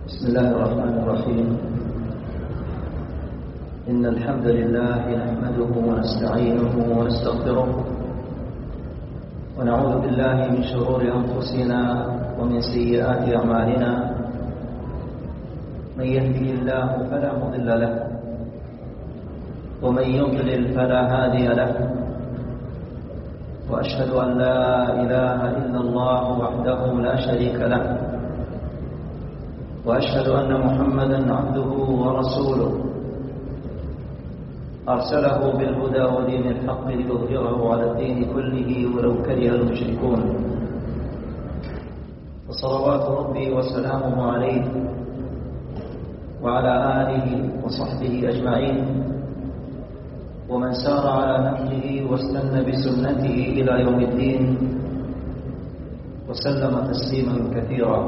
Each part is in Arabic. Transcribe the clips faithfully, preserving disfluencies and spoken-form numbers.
بسم الله الرحمن الرحيم. إن الحمد لله نحمده ونستعينه ونستغفره ونعوذ بالله من شرور أنفسنا ومن سيئات أعمالنا. من يهده الله فلا مضل له ومن يضلل فلا هادي له، وأشهد أن لا إله إلا الله وحده لا شريك له، وأشهد أن محمدًا عبده ورسوله أرسله بالهدى ودين الحق ليظهره على الدين كله ولو كره المشركون. وصلوات ربي وسلامه عليه وعلى آله وصحبه أجمعين، ومن سار على نهجه واستنى بسنته إلى يوم الدين، وسلم تسليما كثيرا.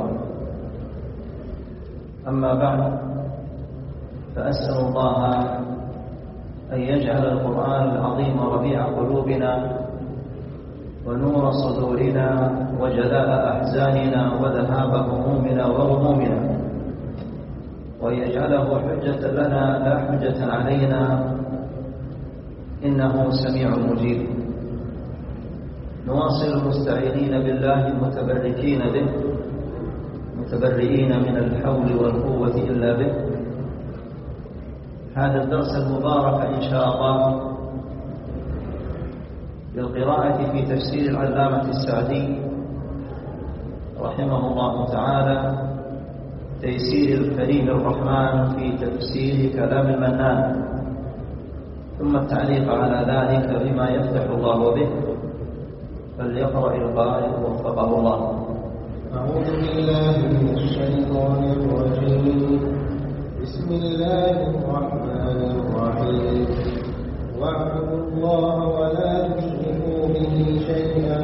أما بعد، فأسأل الله أن يجعل القرآن العظيم ربيع قلوبنا ونور صدورنا وجلاء أحزاننا وذهاب همومنا وغمومنا، وأن يجعله حجة لنا لا حجة علينا، إنه سميع مجيب. نواصل المستعينين بالله المتبركين به، متبرئين من الحول والقوة إلا به. هذا الدرس المبارك إن شاء الله بالقراءة في تفسير العلامة السعدي رحمه الله تعالى، تيسير الكريم الرحمن في تفسير كلام المنان، ثم التعليق على ذلك بما يفتح الله به. فليقرأ القارئ وفقه الله. أعوذ بالله من الشيطان الرجيم. بسم الله الرحمن الرحيم. واعبدوا الله ولا تشركوا به شيئا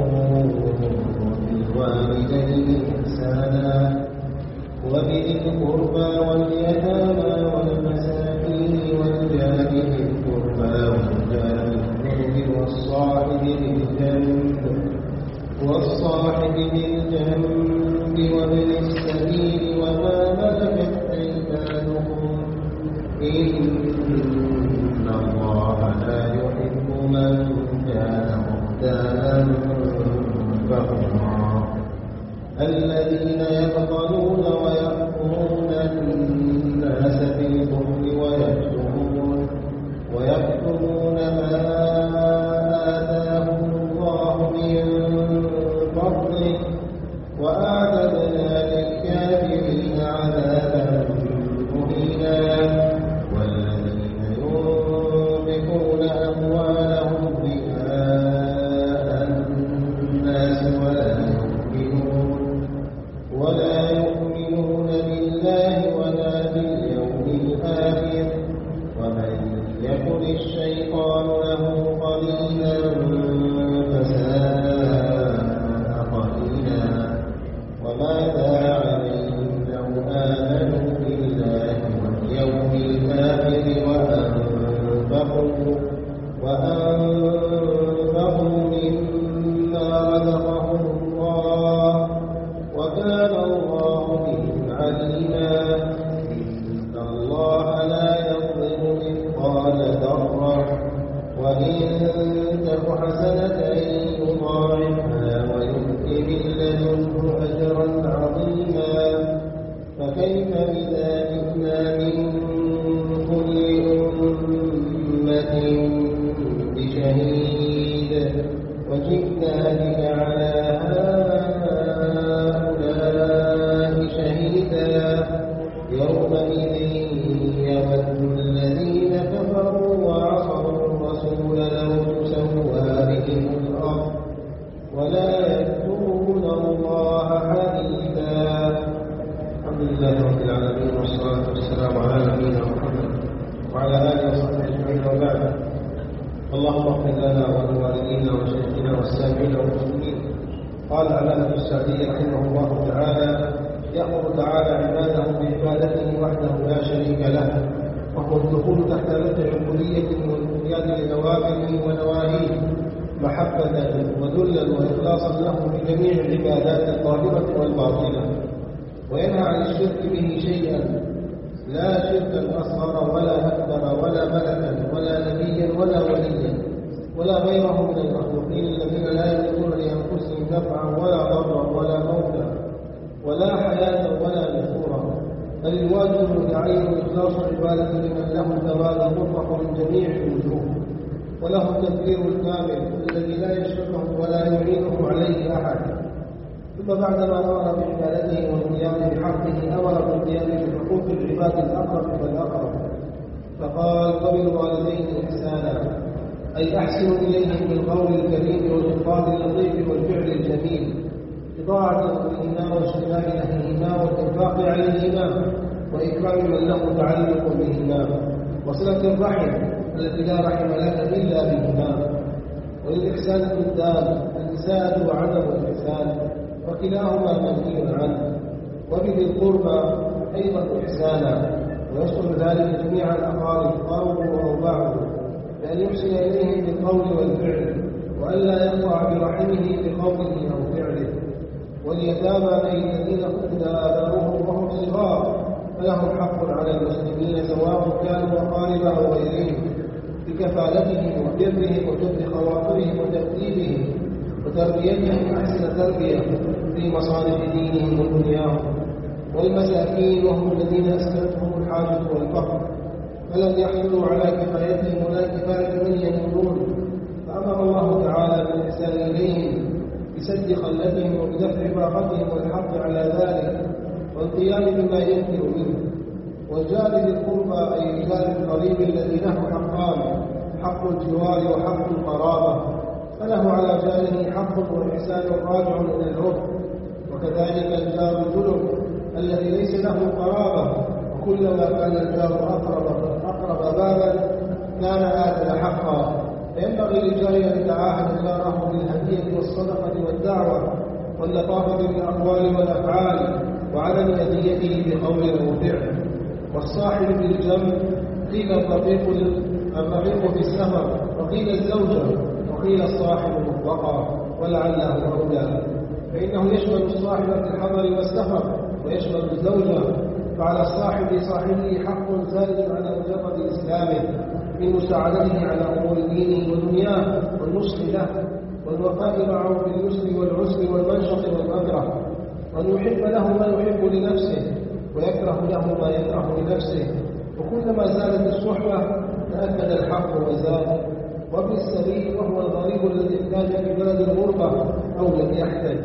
وبالوالدين إحسانا وبذي القربى واليتامى والمساكين والجار ذي القربى والجار الجنب والصاحب بالجنب والصاحب بالجنب وابن السبيل وما ملكت أيمانكم، إن الله لا يحب من كان مختالا فخورا. الذين يبخلون ويأمرون الناس بالبخل ويكتمون ويكتمون ما آتاهم الله من فضله، وأعتدنا للكافرين عذابا مهينا. والذين ينفقون أموالهم رئاء الناس ولا يؤمنون ولا يؤمنون بالله ولا باليوم الآخر، ومن يكن الشيطان له قرينا فساء قرينا. وماذا عليهم لو آمنوا بالله واليوم الآخر وأنفقوا وأنفقوا مما رزقهم الله، وكان الله بهم عليما. إن الله لا يظلم مثقال ذرة، وإن تك حسنة يضاعفها ويؤت من لدنه أجرا عظيما. فكيف إذا جئنا من كل أمة بشهيد وجئنا بك على هؤلاء شهيدا. يومئذ يود الذين كفروا وعصوا الرسول لو تسوى بهم الأرض ولا يذكرون الله حديثا. الحمد لله رب العالمين، والصلاة والسلام على نبينا محمد وعلى آله وصحبه أجمعين، وبعد. اللهم اغفر لنا ولوالدينا وشيخنا والسامعين والمسلمين. قال العلامة السعدي رحمه الله تعالى: يأمر تعالى عباده بعبادته وحده لا شريك له، وهو الدخول تحت مبدأ عبودية والانقياد لأوامره ونواهيه محبة وذلا وإخلاصا له في جميع العبادات الظاهرة والباطنة. وينهى عن الشرك به شيئا، لا شركا أصغر ولا أكبر ولا ملكا ولا نبيا ولا وليا ولا غيره من المخلوقين الذين لا يملكون لأنفسهم نفعا ولا ضرا ولا موتا ولا حياة ولا نشورا، بل الواجب المتعين إخلاص العبادة لمن له الكمال المطلق من جميع الوجوه، وله التدبير الكامل الذي لا يشركه ولا يعينه عليه أحد. ثم بعدما أمر بعبادته والقيام بحقه أمر بالقيام بحقوق العباد الأقرب فالأقرب، فقال: وبالوالدين إحسانا، أي أحسنوا إليهم بالقول الكريم والإخبار اللطيف والفعل الجميل، بطاعة أمرهما واجتناب نهيهما والإنفاق عليهما وإكرام من له تعلق بهما، وصلة الرحم التي لا رحم لك إلا بهما. والإحسان ضدان، الإساءة وعدم الإحسان، وكلاهما منهي عنه. وبذي القربى أيضا إحسانا، ويشمل ذلك جميع الأقارب قربوا أو بعضوا، بأن يحسن إليهم بالقول والفعل، وألا يقطع برحمه بقوله أو فعله. واليتامى أي الذين قتل آباؤهم وهم صغار فلهم حق على المسلمين سواء كانوا أقارب أو غيرهم، بكفالتهم وبرهم وجبر خواطرهم وتأديبهم وتربيتهم أحسن تربية في مصالح دينهم ودنياهم. والمساكين وهم الذين أسلمتهم الحاجة والفقر فلم يحصلوا على كفايتهم ولا كفاية من يمونون، فأمر الله تعالى بالإحسان إليهم بسد خلتهم وبدفع باقتهم والحق على ذلك والقيام بما يمكن منه. والجار ذي القربى أي الجار القريب الذي له حقان، حق الجوار وحق القرابة، فله على جاره حق وإحسان راجع إلى العرف. وكذلك الجار الجنب الذي ليس له قرابة، وكلما كان الجار أقرب أقرب بابا كان آتى حقا، فينبغي للجار أن يتعاهد جاره بالهدية والصدقة والدعوة واللطافة بالأقوال والأفعال وعدم أذيته بقول أو فعل. والصاحب بالجنب قيل الرفيق الرفيق في السفر، وقيل الزوجة، وقيل الصاحب مطلقا ولعله أولى، فإنه يشمل الصاحب في الحضر والسفر ويشمل الزوجة، فعلى الصاحب صاحبه حق زائد على مجرد إسلامه من مساعدته على أمور دينه ودنياه والنصح له والوفاء معه باليسر والعسر والمنشط والمكره، وأن يحب له ما يحب لنفسه ويكره له ما يكره لنفسه. وكلما زادت الصحبة تأكد الحق وزاد. وابن السبيل وهو الغريب الذي احتاج في بلد الغربة أو لم يحتج،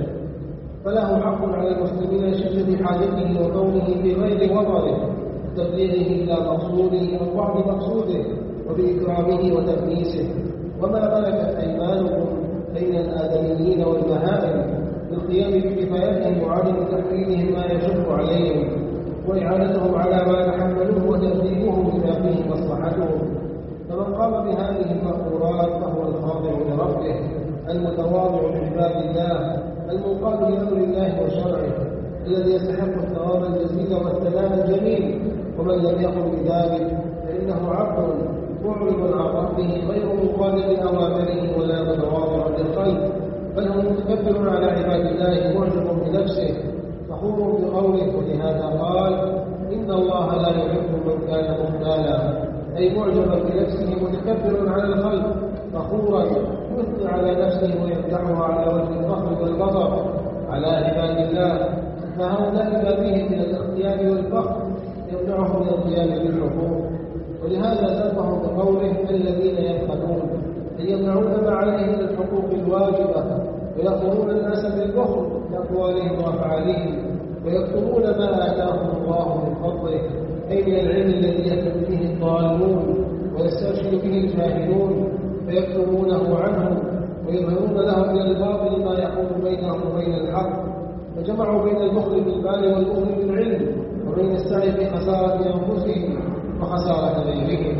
فله حق على المسلمين لشدة حاجته وكونه في غير وطنه وتبليغه إلى مقصوده أو بعض مقصوده وبإكرامه وتقديسه. وما ملكت أيمانكم بين الآدميين والبهائم بالقيام بكفايتهم وعدم تحميلهم ما يشق عليهم وإعانتهم على ما تحملوه وتأديبهم بما فيه مصلحتهم. فمن قام بهذه المأمورات فهو الخاضع لربه المتواضع لعباد الله المنقاد لأمر الله وشرعه الذي يستحق الثواب الجزيل والثناء الجميل. ومن لم يقم بذلك فإنه عبد معرض عن ربه غير منقاد لأوامره ولا متواضع للخلق، بل هو متكبر على عباد الله معجب بنفسه فخور بقوله. ولهذا قال: إن الله لا يحب من كان مختالا، أي معجبا بنفسه متكبر على الخلق فخورا يثني على نفسه ويمدحها على وجه الفخر والبطر على عباد الله. فهؤلاء ما فيهم من الاختيار والفخر يمنعهم من القيام بالحقوق. ولهذا ذمهم بقوله: الذين يبخلون، أي يمنعون ما عليهم من الحقوق الواجبة ويأمرون الناس بالبخل بأقوالهم وأفعالهم ويكتمون ما آتاهم الله من فضله، أي من العلم الذي يهتم به الضالون ويسترشد به الجاهلون فيكتمونه عنهم ويظهرون لهم من الباطل ما يحول بينهم وبين الحق. فجمعوا بين البخل بالمال والبخل بالعلم وبين السعي في خسارة أنفسهم وخسارة غيرهم.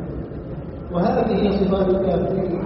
وهذه هي صفات الكافرين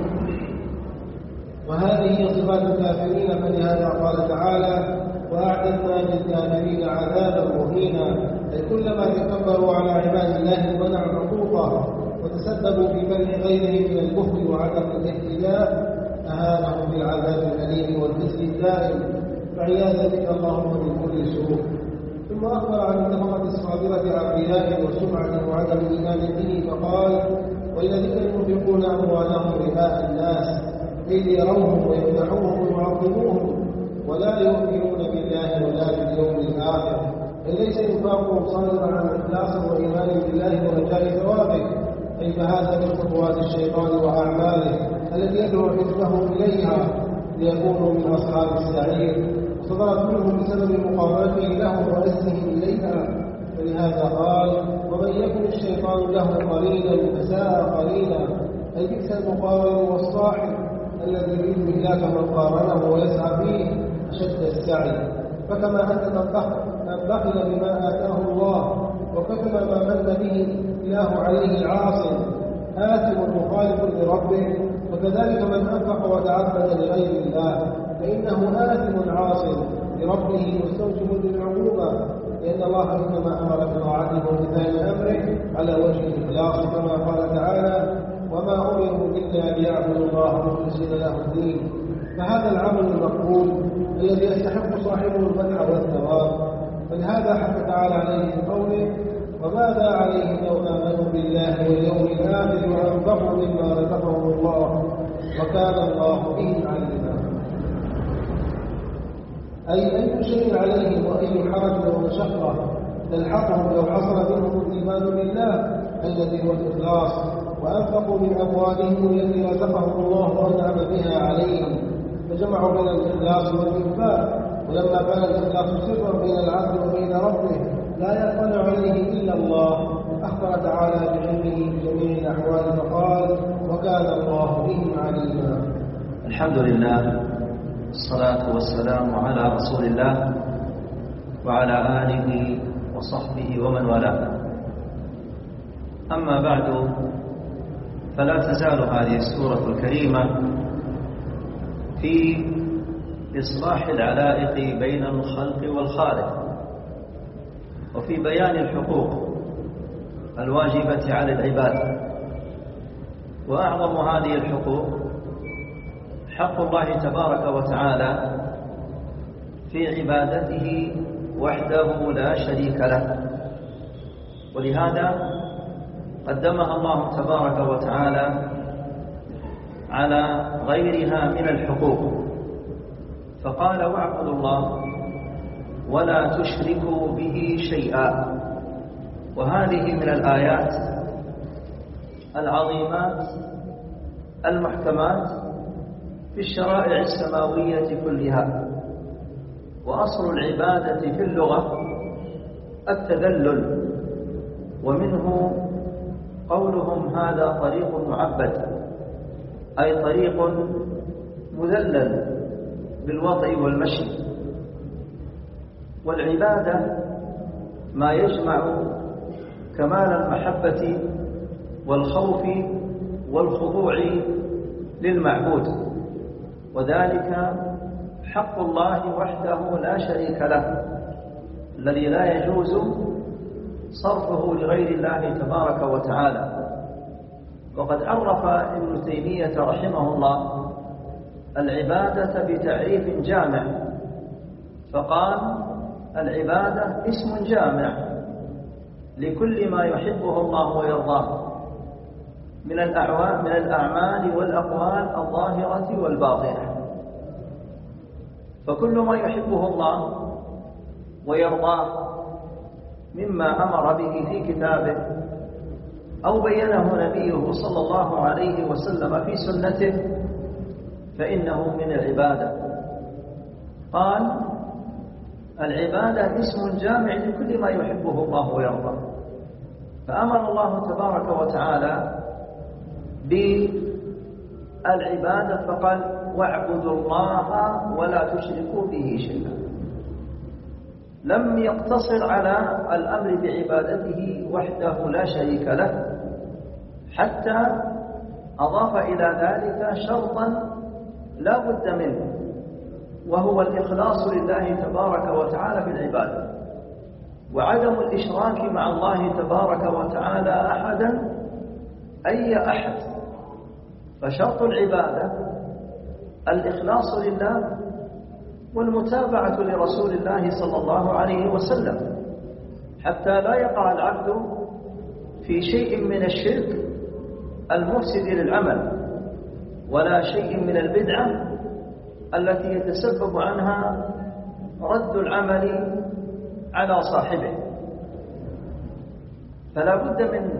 وهذه هي صفات الكافرين فلهذا قال تعالى: وأعتدنا للكافرين عذابا مهينا، أي كلما تكبروا على عباد الله ومنعوا حقوقه وتسببوا في منع غيرهم من البخل وعدم الاهتداء أهانهم بالعذاب الأليم والخزي الدائم، فعياذا بك اللهم من كل سوء. ثم أخبر عن النفقة الصادرة عن رياء وسمعة وعدم الإيمان به فقال: والذين ينفقون أموالهم رئاء الناس كي ليروهم ويمدحوهم ويعظموهم ولا يؤمنون بالله ولا باليوم الآخر، فليس إنفاقهم صادرا عن إخلاص وإيمان بالله ورجاء ثوابه، أي فهذا من خطوات الشيطان وأعماله التي يدعو حزبه إليها ليكونوا من أصحاب السعير، وصدرت منه بسبب مقاومته له ورزه إليها. فلهذا قال: ومن يكن الشيطان له قرينا فساء قرينا، أي بئس المقاوم والصاحب الذي يريد إهلاك من قارنه ويسعى فيه أشد السعي. فكما أن من بخل بما آتاه الله وكتم ما من به الله عليه العاصي آثم مخالف لربه، وكذلك من أنفق وتعبد لغير الله فإنه آثم عاصي لربه مستوجب للعقوبة، لأن الله إنما أمر بطاعته وامتثال أمره على وجه الإخلاص، كما قال تعالى: وما أمروا إلا ليعبدوا الله مخلصين له الدين. فهذا العمل المقبول الذي يستحق صاحبه المدح والثواب. فلهذا حث تعالى عليه بقوله: وماذا عليه لو آمنوا بالله واليوم الآخر وأنفقوا مما رزقهم الله وكان الله بهم عليما. أي أي شيء عليهم وأي حرج ومشقة تلحقهم لو حصل منهم الإيمان بالله الذي هو الإخلاص، وأنفقوا من أموالهم التي رزقهم الله وأنعم بها عليهم، فجمعوا بين الإخلاص والإنفاق. ولما كان الإخلاص سرا بين العبد وبين ربه لا يطلع عليه إلا الله، أخبر تعالى بعلمه في جميع الأحوال فقال: وكان الله بهم عليما. الحمد لله، الصلاة والسلام على رسول الله وعلى آله وصحبه ومن والاه. أما بعد، فلا تزال هذه السورة الكريمة في إصلاح العلائق بين الخلق والخالق، وفي بيان الحقوق الواجبة على العباد. وأعظم هذه الحقوق حق الله تبارك وتعالى في عبادته وحده لا شريك له، ولهذا قدمها الله تبارك وتعالى على غيرها من الحقوق، فقال: واعبدوا الله ولا تشركوا به شيئا. وهذه من الآيات العظيمات المحكمات في الشرائع السماوية كلها. وأصل العبادة في اللغة التذلل، ومنه قولهم: هذا طريق معبد، أي طريق مذلل بالوضع والمشي. والعبادة ما يجمع كمال المحبة والخوف والخضوع للمعبود، وذلك حق الله وحده لا شريك له، الذي لا يجوز صرفه لغير الله تبارك وتعالى. وقد عرف ابن تيمية رحمه الله العبادة بتعريف جامع، فقال: العبادة اسم جامع لكل ما يحبه الله ويرضاه من الأعمال من الأعمال والأقوال الظاهرة والباطنة. فكل ما يحبه الله ويرضاه مما أمر به في كتابه أو بينه نبيه صلى الله عليه وسلم في سنته فإنه من العبادة. قال: العبادة اسم جامع لكل ما يحبه الله ويرضاه. فأمر الله تبارك وتعالى بالعبادة فقال: واعبدوا الله ولا تشركوا به شيئا. لم يقتصر على الأمر بعبادته وحده لا شريك له، حتى أضاف إلى ذلك شرطا لا بد منه، وهو الإخلاص لله تبارك وتعالى في العبادة، وعدم الإشراك مع الله تبارك وتعالى أحدا أي أحد. فشرط العبادة الإخلاص لله والمتابعة لرسول الله صلى الله عليه وسلم، حتى لا يقع العبد في شيء من الشرك المفسد للعمل ولا شيء من البدعة التي يتسبب عنها رد العمل على صاحبه. فلا بد من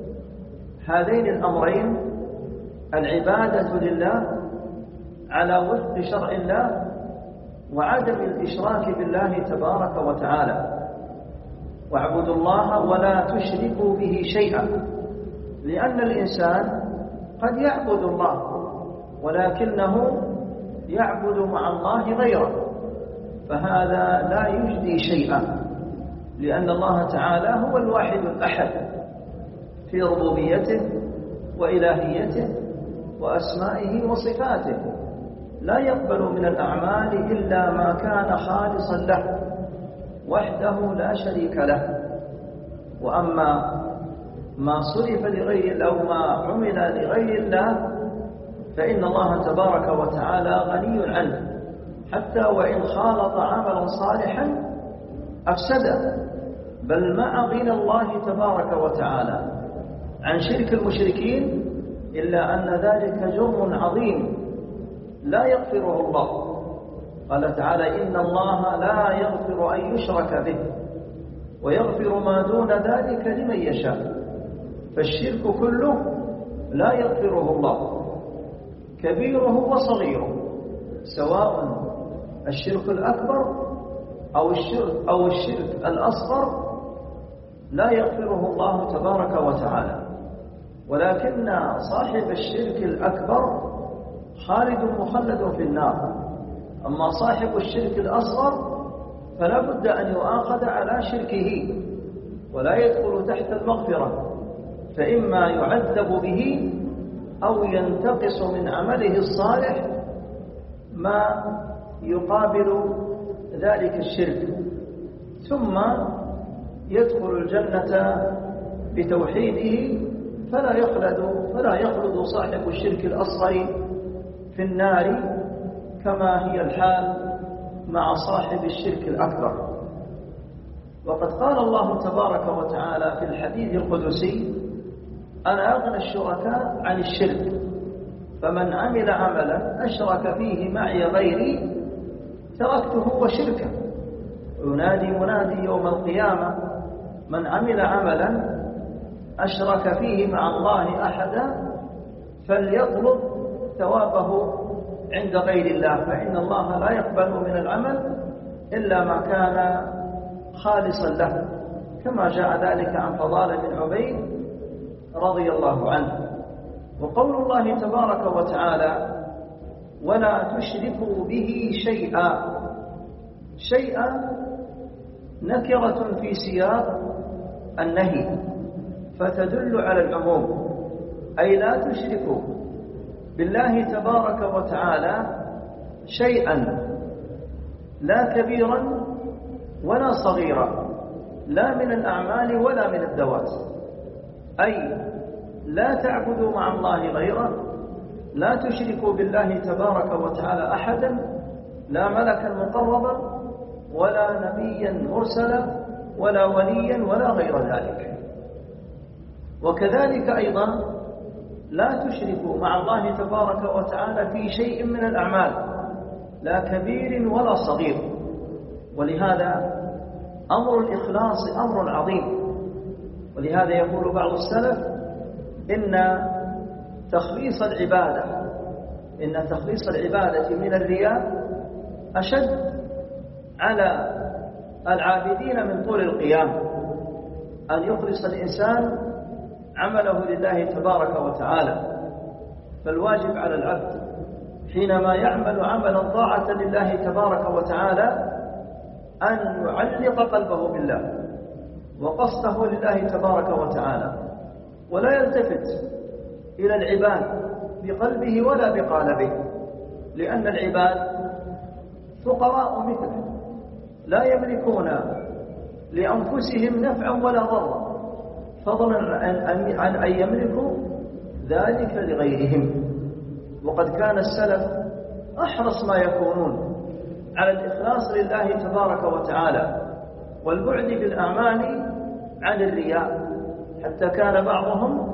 هذين الأمرين: العبادة لله على وفق شرع الله، وعدم الإشراك بالله تبارك وتعالى. واعبدوا الله ولا تشركوا به شيئا، لأن الإنسان قد يعبد الله ولكنه يعبد مع الله غيره، فهذا لا يجدي شيئا، لأن الله تعالى هو الواحد الأحد في ربوبيته وإلهيته وأسمائه وصفاته، لا يقبل من الأعمال إلا ما كان خالصا له وحده لا شريك له. وأما ما صرف لغير أو ما عمل لغير الله فإن الله تبارك وتعالى غني عنه، حتى وإن خالط عملا صالحا أفسده، بل مع غنى الله تبارك وتعالى عن شرك المشركين، إلا أن ذلك جرم عظيم لا يغفره الله. قال تعالى: إن الله لا يغفر أن يشرك به ويغفر ما دون ذلك لمن يشاء. فالشرك كله لا يغفره الله، كبيره وصغيره، سواء الشرك الأكبر أو الشرك, أو الشرك الأصغر، لا يغفره الله تبارك وتعالى. ولكن صاحب الشرك الأكبر خالد مخلد في النار. أما صاحب الشرك الأصغر فلا بد أن يؤاخذ على شركه ولا يدخل تحت المغفرة، فإما يعذب به أو ينتقص من عمله الصالح ما يقابل ذلك الشرك، ثم يدخل الجنة بتوحيده، فلا يخلد فلا يخلد صاحب الشرك الأصغر في النار كما هي الحال مع صاحب الشرك الأكبر. وقد قال الله تبارك وتعالى في الحديث القدسي: أنا أغنى الشركاء عن الشرك، فمن عمل عملا أشرك فيه معي غيري تركته وشركه. ينادي منادي يوم القيامة: من عمل عملا أشرك فيه مع الله أحدا فليطلب ثوابه عند غير الله، فإن الله لا يقبل من العمل إلا ما كان خالصا له، كما جاء ذلك عن فضالة بن عبيد رضي الله عنه. وقول الله تبارك وتعالى: ولا تشركوا به شيئا. شيئا نكرة في سياق النهي فتدل على العموم، أي لا تشركوا بالله تبارك وتعالى شيئا، لا كبيرا ولا صغيرا، لا من الأعمال ولا من الذوات، أي لا تعبدوا مع الله غيره، لا تشركوا بالله تبارك وتعالى أحدا، لا ملكا مقربا ولا نبيا مرسلا ولا وليا ولا غير ذلك. وكذلك أيضا لا تشركوا مع الله تبارك وتعالى في شيء من الأعمال، لا كبير ولا صغير. ولهذا أمر الإخلاص أمر عظيم، ولهذا يقول بعض السلف: إن تخليص العبادة إن تخليص العبادة من الرياء أشد على العابدين من طول القيام، أن يخلص الإنسان عمله لله تبارك وتعالى. فالواجب على العبد حينما يعمل عملا طاعة لله تبارك وتعالى أن يعلق قلبه بالله وقصده لله تبارك وتعالى، ولا يلتفت إلى العباد بقلبه ولا بقالبه، لأن العباد فقراء مثله لا يملكون لأنفسهم نفعا ولا ضرا، فضلا عن أن يملكوا ذلك لغيرهم. وقد كان السلف أحرص ما يكونون على الإخلاص لله تبارك وتعالى، والبعد بالأعمال عن الرياء، حتى كان بعضهم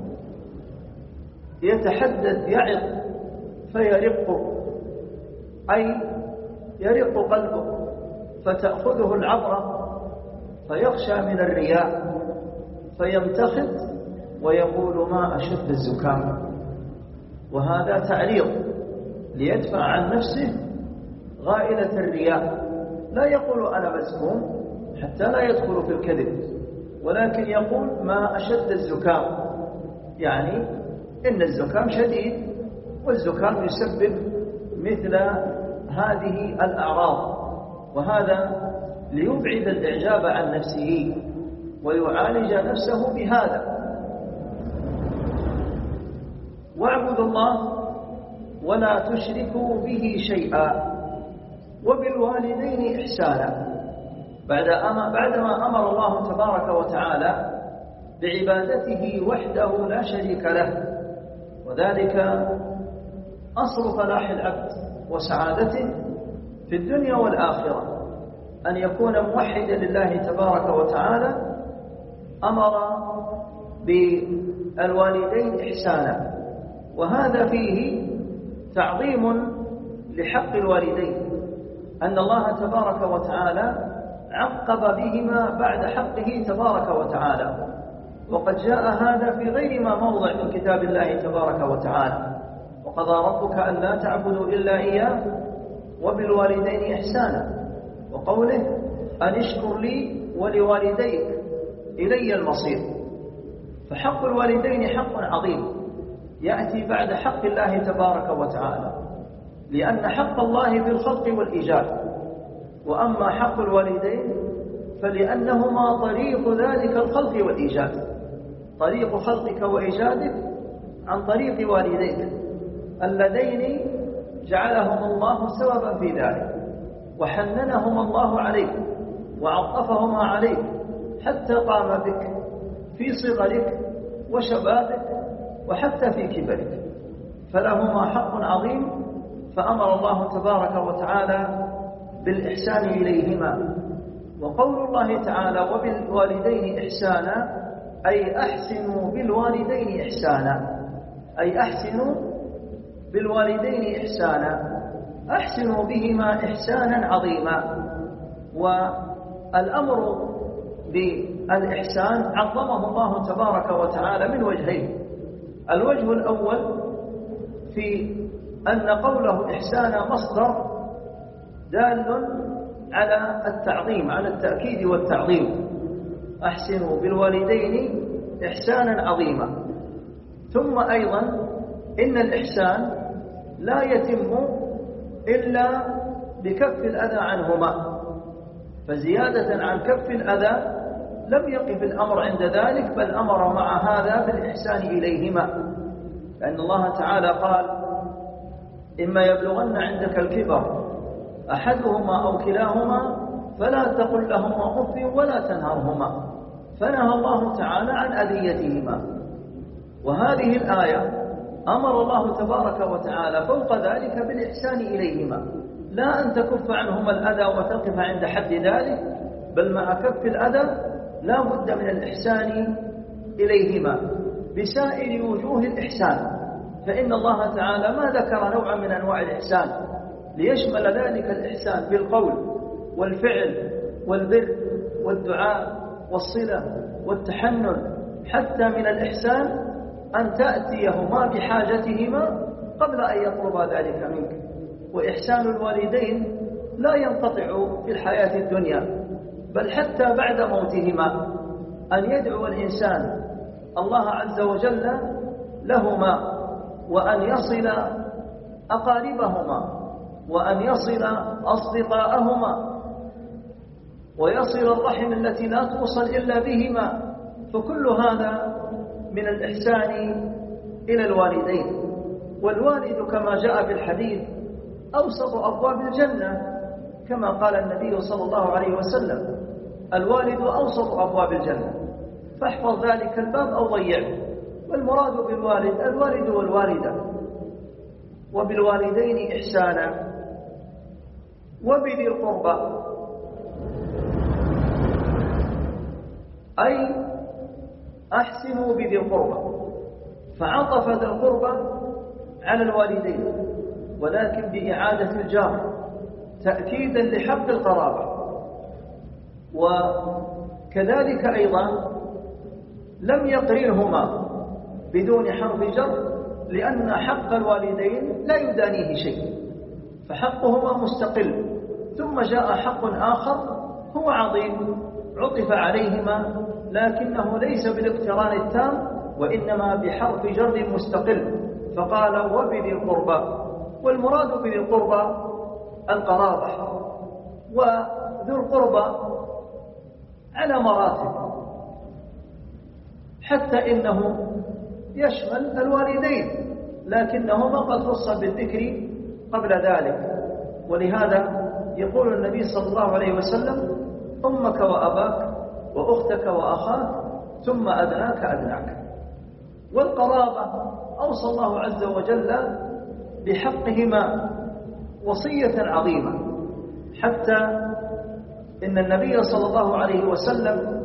يتحدث يعظ فيرق، أي يرق قلبه فتأخذه العبرة فيخشى من الرياء فيمتخذ ويقول ما أشد الزكام، وهذا تعريض ليدفع عن نفسه غائلة الرياء. لا يقول أنا مسكوم حتى لا يدخل في الكذب، ولكن يقول ما أشد الزكام، يعني إن الزكام شديد، والزكام يسبب مثل هذه الأعراض، وهذا ليبعد الإعجاب عن نفسه ويعالج نفسه بهذا. واعبدوا الله ولا تشركوا به شيئا وبالوالدين إحسانا. بعد أما بعدما أمر الله تبارك وتعالى بعبادته وحده لا شريك له، وذلك أصل فلاح العبد وسعادته في الدنيا والآخرة أن يكون موحدا لله تبارك وتعالى، أمر بالوالدين إحسانا، وهذا فيه تعظيم لحق الوالدين، أن الله تبارك وتعالى عقب بهما بعد حقه تبارك وتعالى، وقد جاء هذا في غير ما موضع من كتاب الله تبارك وتعالى: وقضى ربك أن لا تعبدوا إلا إياه وبالوالدين إحسانا، وقوله أن اشكر لي ولوالديك إلي المصير. فحق الوالدين حق عظيم يأتي بعد حق الله تبارك وتعالى، لأن حق الله في الخلق والإيجاد، وأما حق الوالدين فلأنهما طريق ذلك الخلق والإيجاد، طريق خلقك وإيجادك عن طريق والديك اللذين جعلهم الله سببا في ذلك، وحننهما الله عليك وعطفهما عليك حتى قام بك في صغرك وشبابك وحتى في كبرك، فلهما حق عظيم. فأمر الله تبارك وتعالى بالإحسان إليهما. وقول الله تعالى وبالوالدين إحسانا أي أحسنوا بالوالدين إحسانا، أي أحسنوا بالوالدين إحسانا، أحسنوا بهما إحسانا عظيما. والأمر بالإحسان عظمه الله تبارك وتعالى من وجهين: الوجه الأول في أن قوله إحسانا مصدر دال على التعظيم، على التأكيد والتعظيم، أحسنوا بالوالدين إحسانا عظيما. ثم أيضا إن الإحسان لا يتم إلا بكف الأذى عنهما، فزيادة عن كف الأذى لم يقف الأمر عند ذلك، بل أمر مع هذا بالإحسان إليهما، لأن الله تعالى قال: إما يبلغن عندك الكبر أحدهما أو كلاهما فلا تقل لهما أف ولا تنهرهما، فنهى الله تعالى عن أذيتهما. وهذه الآية أمر الله تبارك وتعالى فوق ذلك بالإحسان إليهما، لا أن تكف عنهما الأذى وتقف عند حد ذلك، بل مع كف الأذى لا بد من الإحسان إليهما بسائر وجوه الإحسان، فإن الله تعالى ما ذكر نوعا من أنواع الإحسان ليشمل ذلك الإحسان بالقول والفعل والبر والدعاء والصلة والتحنن، حتى من الإحسان أن تأتيهما بحاجتهما قبل أن يطلب ذلك منك. وإحسان الوالدين لا ينقطع في الحياة الدنيا، بل حتى بعد موتهما، أن يدعو الإنسان الله عز وجل لهما، وأن يصل أقاربهما، وأن يصل أصدقاءهما، ويصل الرحم التي لا توصل إلا بهما. فكل هذا من الإحسان إلى الوالدين. والوالد كما جاء في الحديث أوسط أبواب الجنة، كما قال النبي صلى الله عليه وسلم: الوالد أوسط أبواب الجنة، فاحفظ ذلك الباب أو ضيعه. والمراد بالوالد الوالد والوالدة. وبالوالدين إحسانا وبذي القربى. أي أحسنوا بذي القربى، فعطف ذي القربى على الوالدين ولكن بإعادة الجار تأكيدا لحق القرابة. وكذلك أيضا لم يقرنهما بدون حرف جر، لأن حق الوالدين لا يدانيه شيء، فحقهما مستقل. ثم جاء حق آخر هو عظيم عطف عليهما، لكنه ليس بالاقتران التام، وإنما بحرف جر مستقل، فقال وبذي القربى. والمراد بذي القربى القرابة. وذو القربى على مراتب، حتى إنه يشمل الوالدين، لكنهما قد خص بالذكر قبل ذلك. ولهذا يقول النبي صلى الله عليه وسلم أمك وأباك وأختك وأخاك ثم أدناك أدناك. والقرابة أوصى الله عز وجل بحقهما وصية عظيمة، حتى إن النبي صلى الله عليه وسلم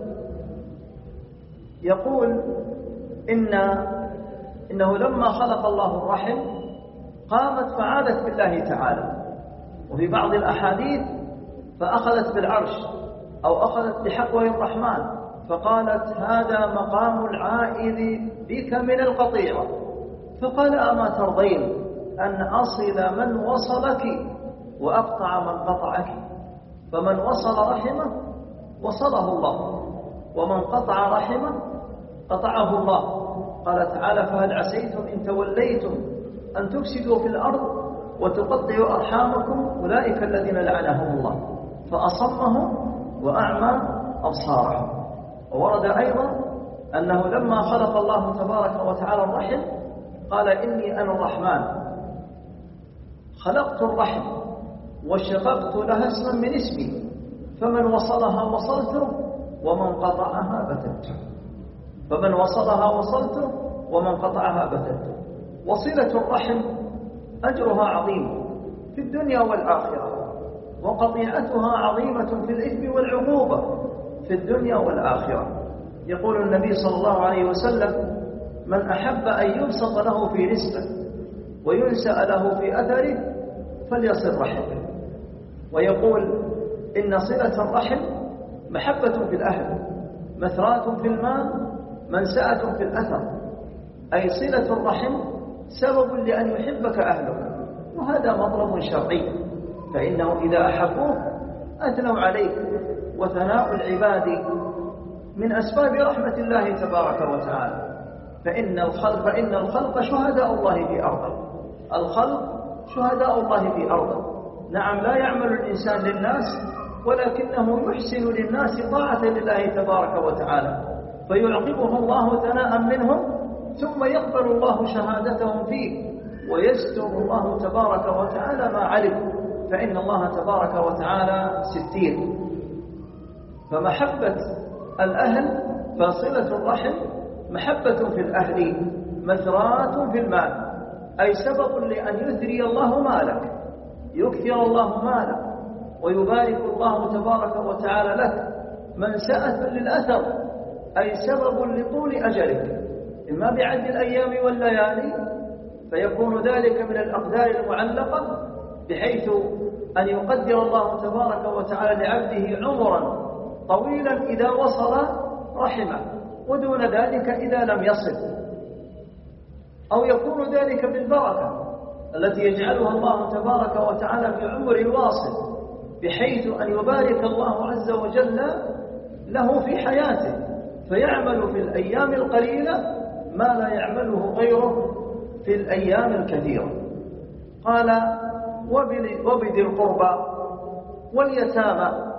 يقول إن إنه لما خلق الله الرحم قامت فعادت بالله تعالى، وفي بعض الأحاديث فأخذت بالعرش أو أخذت بحقوه الرحمن، فقالت هذا مقام العائذ بك من القطيعة. فقال أما ترضين أن أصل من وصلك وأقطع من قطعك؟ فمن وصل رحمه وصله الله، ومن قطع رحمه قطعه الله. قال تعالى فهل عسيتم إن توليتم أن تفسدوا في الأرض وتقطعوا أرحامكم أولئك الذين لعنهم الله فأصمهم وأعمى أبصارهم. وورد أيضا أنه لما خلق الله تبارك وتعالى الرحم قال إني أنا الرحمن خلقت الرحم وشققت لها اسما من اسمي، فمن وصلها وصلته ومن قطعها بتته. فمن وصلها وصلته ومن قطعها بتته. وصلة الرحم أجرها عظيم في الدنيا والآخرة، وقطيعتها عظيمة في الإثم والعقوبة في الدنيا والآخرة. يقول النبي صلى الله عليه وسلم من أحب أن يبسط له في رزقه وينسأ له في أثره فليصل رحمه. ويقول إن صلة الرحم محبة في الأهل، مثرات في المال، منسأة في الأثر. أي صلة الرحم سبب لأن يحبك أهلك، وهذا مطلب شرعي، فإنه إذا أحبوه أثنوا عليك. وثناء العباد من أسباب رحمة الله تبارك وتعالى، فإن الخلق فإن الخلق شهداء الله في أرضه. الخلق شهداء الله في أرضه. نعم لا يعمل الإنسان للناس، ولكنه يحسن للناس طاعة لله تبارك وتعالى، فيعقبه الله ثناء منهم، ثم يقبل الله شهادتهم فيه، ويستر الله تبارك وتعالى ما علم، فإن الله تبارك وتعالى ستير. فمحبة الأهل فصلة الرحم محبة في الأهل، مثرات في المال، أي سبب لأن يثري الله مالك، يكثر الله مالك ويبارك الله تبارك وتعالى لك. منسأة للأثر، أي سبب لطول أجلك، إما بعد الأيام والليالي، فيكون ذلك من الأقدار المعلقة، بحيث أن يقدر الله تبارك وتعالى لعبده عمرا طويلا إذا وصل رحمه، ودون ذلك إذا لم يصل. أو يكون ذلك بالبركة التي يجعلها الله تبارك وتعالى في عمر الواصل، بحيث أن يبارك الله عز وجل له في حياته، فيعمل في الأيام القليلة ما لا يعمله غيره في الأيام الكثيرة. قال وبذي القربى واليتامى.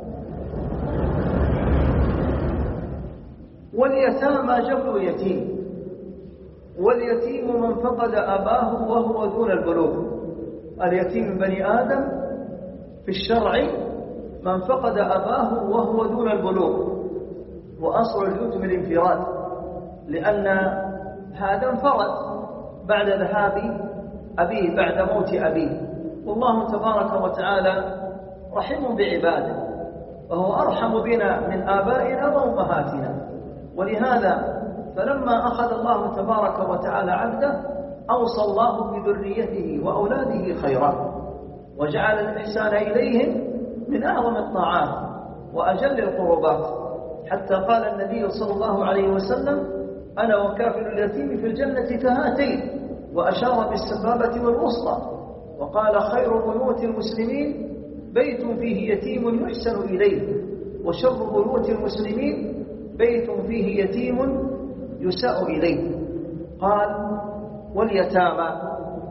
واليتامى جمع يتيم، واليتيم من فقد أباه وهو دون البلوغ. اليتيم من بني آدم في الشرع من فقد أباه وهو دون البلوغ، وأصل اليتم الانفراد، لأن هذا انفرد بعد ذهاب أبيه، بعد موت أبيه. والله تبارك وتعالى رحم بعباده، وهو أرحم بنا من آبائنا وأمهاتنا. ولهذا فلما أخذ الله تبارك وتعالى عبده أوصى الله بذريته وأولاده خيرا، وجعل الإحسان إليهم من أعظم الطاعات وأجل القربات، حتى قال النبي صلى الله عليه وسلم: أنا وكافل اليتيم في الجنة كهاتين، وأشار بالسبابة والوسطى، وقال: خير بيوت المسلمين بيت فيه يتيم يحسن إليه، وشر بيوت المسلمين بيت فيه يتيم يساء إليه. قال: واليتامى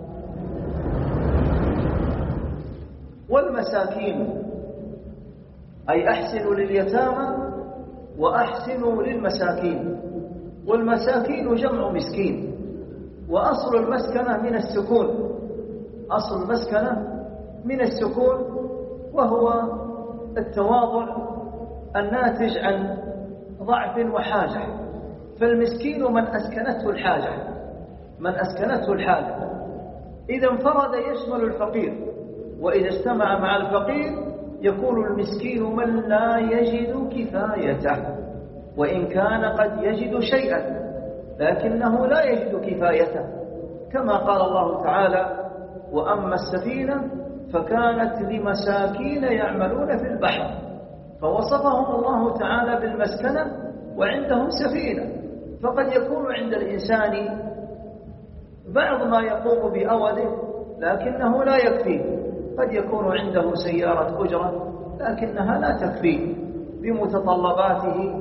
والمساكين، أي أحسنوا لليتامى وأحسنوا للمساكين. والمساكين جمع مسكين، وأصل المسكنة من السكون، أصل المسكنة من السكون، وهو التواضع الناتج عن ضعف وحاجة. فالمسكين من أسكنته الحاجة، من أسكنته الحاجة. إذا انفرد يشمل الفقير، وإذا اجتمع مع الفقير يكون المسكين من لا يجد كفايته، وإن كان قد يجد شيئا لكنه لا يجد كفايته، كما قال الله تعالى: وأما السفينة فكانت لمساكين يعملون في البحر، فوصفهم الله تعالى بالمسكنة وعندهم سفينة. فقد يكون عند الإنسان بعض ما يقوم بأوله لكنه لا يكفيه، قد يكون عنده سيارة أجرة لكنها لا تكفيه بمتطلباته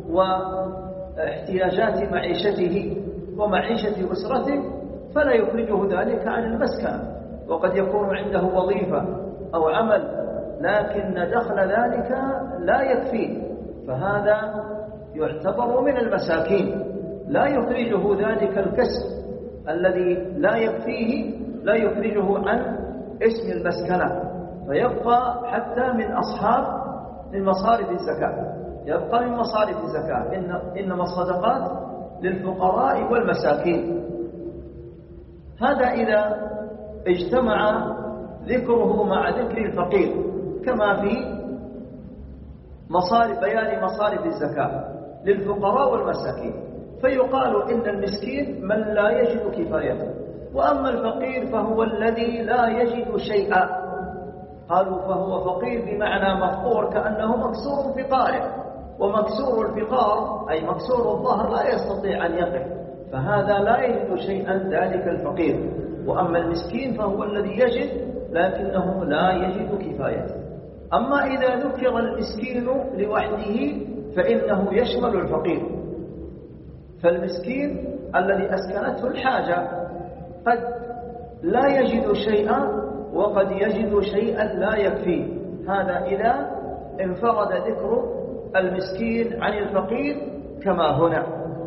واحتياجات معيشته ومعيشة أسرته، فلا يخرجه ذلك عن المسكنة. وقد يكون عنده وظيفة أو عمل لكن دخل ذلك لا يكفيه، فهذا يعتبر من المساكين، لا يخرجه ذلك الكسب الذي لا يكفيه، لا يخرجه عن اسم المسكنة، فيبقى حتى من أصحاب من مصارف الزكاة، يبقى من مصارف الزكاة. إن إنما الصدقات للفقراء والمساكين. هذا إذا اجتمع ذكره مع ذكر الفقير، كما في مصارف بيان مصارف الزكاة للفقراء والمساكين، فيقال إن المسكين من لا يجد كفايته، وأما الفقير فهو الذي لا يجد شيئا. قالوا فهو فقير بمعنى مفقور، كأنه مكسور فقاره، ومكسور الفقار أي مكسور الظهر لا يستطيع أن يقف، فهذا لا يجد شيئا ذلك الفقير. وأما المسكين فهو الذي يجد لكنه لا يجد كفايته. أما إذا ذكر المسكين لوحده فإنه يشمل الفقير. فالمسكين الذي أسكنته الحاجة قد لا يجد شيئا وقد يجد شيئا لا يكفيه، هذا إذا انفرد ذكر المسكين عن الفقير كما هنا.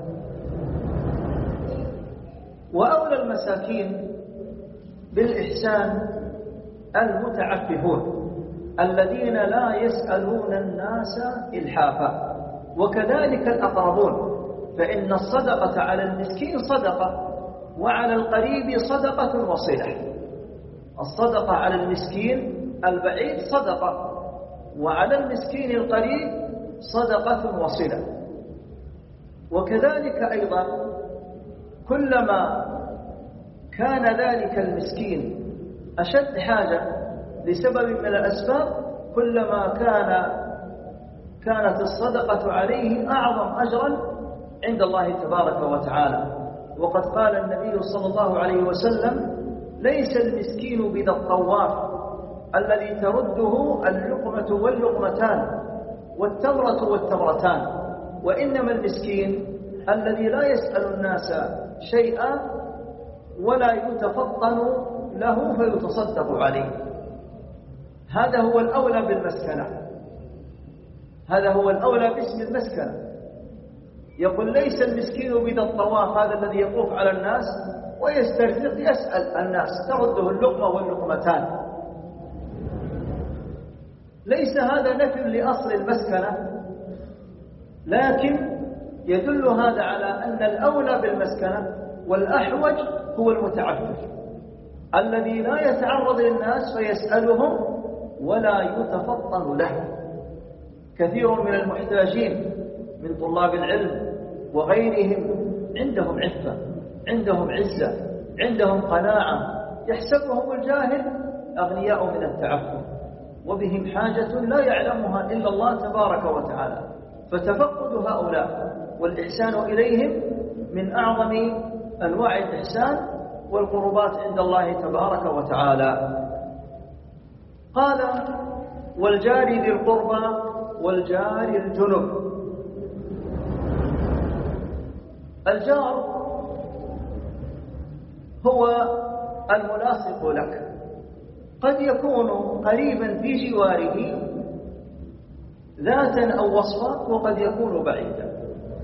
وأولى المساكين بالإحسان المتعففون الذين لا يسألون الناس إلحافا، وكذلك الأقربون، فإن الصدقة على المسكين صدقة، وعلى القريب صدقة وصلة. الصدقة على المسكين البعيد صدقة، وعلى المسكين القريب صدقة وصلة. وكذلك أيضا كلما كان ذلك المسكين أشد حاجة لسبب من الأسباب كلما كان كانت الصدقة عليه أعظم أجرا عند الله تبارك وتعالى. وقد قال النبي صلى الله عليه وسلم: ليس المسكين بذا الطواف الذي ترده اللقمة واللقمتان والتمرة والتمرتان، وإنما المسكين الذي لا يسأل الناس شيئا ولا يتفطن له فيتصدق عليه. هذا هو الأولى بالمسكنة، هذا هو الأولى باسم المسكنة. يقول: ليس المسكين بذا الطواف، هذا الذي يطوف على الناس ويسترزق يسأل الناس ترده اللقمة واللقمتان. ليس هذا نفي لأصل المسكنة، لكن يدل هذا على أن الأولى بالمسكنة والأحوج هو المتعفف الذي لا يتعرض للناس فيسألهم ولا يتفطن له. كثير من المحتاجين من طلاب العلم وغيرهم عندهم عفة، عندهم عزة، عندهم قناعة، يحسبهم الجاهل أغنياء من التعفف، وبهم حاجة لا يعلمها إلا الله تبارك وتعالى. فتفقد هؤلاء والإحسان إليهم من أعظم أنواع الإحسان والقربات عند الله تبارك وتعالى. قال: والجار ذي القربى والجار الجنب. الجار هو الملاصق لك، قد يكون قريبا في جواره ذاتا أو وصفا، وقد يكون بعيدا.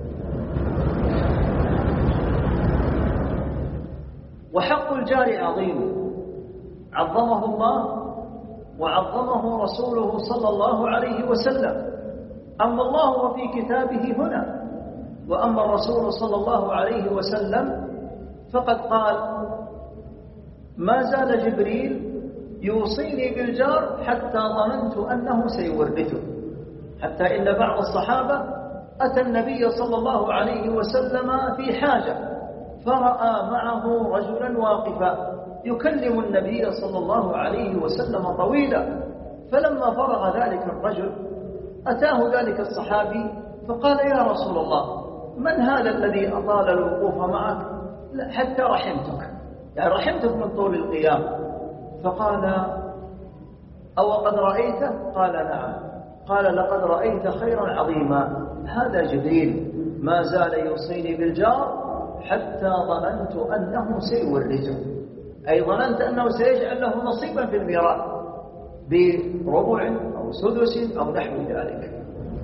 وحق الجار عظيم عظمه الله وعظمه رسوله صلى الله عليه وسلم. أما الله وفي كتابه هنا، وأما الرسول صلى الله عليه وسلم فقد قال: ما زال جبريل يوصيني بالجار حتى ظننت أنه سيورثه. حتى إن بعض الصحابة أتى النبي صلى الله عليه وسلم في حاجة، فرأى معه رجلا واقفا يكلم النبي صلى الله عليه وسلم طويلا. فلما فرغ ذلك الرجل أتاه ذلك الصحابي فقال: يا رسول الله، من هذا الذي أطال الوقوف معك حتى رحمتك، يعني رحمتك من طول القيام؟ فقال: أو قد رأيته؟ قال: نعم. قال: لقد رأيت خيرا عظيما. هذا جبريل ما زال يوصيني بالجار حتى ظننت أنه سيورثه، أي ظننت أنه سيجعل له نصيبا في الميراث بربع أو سدس أو نحو ذلك.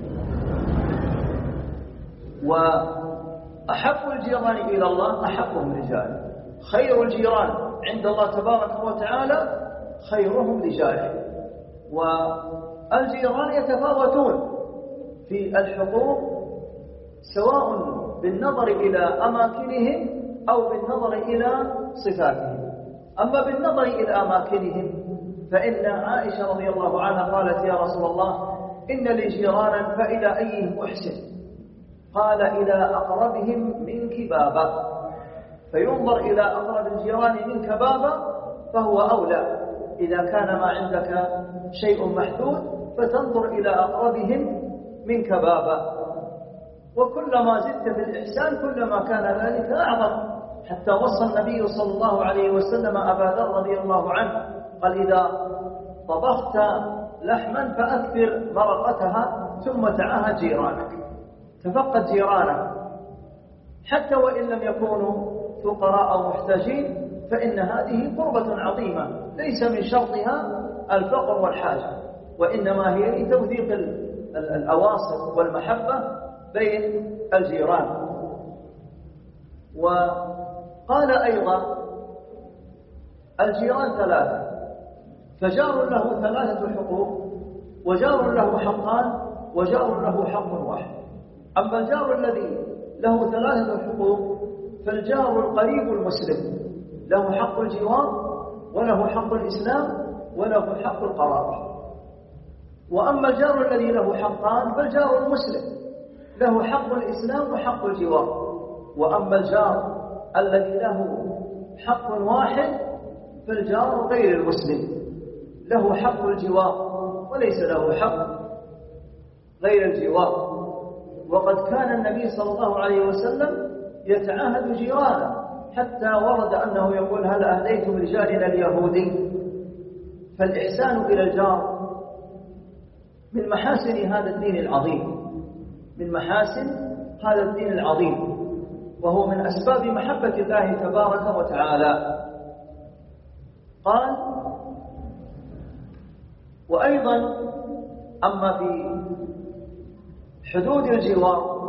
وأحب الجيران إلى الله أحبهم رجال. خير الجيران عند الله تبارك وتعالى خيرهم لجاره. والجيران يتفاوتون في الحقوق، سواء بالنظر إلى أماكنهم أو بالنظر إلى صفاتهم. أما بالنظر إلى أماكنهم فإن عائشة رضي الله عنها قالت: يا رسول الله، إن لي جيرانا فإلى أيهم أحسن؟ قال: إلى أقربهم منك بابا. فينظر إلى أقرب الجيران منك بابا فهو أولى. إذا كان ما عندك شيء محدود فتنظر إلى أقربهم منك بابا. وكلما زدت في الإحسان كلما كان ذلك أعظم. حتى وصى النبي صلى الله عليه وسلم أبا ذر رضي الله عنه قال: إذا طبخت لحما فأكثر مرقتها ثم تعاهد جيرانك. تفقد جيرانك حتى وإن لم يكونوا فقراء أو محتاجين، فإن هذه قربة عظيمة ليس من شرطها الفقر والحاجة، وإنما هي لتوثيق الأواصر والمحبة بين الجيران. وقال أيضا: الجيران ثلاثة، فجار له ثلاثة حقوق، وجار له حقان، وجار له حق واحد. أما الجار الذي له ثلاثة حقوق فالجار القريب المسلم له حق الجوار، وله حق الإسلام، وله حق القرابة. وأما الجار الذي له حقان فالجار المسلم له حق الإسلام وحق الجوار. وأما الجار الذي له حق واحد فالجار غير المسلم له حق الجوار وليس له حق غير الجوار. وقد كان النبي صلى الله عليه وسلم يتعاهد جيرانه، حتى ورد أنه يقول: هل أهديتم لجارنا اليهودي؟ فالإحسان إلى الجار من محاسن هذا الدين العظيم، من محاسن هذا الدين العظيم، وهو من أسباب محبة الله تبارك وتعالى. قال: وأيضا أما في حدود الجوار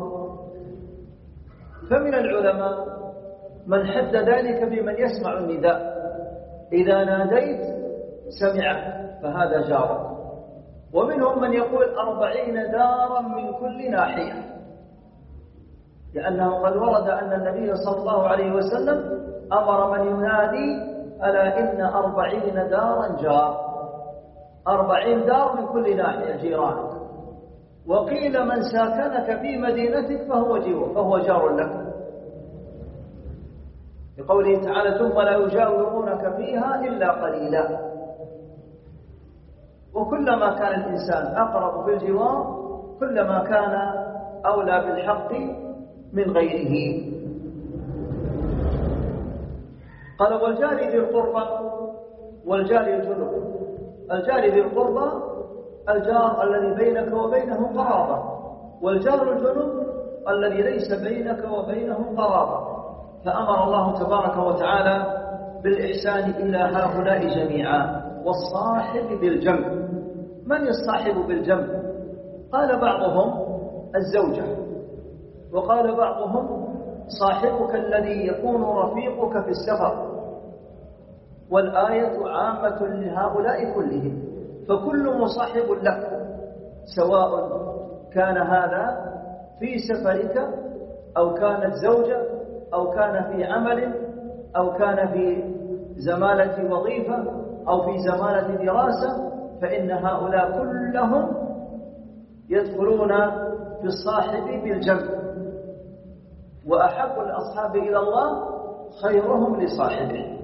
فمن العلماء من حد ذلك بمن يسمع النداء، إذا ناديت سمعك فهذا جارك. ومنهم من يقول: أربعين دارا من كل ناحية، لأنه قد ورد أن النبي صلى الله عليه وسلم أمر من ينادي: ألا إن أربعين دارا جار. أربعين دار من كل ناحية جيرانك. وقيل من ساكنك في مدينتك فهو جيوه فهو جار لك، لقوله تعالى ثم لا يجاورونك فيها إلا قليلا. وكلما كان الإنسان أقرب بالجوار كلما كان أولى بالحق من غيره. قال والجار ذي القربى والجار الجنب. الجار ذي القربى الجار الذي بينك وبينه قرابة، والجار الجنب الذي ليس بينك وبينه قرابة. فأمر الله تبارك وتعالى بالإحسان إلى هؤلاء جميعا. والصاحب بالجنب، من الصاحب بالجنب؟ قال بعضهم الزوجة، وقال بعضهم صاحبك الذي يكون رفيقك في السفر، والآية عامة لهؤلاء كلهم، فكل مصاحب لك سواء كان هذا في سفرك أو كانت زوجة أو كان في عمل أو كان في زمالة وظيفة أو في زمالة دراسة، فإن هؤلاء كلهم يدخلون في الصاحب بالجنب. وأحب الأصحاب إلى الله خيرهم لصاحبه.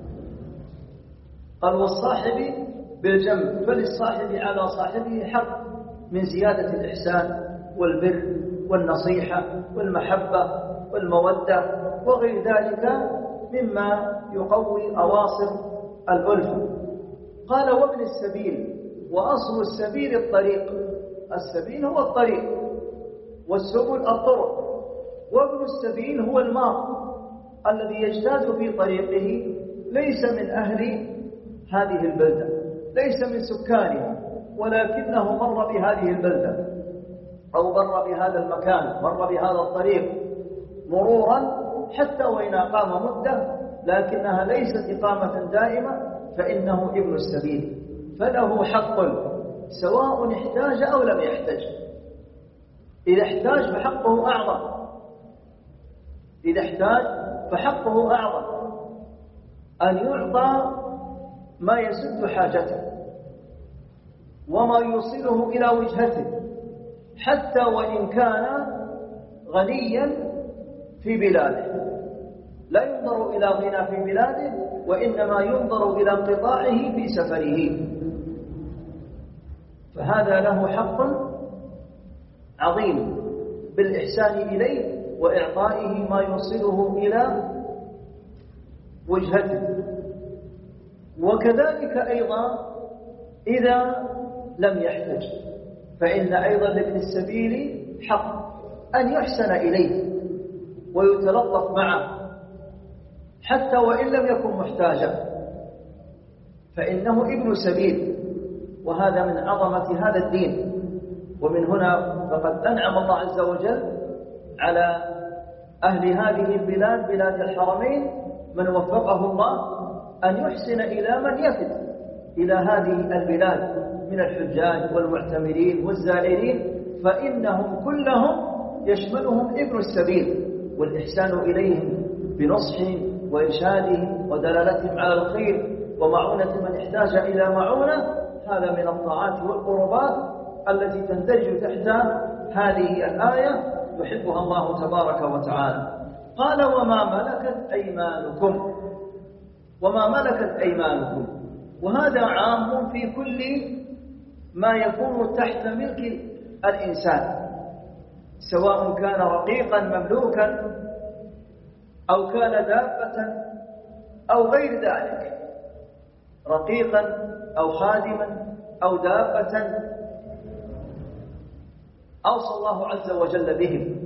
قال والصاحب بالجنب، فللصاحب على صاحبه حق من زيادة الإحسان والبر والنصيحة والمحبة والمودة وغير ذلك مما يقوي أواصر الألفة. قال وابن السبيل، وأصل السبيل الطريق، السبيل هو الطريق والسبل الطرق، وابن السبيل هو المار الذي يجتاز في طريقه ليس من أهل هذه البلدة، ليس من سكانها، ولكنه مر بهذه البلدة أو مر بهذا المكان، مر بهذا الطريق مرورا حتى وإن أقام مدة لكنها ليست إقامة دائمة، فإنه ابن السبيل، فله حق سواء احتاج أو لم يحتاج. إذا احتاج فحقه أعظم، إذا احتاج فحقه أعظم أن يعطى ما يسد حاجته وما يوصله إلى وجهته، حتى وإن كان غنيا في بلاده. لا ينظر إلى غنى في بلاده، وإنما ينظر إلى انقطاعه في سفره، فهذا له حق عظيم بالإحسان إليه وإعطائه ما يوصله إلى وجهته. وكذلك أيضا إذا لم يحتج، فإن أيضا لابن السبيل حق أن يحسن إليه ويتلطف معه حتى وإن لم يكن محتاجا، فإنه ابن سبيل، وهذا من عظمة هذا الدين. ومن هنا فقد أنعم الله عز وجل على أهل هذه البلاد بلاد الحرمين من وفقه الله أن يحسن إلى من يفد إلى هذه البلاد من الحجاج والمعتمرين والزائرين، فإنهم كلهم يشملهم ابن السبيل، والإحسان إليهم بنصحهم وإرشادهم ودلالتهم على الخير ومعونة من احتاج إلى معونة، هذا من الطاعات والقربات التي تندرج تحت هذه الآية يحبها الله تبارك وتعالى. قال وما ملكت أيمانكم، وما ملكت أيمانكم، وهذا عام في كل ما يكون تحت ملك الإنسان، سواء كان رقيقا مملوكا أو كان دابة أو غير ذلك، رقيقا أو خادما أو دابة أوصى الله عز وجل بهم.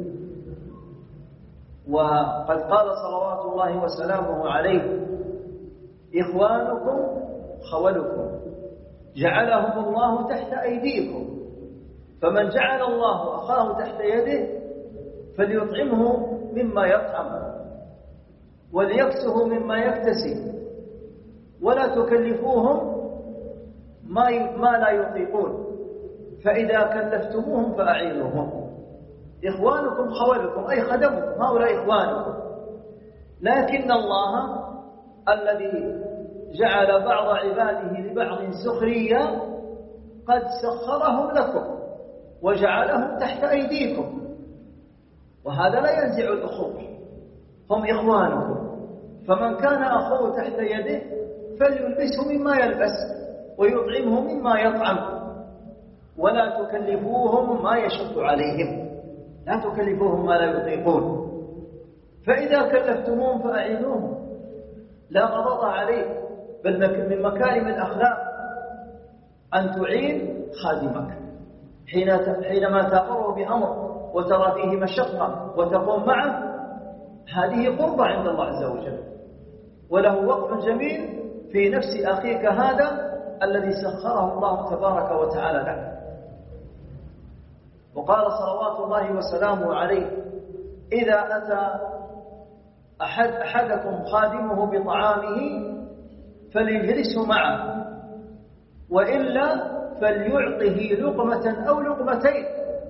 وقد قال صلوات الله وسلامه عليه إخوانكم خولكم جعلهم الله تحت أيديكم، فمن جعل الله أخاه تحت يده فليطعمه مما يطعم وليكسه مما يكتسي، ولا تكلفوهم ما ما لا يطيقون، فإذا كلفتموهم فأعينوهم. إخوانكم خولكم أي خدمكم، هؤلاء إخوانكم، لكن الله الذي جعل بعض عباده لبعض سخريا قد سخرهم لكم، وجعلهم تحت أيديكم، وهذا لا ينزع الأخوة، هم إخوانكم، فمن كان أخوه تحت يده فليلبسه مما يلبس ويطعمه مما يطعم، ولا تكلفوهم ما يشق عليهم، لا تكلفوهم ما لا يطيقون، فإذا كلفتموهم فأعينوهم، لا غضب عليه، بل من مكارم الأخلاق أن تعين خادمك حينما تأمره بأمر وترى فيه مشقة وتقوم معه، هذه قربة عند الله عز وجل، وله وقف جميل في نفس أخيك هذا الذي سخره الله تبارك وتعالى له. وقال صلوات الله وسلامه عليه: إذا أتى أحد أحدكم خادمه بطعامه فليجلسه معه، وإلا فليعطه لقمة أو لقمتين،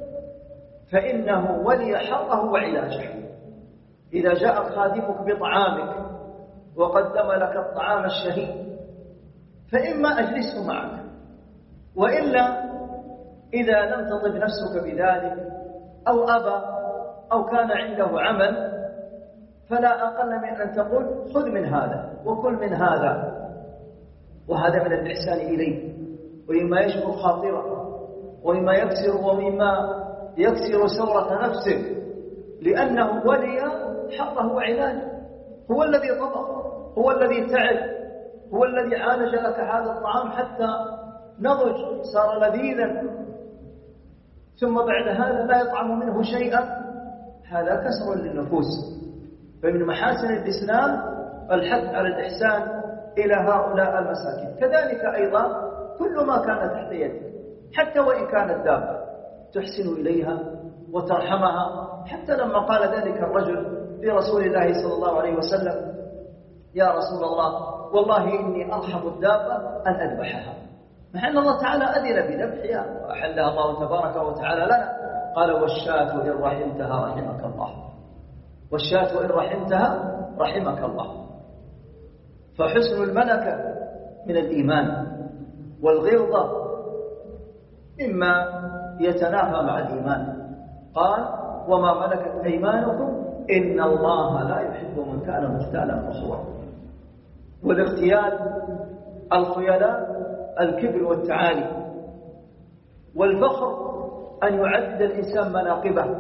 فإنه ولي حقه وعلاجه. إذا جاء خادمك بطعامك وقدم لك الطعام الشهي فإما أجلسه معك، وإلا إذا لم تطب نفسك بذلك أو أبى أو كان عنده عمل فلا أقل من أن تقول: خذ من هذا وكل من هذا، وهذا من الإحسان إليه، ومما يجبر خاطره، ومما يكسر ومما يكسر سورة نفسه، لأنه ولي حقه وعلاجه، هو الذي طبخ، هو الذي تعب، هو الذي عالج لك هذا الطعام حتى نضج صار لذيذا، ثم بعد هذا لا يطعم منه شيئا، هذا كسر للنفوس. فمن محاسن الإسلام الحث على الإحسان إلى هؤلاء المساكين. كذلك أيضا كل ما كان تحت يدك، حتى وإن كانت دابة، تحسن إليها وترحمها. حتى لما قال ذلك الرجل لرسول الله صلى الله عليه وسلم: يا رسول الله، والله إني أرحم الدابة أن أذبحها، مع أن الله تعالى أذن بذبحها وأحلها الله تبارك وتعالى لنا. قال: والشاة إن رحمتها رحمك الله، والشاة إن رحمتها رحمك الله. فحسن الملكة من الإيمان، والغلظة مما يتنافى مع الإيمان. قال: وما ملكت أيمانكم إن الله لا يحب من كان مختالا فخورا. والاغتيال الخيلاء الكبر والتعالي، والفخر أن يعدد الإنسان مناقبه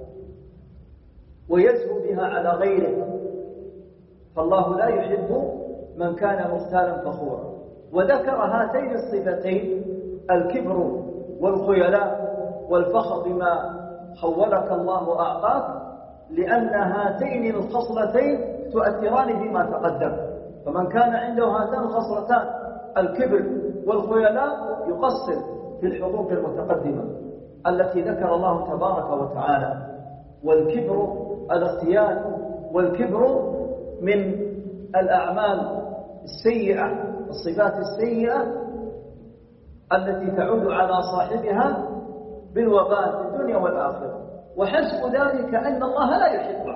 ويزهو بها على غيره، فالله لا يحب من كان مختالا فخورا. وذكر هاتين الصفتين: الكبر والخيلاء والفخر بما خولك الله وأعطاك، لأن هاتين الخصلتين تؤثران فيما تقدم. فمن كان عنده هاتان الخصلتان الكبر والخيلاء يقصر في الحقوق المتقدمة التي ذكر الله تبارك وتعالى. والكبر الاغتيال، والكبر من الأعمال السيئة، الصفات السيئة التي تعود على صاحبها بالوبال في الدنيا والآخرة. وحسب ذلك أن الله لا يحبه،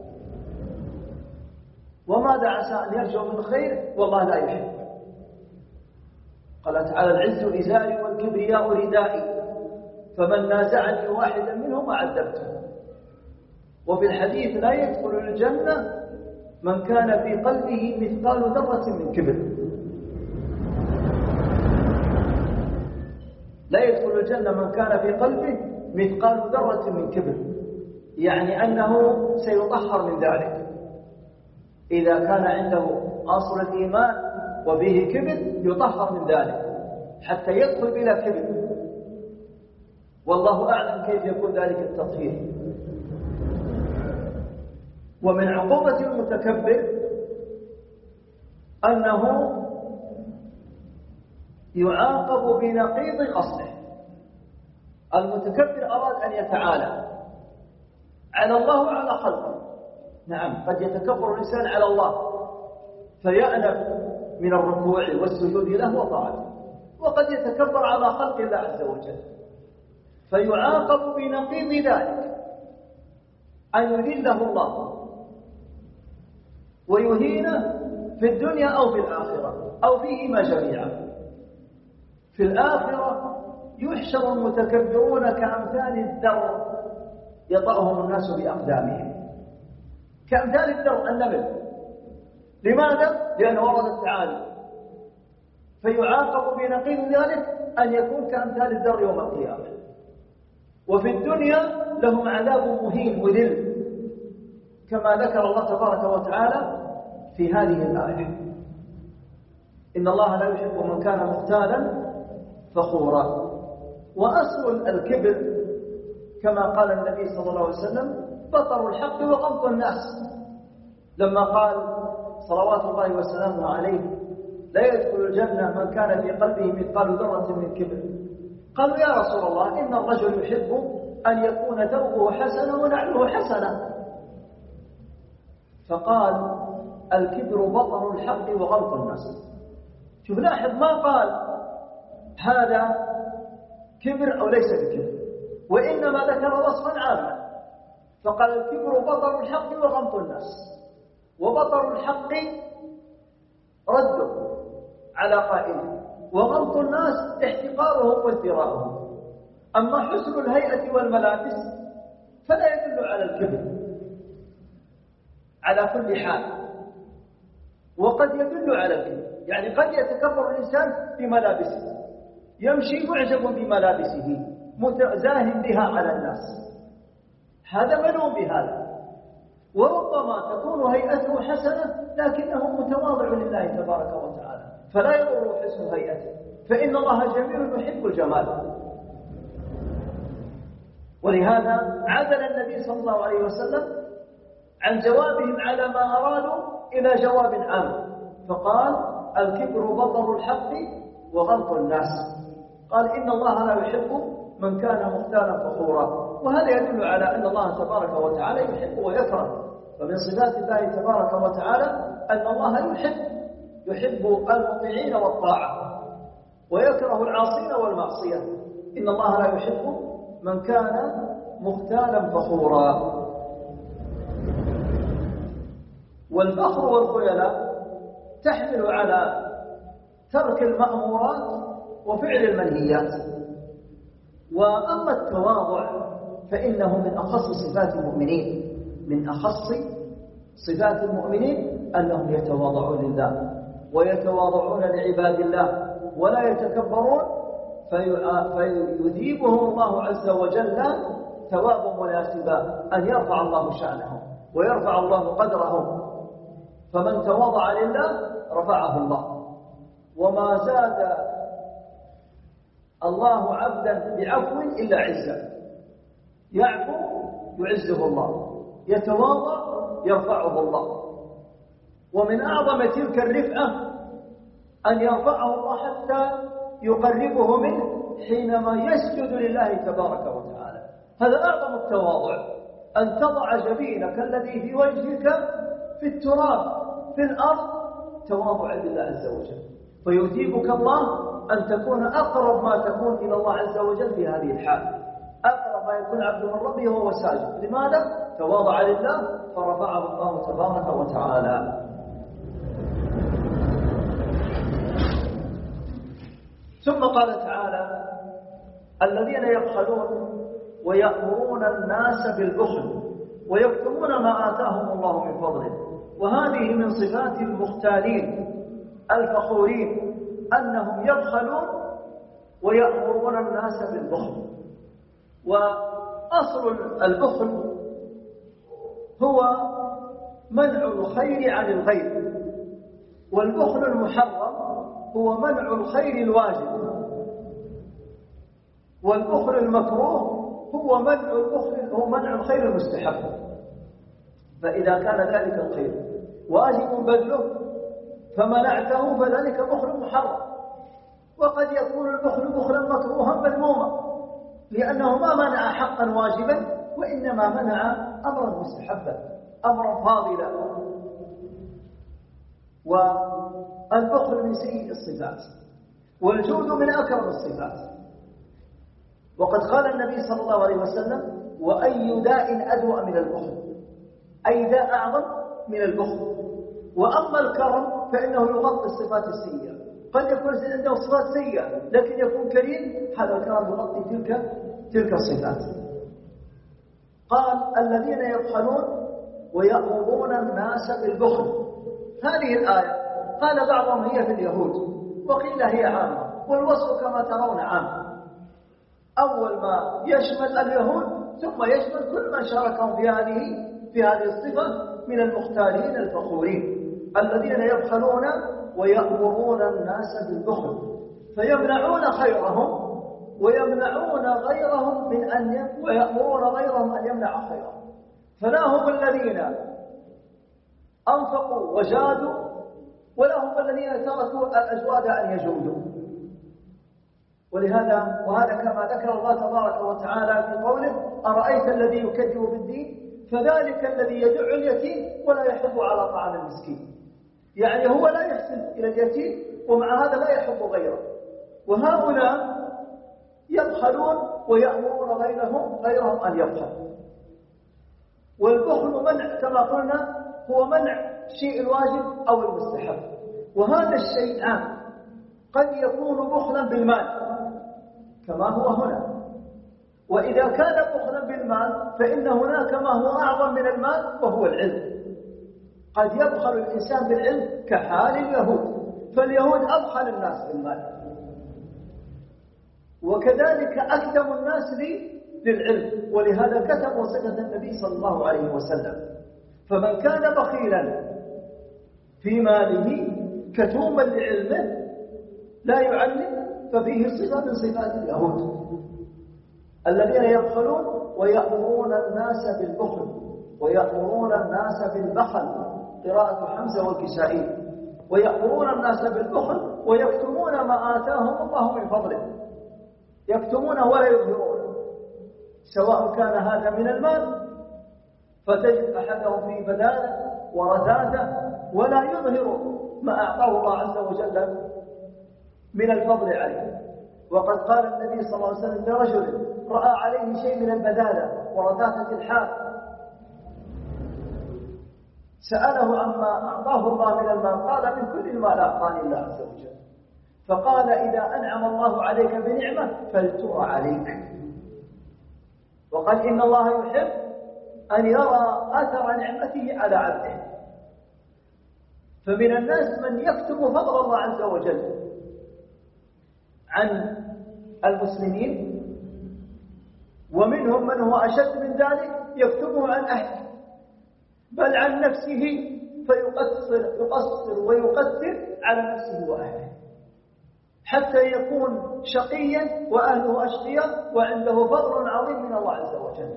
وماذا عسى أن يرجو من خير والله لا يحبه. قال تعالى: العز إزاري والكبرياء ردائي، فمن نازعني واحدا منهم عذبته. وفي الحديث: لا يدخل الجنة من كان في قلبه مثقال ذرة من كبر. لا يدخل الجنة من كان في قلبه مثقال ذرة من كبر، يعني أنه سيطهر من ذلك. إذا كان عنده أصل الإيمان وبه كبر يطهر من ذلك حتى يدخل بلا كبر، والله أعلم كيف يكون ذلك التطهير. ومن عقوبة المتكبر أنه يعاقب بنقيض قصده. المتكبر أراد أن يتعالى على الله وعلى خلقه. نعم، قد يتكبر الإنسان على الله فيأنف من الركوع والسجود له وطاعته، وقد يتكبر على خلق الله عز وجل فيعاقب بنقيض ذلك، أن يذله الله ويهينه في الدنيا أو في الآخرة أو فيهما جميعا. في الآخرة يحشر المتكبرون كأمثال الذر يطأهم الناس بأقدامهم، كأمثال الذر النمل. لماذا؟ لأنه ورد التعالي، فيعاقب بنقيض ذلك أن يكون كأمثال الذر يوم القيامة. وفي الدنيا لهم عذاب مهين مذل، كما ذكر الله تبارك وتعالى في هذه الآية: إن الله لا يحب من كان مختالا فخورا. وأصل الكبر كما قال النبي صلى الله عليه وسلم بطر الحق وغمط الناس، لما قال صلوات الله وسلامه عليه: لا يدخل الجنة من كان في قلبه مثقال ذرة من كبر. قالوا: يا رسول الله، إن الرجل يحب أن يكون ثوبه حسنا ونعله حسنا. فقال: الكبر بطر الحق وغمط الناس. شوف، لاحظ، ما قال هذا كبر أو ليس بكبر، وإنما ذكر وصفا عاما، فقال: الكبر بطر الحق وغمط الناس. وبطر الحق رده على قائله، وغمط الناس احتقارهم وازدراءهم. أما حسن الهيئة والملابس فلا يدل على الكبر على كل حال، وقد يدل على الكبر. يعني قد يتكبر الإنسان بملابسه، يمشي معجب بملابسه متزاهم بها على الناس، هذا ملوم بهذا. وربما تكون هيئته حسنة لكنه متواضع لله تبارك وتعالى، فلا يضر حسن هيئته، فإن الله جميل يحب الجمال. ولهذا عدل النبي صلى الله عليه وسلم عن جوابهم على ما أرادوا إلى جواب عام، فقال: الكبر بطر الحق وغمط الناس. قال: إن الله لا يحب من كان مختالا فخورا. وهذا يدل على أن الله تبارك وتعالى يحب ويكره. فمن صفات الله تبارك وتعالى أن الله يحب يحب المطيعين والطاعة، ويكره العاصين والمعصية. إن الله لا يحب من كان مختالا فخورا. والفخر والخيلاء تحمل على ترك المأمورات وفعل المنهيات. وأما التواضع فإنه من أخص صفات المؤمنين، من أخص صفات المؤمنين أنهم يتواضعون لله ويتواضعون لعباد الله ولا يتكبرون، فيذيبهم الله عز وجل ثواب مناسبا، أن يرفع الله شأنهم ويرفع الله قدرهم. فمن تواضع لله رفعه الله. وما زاد الله عبدا بعفو إلا عزا، يعفو يعزه الله، يتواضع يرفعه الله. ومن أعظم تلك الرفعة أن يرفعه الله حتى يقربه منه حينما يسجد لله تبارك وتعالى. هذا أعظم التواضع، أن تضع جبينك الذي في وجهك في التراب في الأرض تواضعا لله عز وجل، فيثيبك الله أن تكون أقرب ما تكون إلى الله عز وجل في هذه الحال، أقرب ما يكون عبد من ربه وهو ساجد. لماذا؟ تواضع لله فرفعه الله تبارك وتعالى. ثم قال تعالى: الذين يبخلون ويأمرون الناس بالبخل ويكتمون ما آتاهم الله من فضله. وهذه من صفات المختالين الفخورين، أنهم يبخلون ويأمرون الناس بالبخل. وأصل البخل هو منع الخير عن الغير، والبخل المحرم هو منع الخير الواجب، والبخل المكروه هو منع البخل هو منع الخير المستحب. فإذا كان ذلك الخير واجب بذله فمنعته فذلك بخل محرم. وقد يكون البخل بخلا مكروها مذموما، لأنه ما منع حقا واجبا وإنما منع أمرا مستحبا، أمرا فاضلا. والبخل من سيء الصفات، والجود من أكرم الصفات. وقد قال النبي صلى الله عليه وسلم: وأي داء أدوأ من البخل، أي داء أعظم من البخل. وأما الكرم فإنه يغطي الصفات السيئة. قد يكون عنده صفات سيئة لكن يكون كريم، هذا الكلام يغطي تلك تلك الصفات. قال الذين يبخلون ويأمرون الناس بالبخل. هذه الآية قال بعضهم هي في اليهود وقيل هي عامة، والوصف كما ترون عام، أول ما يشمل اليهود ثم يشمل كل من شاركهم في هذه في هذه الصفة من المختارين الفخورين، الذين يبخلون ويأمرون الناس بالبخل فيمنعون خيرهم ويمنعون غيرهم من أن ي... ويأمرون غيرهم أن يمنع خيرهم. فلا هم الذين أنفقوا وجادوا ولا هم الذين تركوا الأجواد أن يجودوا. ولهذا وهذا كما ذكر الله تبارك وتعالى في قوله أرأيت الذي يكذب بالدين فذلك الذي يدع اليتيم ولا يحض على طعام المسكين. يعني هو لا يحسن إلى اليتيم ومع هذا لا يحض غيره. وهؤلاء يبخلون ويأمرون غيرهم غيرهم أن يبخلوا. والبخل منع كما قلنا هو منع شيء الواجب أو المستحب، وهذا الشيء عام، قد يكون بخلا بالمال كما هو هنا، وإذا كان بخلا بالمال فإن هناك ما هو أعظم من المال وهو العلم. قد يبخل الإنسان بالعلم كحال اليهود، فاليهود أبخل الناس بالمال، وكذلك أكتم الناس للعلم، ولهذا كتموا صفة النبي صلى الله عليه وسلم. فمن كان بخيلا في ماله كتوما لعلمه لا يعلم ففيه صفة من صفات اليهود الذين يبخلون ويأمرون الناس بالبخل ويأمرون الناس بالبخل، قراءة حمزة والكسائي، ويأمرون الناس بالبخل ويكتمون ما آتاهم الله من فضله، يكتمون ولا يظهرون، سواء كان هذا من المال فتجد أحدهم في بداله ورزاده ولا يظهر ما أعطاه الله عز وجل من الفضل عليه. وقد قال النبي صلى الله عليه وسلم لرجل رأى عليه شيء من البدالة ورزاته الحال سأله عما أعطاه الله من المال قال من كل المال أعطاني الله عز وجل. فقال إذا أنعم الله عليك بنعمة فلترى عليك. وقال إن الله يحب أن يرى أثر نعمته على عبده. فمن الناس من يكتب فضل الله عز وجل عن المسلمين، ومنهم من هو أشد من ذلك يكتبه عن أهله بل عن نفسه فيقصر يقصر ويقدر على نفسه وأهله حتى يكون شقيا وأهله أشقياء وعنده فضل عظيم من الله عز وجل،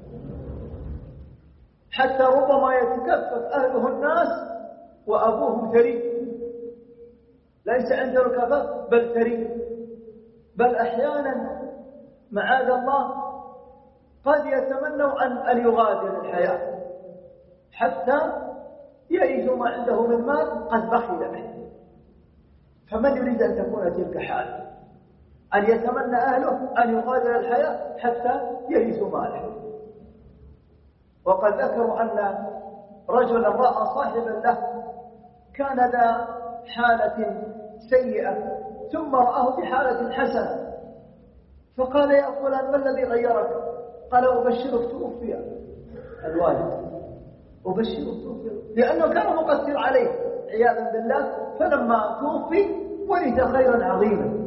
حتى ربما يتكفف أهله الناس وأبوهم ثري ليس عنده الكفاف بل ثري، بل أحيانا معاذ الله قد يتمنوا أن أن يغادر الحياة حتى يئس ما عنده من مال قد بخل به. فمن يريد أن تكون تلك حال أن يتمنى أهله أن يغادر الحياة حتى يئس ماله. وقد ذكروا أن رجلا رأى صاحبا له كان ذا حالة سيئة ثم رآه بحالة حسنة فقال يا فلان ما الذي غيرك؟ قال أبشرك توفي الوالد، أبشرك توفي لأنه كان مقصر عليه عياذا بالله، فلما توفي ورث خيرا عظيما.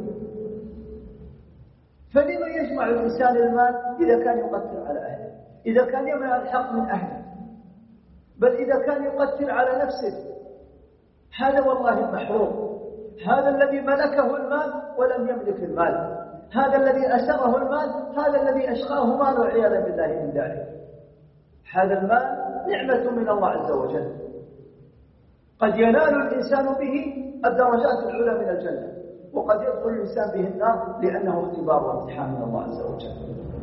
فلما يجمع الإنسان المال إذا كان يقتل على أهله، إذا كان يمنع الحق من أهله، بل إذا كان يقتل على نفسه؟ هذا والله المحروم، هذا الذي ملكه المال ولم يملك المال، هذا الذي أسره المال، هذا الذي أشقاه ماله عياذا بالله من ذلك. هذا المال نعمة من الله عز وجل قد ينال الإنسان به الدرجات العلى من الجنة، وقد يدخل الإنسان به النار لأنه اختبار وامتحان من الله عز وجل.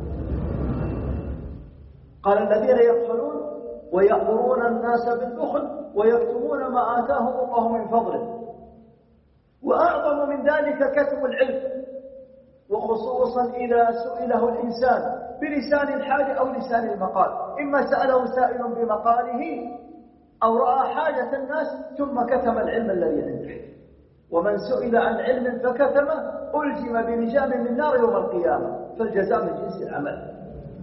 قال الذين يبخلون ويأمرون الناس بالبخل ويكتمون ما آتاهم الله من فضله. وأعظم من ذلك كتم العلم، وخصوصا إذا سئله الإنسان بلسان الحال أو لسان المقال، إما سأله سائل بمقاله أو رأى حاجة الناس ثم كتم العلم الذي عنده. ومن سئل عن علم فكتمه ألزم بلجام من نار يوم القيامة. فالجزاء من جنس العمل،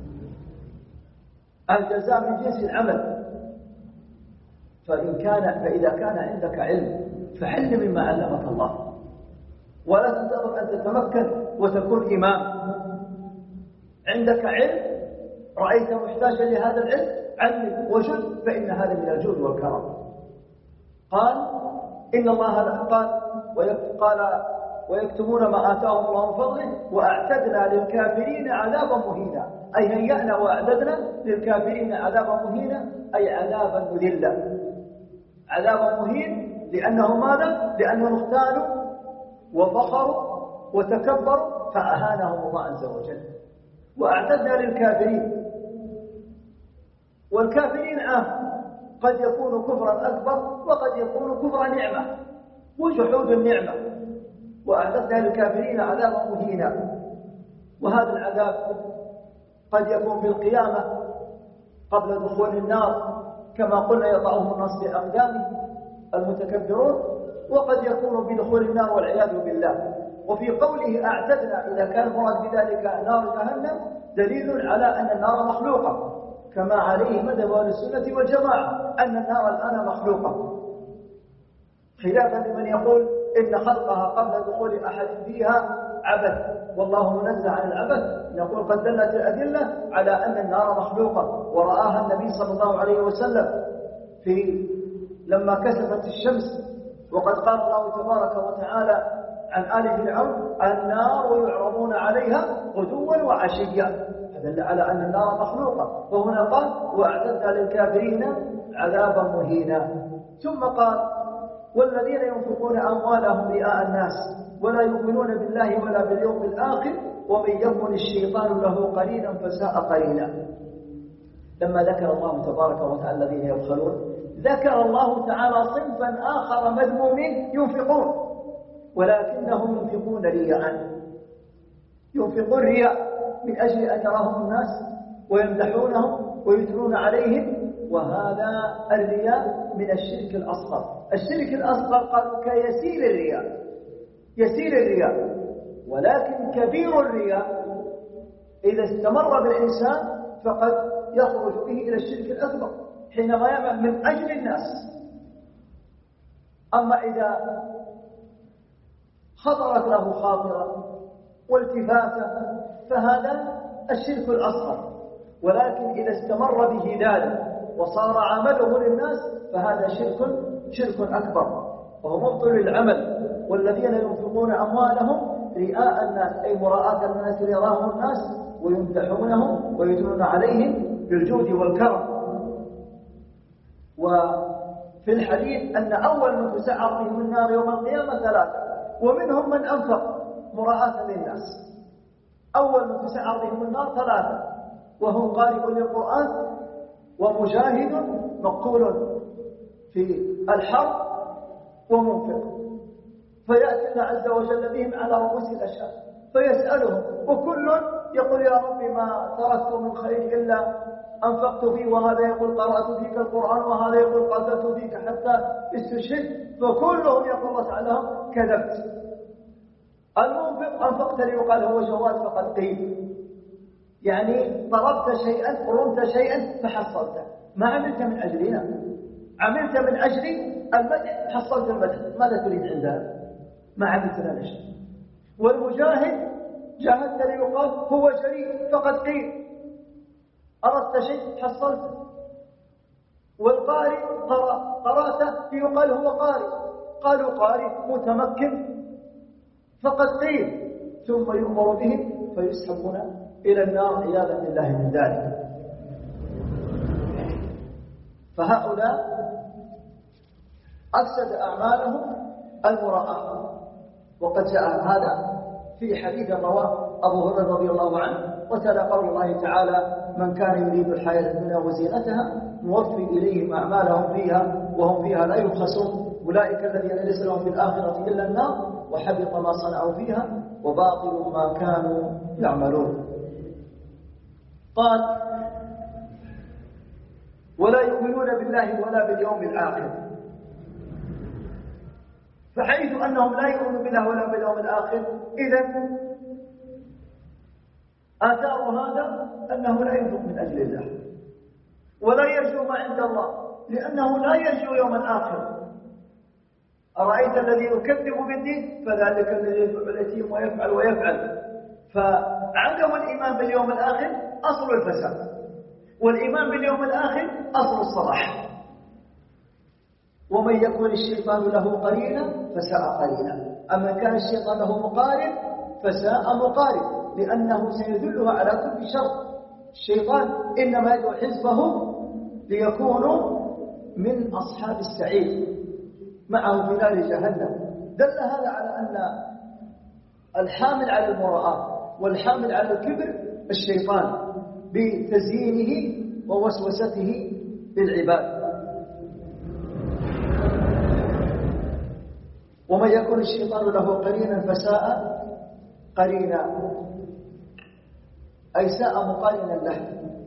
الجزاء من جنس العمل. فإن كان فإذا كان عندك علم فعلم مما علمك الله، ولا تنتظر أن تتمكن وتكون إمام. عندك علم رأيت محتاجا لهذا العلم علم وجد، فإن هذا من الجود والكرم. قال إن الله قال وقال ويكتمون ما آتاهم الله من فضله وأعتدنا للكافرين عذابا مهينا، أي هيأنا وأعددنا للكافرين عذابا مهينا، أي عذابا مذلا. عذابا مهين لأنه ماذا؟ لأنهم اختالوا وفخروا وتكبروا فأهانهم الله عز وجل. وأعتدنا للكافرين، والكافرين عام، قد يكون كفرا أكبر وقد يكون كفر نعمة وجحود النعمة. وأعتدنا للكافرين عذابا مهينا، وهذا العذاب قد يكون في القيامة قبل دخول النار كما قلنا يضعهم الناس بأقدامه المتكبرون، وقد يكون بدخول النار والعياذ بالله. وفي قوله أعتدنا إذا كان مراد بذلك نار جهنم دليل على أن النار مخلوقة، كما عليه مذهب أهل السنة والجماعة أن النار الآن مخلوقة، خلافا لمن يقول إن خلقها قبل دخول أحد فيها عبث، والله منزه عن العبث. نقول قد دلت الأدلة على أن النار مخلوقة، ورآها النبي صلى الله عليه وسلم في لما كسفت الشمس، وقد قال الله تبارك وتعالى عن آل فرعون النار يعرضون عليها غدوا وعشيا، دل على أن النار مخلوقة. وهنا قال وأعتدنا للكافرين عذابا مهينا. ثم قال والذين ينفقون أموالهم رئاء الناس ولا يؤمنون بالله ولا باليوم الآخر ومن يكن الشيطان له قرينا فساء قرينا. لما ذكر الله تبارك وتعالى الذين يبخلون ذكر الله تعالى صنفا آخر مذمومين ينفقون، ولكنهم ينفقون رياء، ينفقون رياء من أجل أن يراهم الناس ويمدحونهم ويثنون عليهم، وهذا الرياء من الشرك الأصغر. الشرك الأصغر قالوا كيسير الرياء، يسير الرياء، ولكن كبير الرياء إذا استمر بالإنسان فقد يخرج به إلى الشرك الأكبر حينما يعمل من أجل الناس. أما إذا خطرت له خاطرة والتفاتة فهذا الشرك الأصغر، ولكن إذا استمر به ذلك وصار عمله للناس فهذا شرك شرك أكبر وهو مبطل العمل. والذين ينفقون أموالهم رئاء الناس أي مراءة الناس ليراهم الناس ويمدحونهم ويثنون عليهم بالجود والكرم. وفي الحديث أن أول من تسعر بهم النار يوم القيامة ثلاثة، ومنهم من أنفق مراءة للناس. أول من تسعر بهم النار ثلاثة، وهم قارئ للقرآن ومجاهد مقتول في الحرب ومنفق، فيأتي الله عز وجل بهم على رؤوس الأشهاد فيسألهم، وكل يقول يا رب ما تركت من خير إلا أنفقت فيه، وهذا يقول قرأت فيك القرآن، وهذا يقول قاتلت فيك حتى استشهدت، فكلهم يقول الله تعالى كذبت. المنفق أنفقت لي وقال هو جواد فقد قيل، يعني طلبت شيئا رمت شيئا فحصلته، ما عملت من أجلنا، عملت من أجل المدح حصلت المدح، ماذا تريد عندها؟ ما عملت لنا شيء. والمجاهد جاهدت ليقال هو جريء فقد قيل، أردت شيء حصلته. والقارئ قرأ قرأت ليقال هو قارئ، قالوا قارئ متمكن فقد قيل، ثم يؤمر بهم فيسحبون إلى النار عياذا بالله من ذلك. فهؤلاء أفسد أعمالهم المراءة، وقد جاء هذا في حديث رواه أبو هريرة رضي الله عنه وتلا قول الله تعالى من كان يريد الحياة الدنيا وزينتها نوفي إليهم أعمالهم فيها وهم فيها لا يبخسون أولئك الذين ليس لهم في الآخرة إلا النار وحبط ما صنعوا فيها وباطل ما كانوا يعملون. قال ولا يؤمنون بالله ولا باليوم الآخر، فحيث أنهم لا يؤمنون بالله ولا باليوم الآخر، إذن آثار هذا أنه لا ينفق من أجل الله ولا يرجو ما عند الله، لأنه لا يرجو يوم الآخر. أرأيت الذي يكذب بالدين فذلك الذي يدعو اليتيم ويفعل ويفعل. فعدم الإيمان باليوم الآخر أصل الفساد، والإيمان باليوم الآخر أصل الصلاح. ومن يكون الشيطان له قرينا فساء قرينا، أما كان الشيطان له مقارن فساء مقارن، لأنه سيدلها على كل شر. الشيطان إنما يدعو حزبه ليكونوا من أصحاب السعير معه في نار جهنم. دل هذا على أن الحامل على المراءة والحامل على الكبر الشيطان بتزيينه ووسوسته للعباد. ومن يكون الشيطان له قرينا فساء قرينا، أي ساء مقارنا له.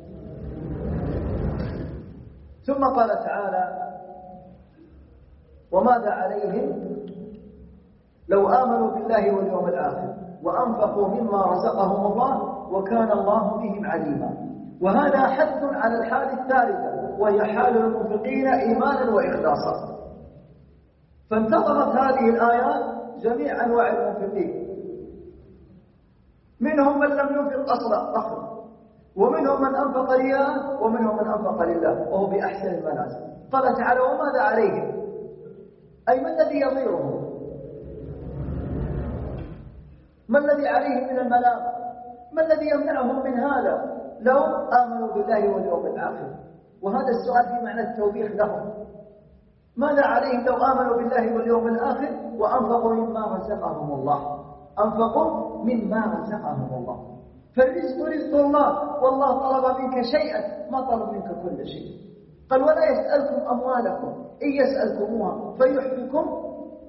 ثم قال تعالى: وماذا عليهم لو آمنوا بالله واليوم الآخر وأنفقوا مما رزقهم الله وكان الله بهم عليما. وهذا حث على الحال الثالثة، وهي حال المنفقين إيمانا وإخلاصا. فانتظمت هذه الآيات جميع أنواع المنفقين، منهم من لم ينفق أصلا أخر، ومنهم من أنفق رياء، ومنهم من أنفق لله وهو بأحسن المنازل. قال تعالى: وماذا عليهم، أي ما الذي يضيرهم، ما الذي عليهم من الملام، ما الذي يمنعهم من هذا لو آمنوا بالله واليوم الآخر. وهذا السؤال في معنى التوبيخ لهم. ماذا عليهم لو آمنوا بالله واليوم الآخر وأنفقوا مما رزقهم الله، أنفقوا مما رزقهم الله. فالرزق رزق الله، والله طلب منك شيئا ما طلب منك كل شيء. قال: ولا يسألكم أموالكم إن يسألكموها فيحفكم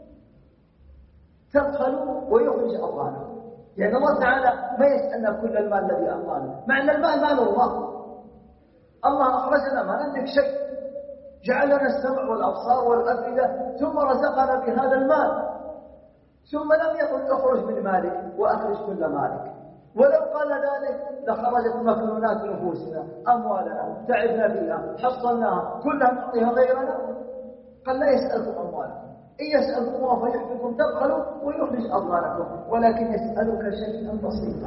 تبخلوا ويخرج أضغانكم. يعني الله تعالى ما يسألنا كل المال الذي أعطانا، مع أن المال مال الله. الله أخرجنا ما نملك شيء، جعلنا السمع والأبصار والأفئدة، ثم رزقنا بهذا المال، ثم لم يقل اخرج من مالك وأخرج كل مالك. ولو قال ذلك لخرجت مكنونات نفوسنا، أموالنا تعبنا فيها حصلناها كلها نعطيها غيرنا. قال: لا يسألكم أموالكم إن يسألكم فيحفكم تبخلوا ويخرج أضغانكم، ولكن يسألك شيئا بسيطا.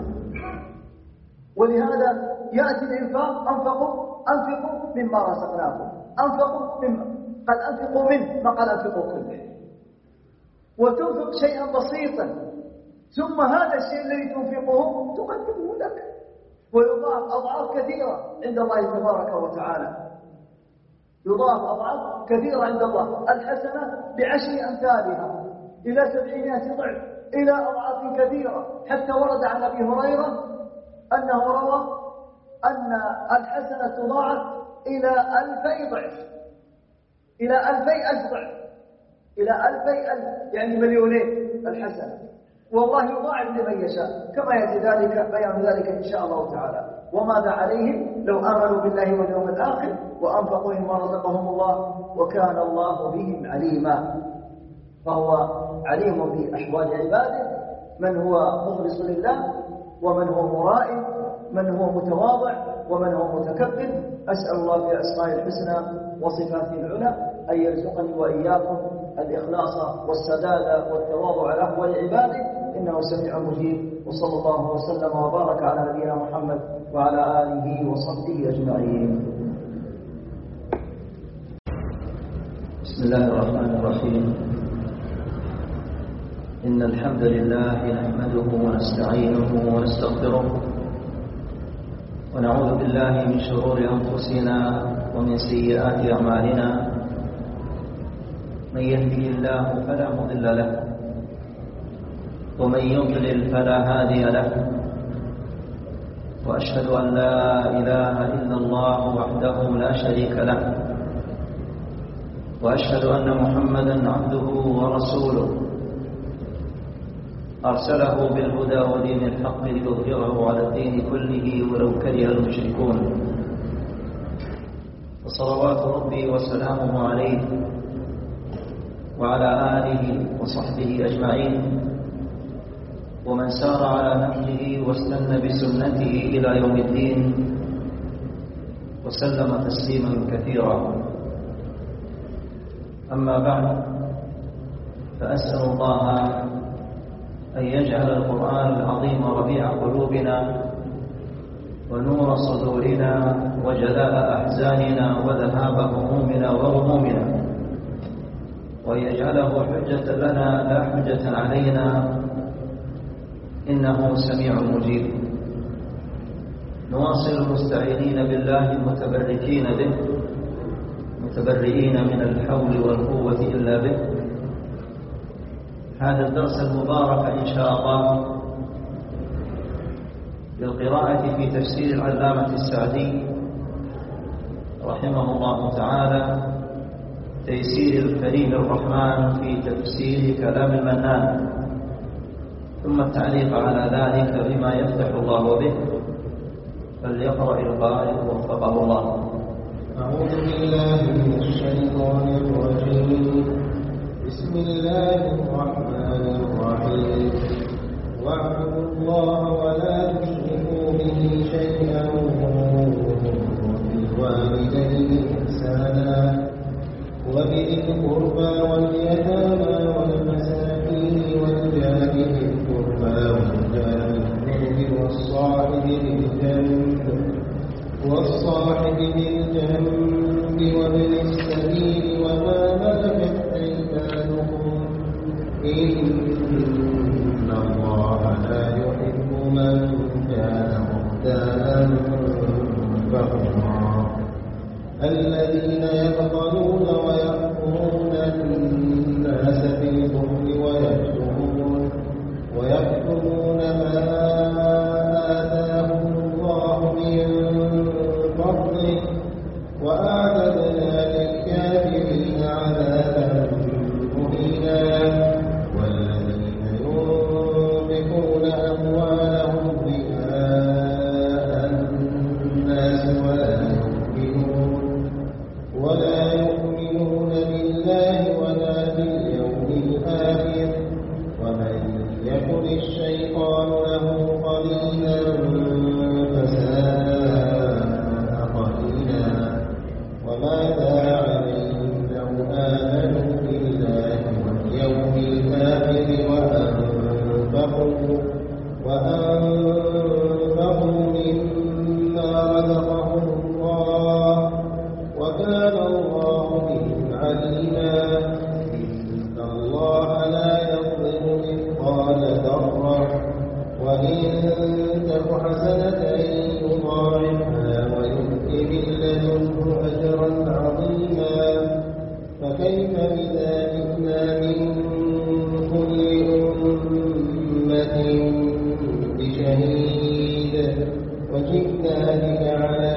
ولهذا يأتي الإنفاق: أنفقوا أنفقوا مما رزقناكم، أنفقوا مما قال أنفقوا منه، ما قال أنفقوا كله. وتنفق شيئا بسيطا، ثم هذا الشيء الذي تنفقه تقدمه لك، ويضاعف أضعاف كثيرة عند الله تبارك وتعالى. يضاعف أضعاف كثيرة عند الله، الحسنة بعشر أمثالها إلى سبعينات ضعف، إلى أضعاف كثيرة، حتى ورد عن أبي هريرة أنه روى أن الحسنة تضاعف إلى ألفي ضعف، إلى ألفي ألف ضعف، إلى ألفي ألف، يعني مليونين الحسنة. والله يضاعف لمن يشاء، كما يأتي ذلك بيان ذلك إن شاء الله تعالى. وماذا عليهم لو آمنوا بالله واليوم الآخر وأنفقوا مما رزقهم الله وكان الله بهم عليما. فهو عليم بأحوال عباده، من هو مخلص لله ومن هو مرائي، من هو متواضع ومن هو متكبر. أسأل الله بأسماء الحسنى وصفاته العلى أن يرزقني وإياكم الإخلاص والسداد والتواضع على أحوال عباده، إنه سميع مجيب. وصلى الله وسلم وبارك على نبينا محمد وعلى آله وصحبه أجمعين. بسم الله الرحمن الرحيم. إن الحمد لله نحمده ونستعينه ونستغفره، ونعوذ بالله من شرور أنفسنا ومن سيئات أعمالنا. من يهده الله فلا مضل له، ومن يضلل فلا هادي له. وأشهد أن لا إله إلا الله وحده لا شريك له، وأشهد أن محمدا عبده ورسوله أرسله بالهدى ودين الحق ليظهره على الدين كله ولو كره المشركون. وصلوات ربي وسلامه عليه وعلى آله وصحبه أجمعين ومن سار على نهجه واستنى بسنته إلى يوم الدين وسلم تسليما كثيرا. أما بعد، فأسأل الله أن يجعل القرآن العظيم ربيع قلوبنا ونور صدورنا وجلاء أحزاننا وذهاب همومنا وغمومنا، ويجعله حجة لنا لا حجة علينا، إنه سميع مجيب. نواصل المستعينين بالله المتبركين به متبرئين من الحول والقوة إلا به. هذا الدرس المبارك إن شاء الله بالقراءة في تفسير العلامة السعدي رحمه الله تعالى، تيسير الكريم الرحمن في تفسير كلام المنان، ثم التعليق على ذلك بما يفتح الله به. فليقرأ القارئ وفقه الله. أعوذ بالله من الشيطان الرجيم. بسم الله الرحمن الرحيم. واعبدوا الله ولا تشركوا به شيئا وبالوالدين إحسانا وبذي القربى واليتامى والمساكين والجار ذي القربى والجار الجنب والصاحب بالجنب والصاحب بالجنب وابن السبيل وما ملكت أيمانكم إن الله لا يحب من كان مختالا فخورا الذين يبخلون ويأمرون الناس بالبخل ويكتمون ويكتمون ما آتاهم الله من فضله وأعتدنا للكافرين عذابا مهينا. والذين ينفقون أموالهم رئاء الناس ولا يؤمنون ولا يؤمنون بالله ولا باليوم الآخر ومن يكن الشيطان له قرينا فساء قرينا. وماذا عليهم لو آمنوا بالله واليوم الآخر وأنفقوا وأنفقوا مما رزقهم الله وكان الله بهم عليما. إن الله لا يظلم مثقال ذرة وإن تك حسنة يضاعفها ويؤت من لدنه أجرا عظيما. فكيف إذا جئنا من كل أمة بشهيد وجئنا بك على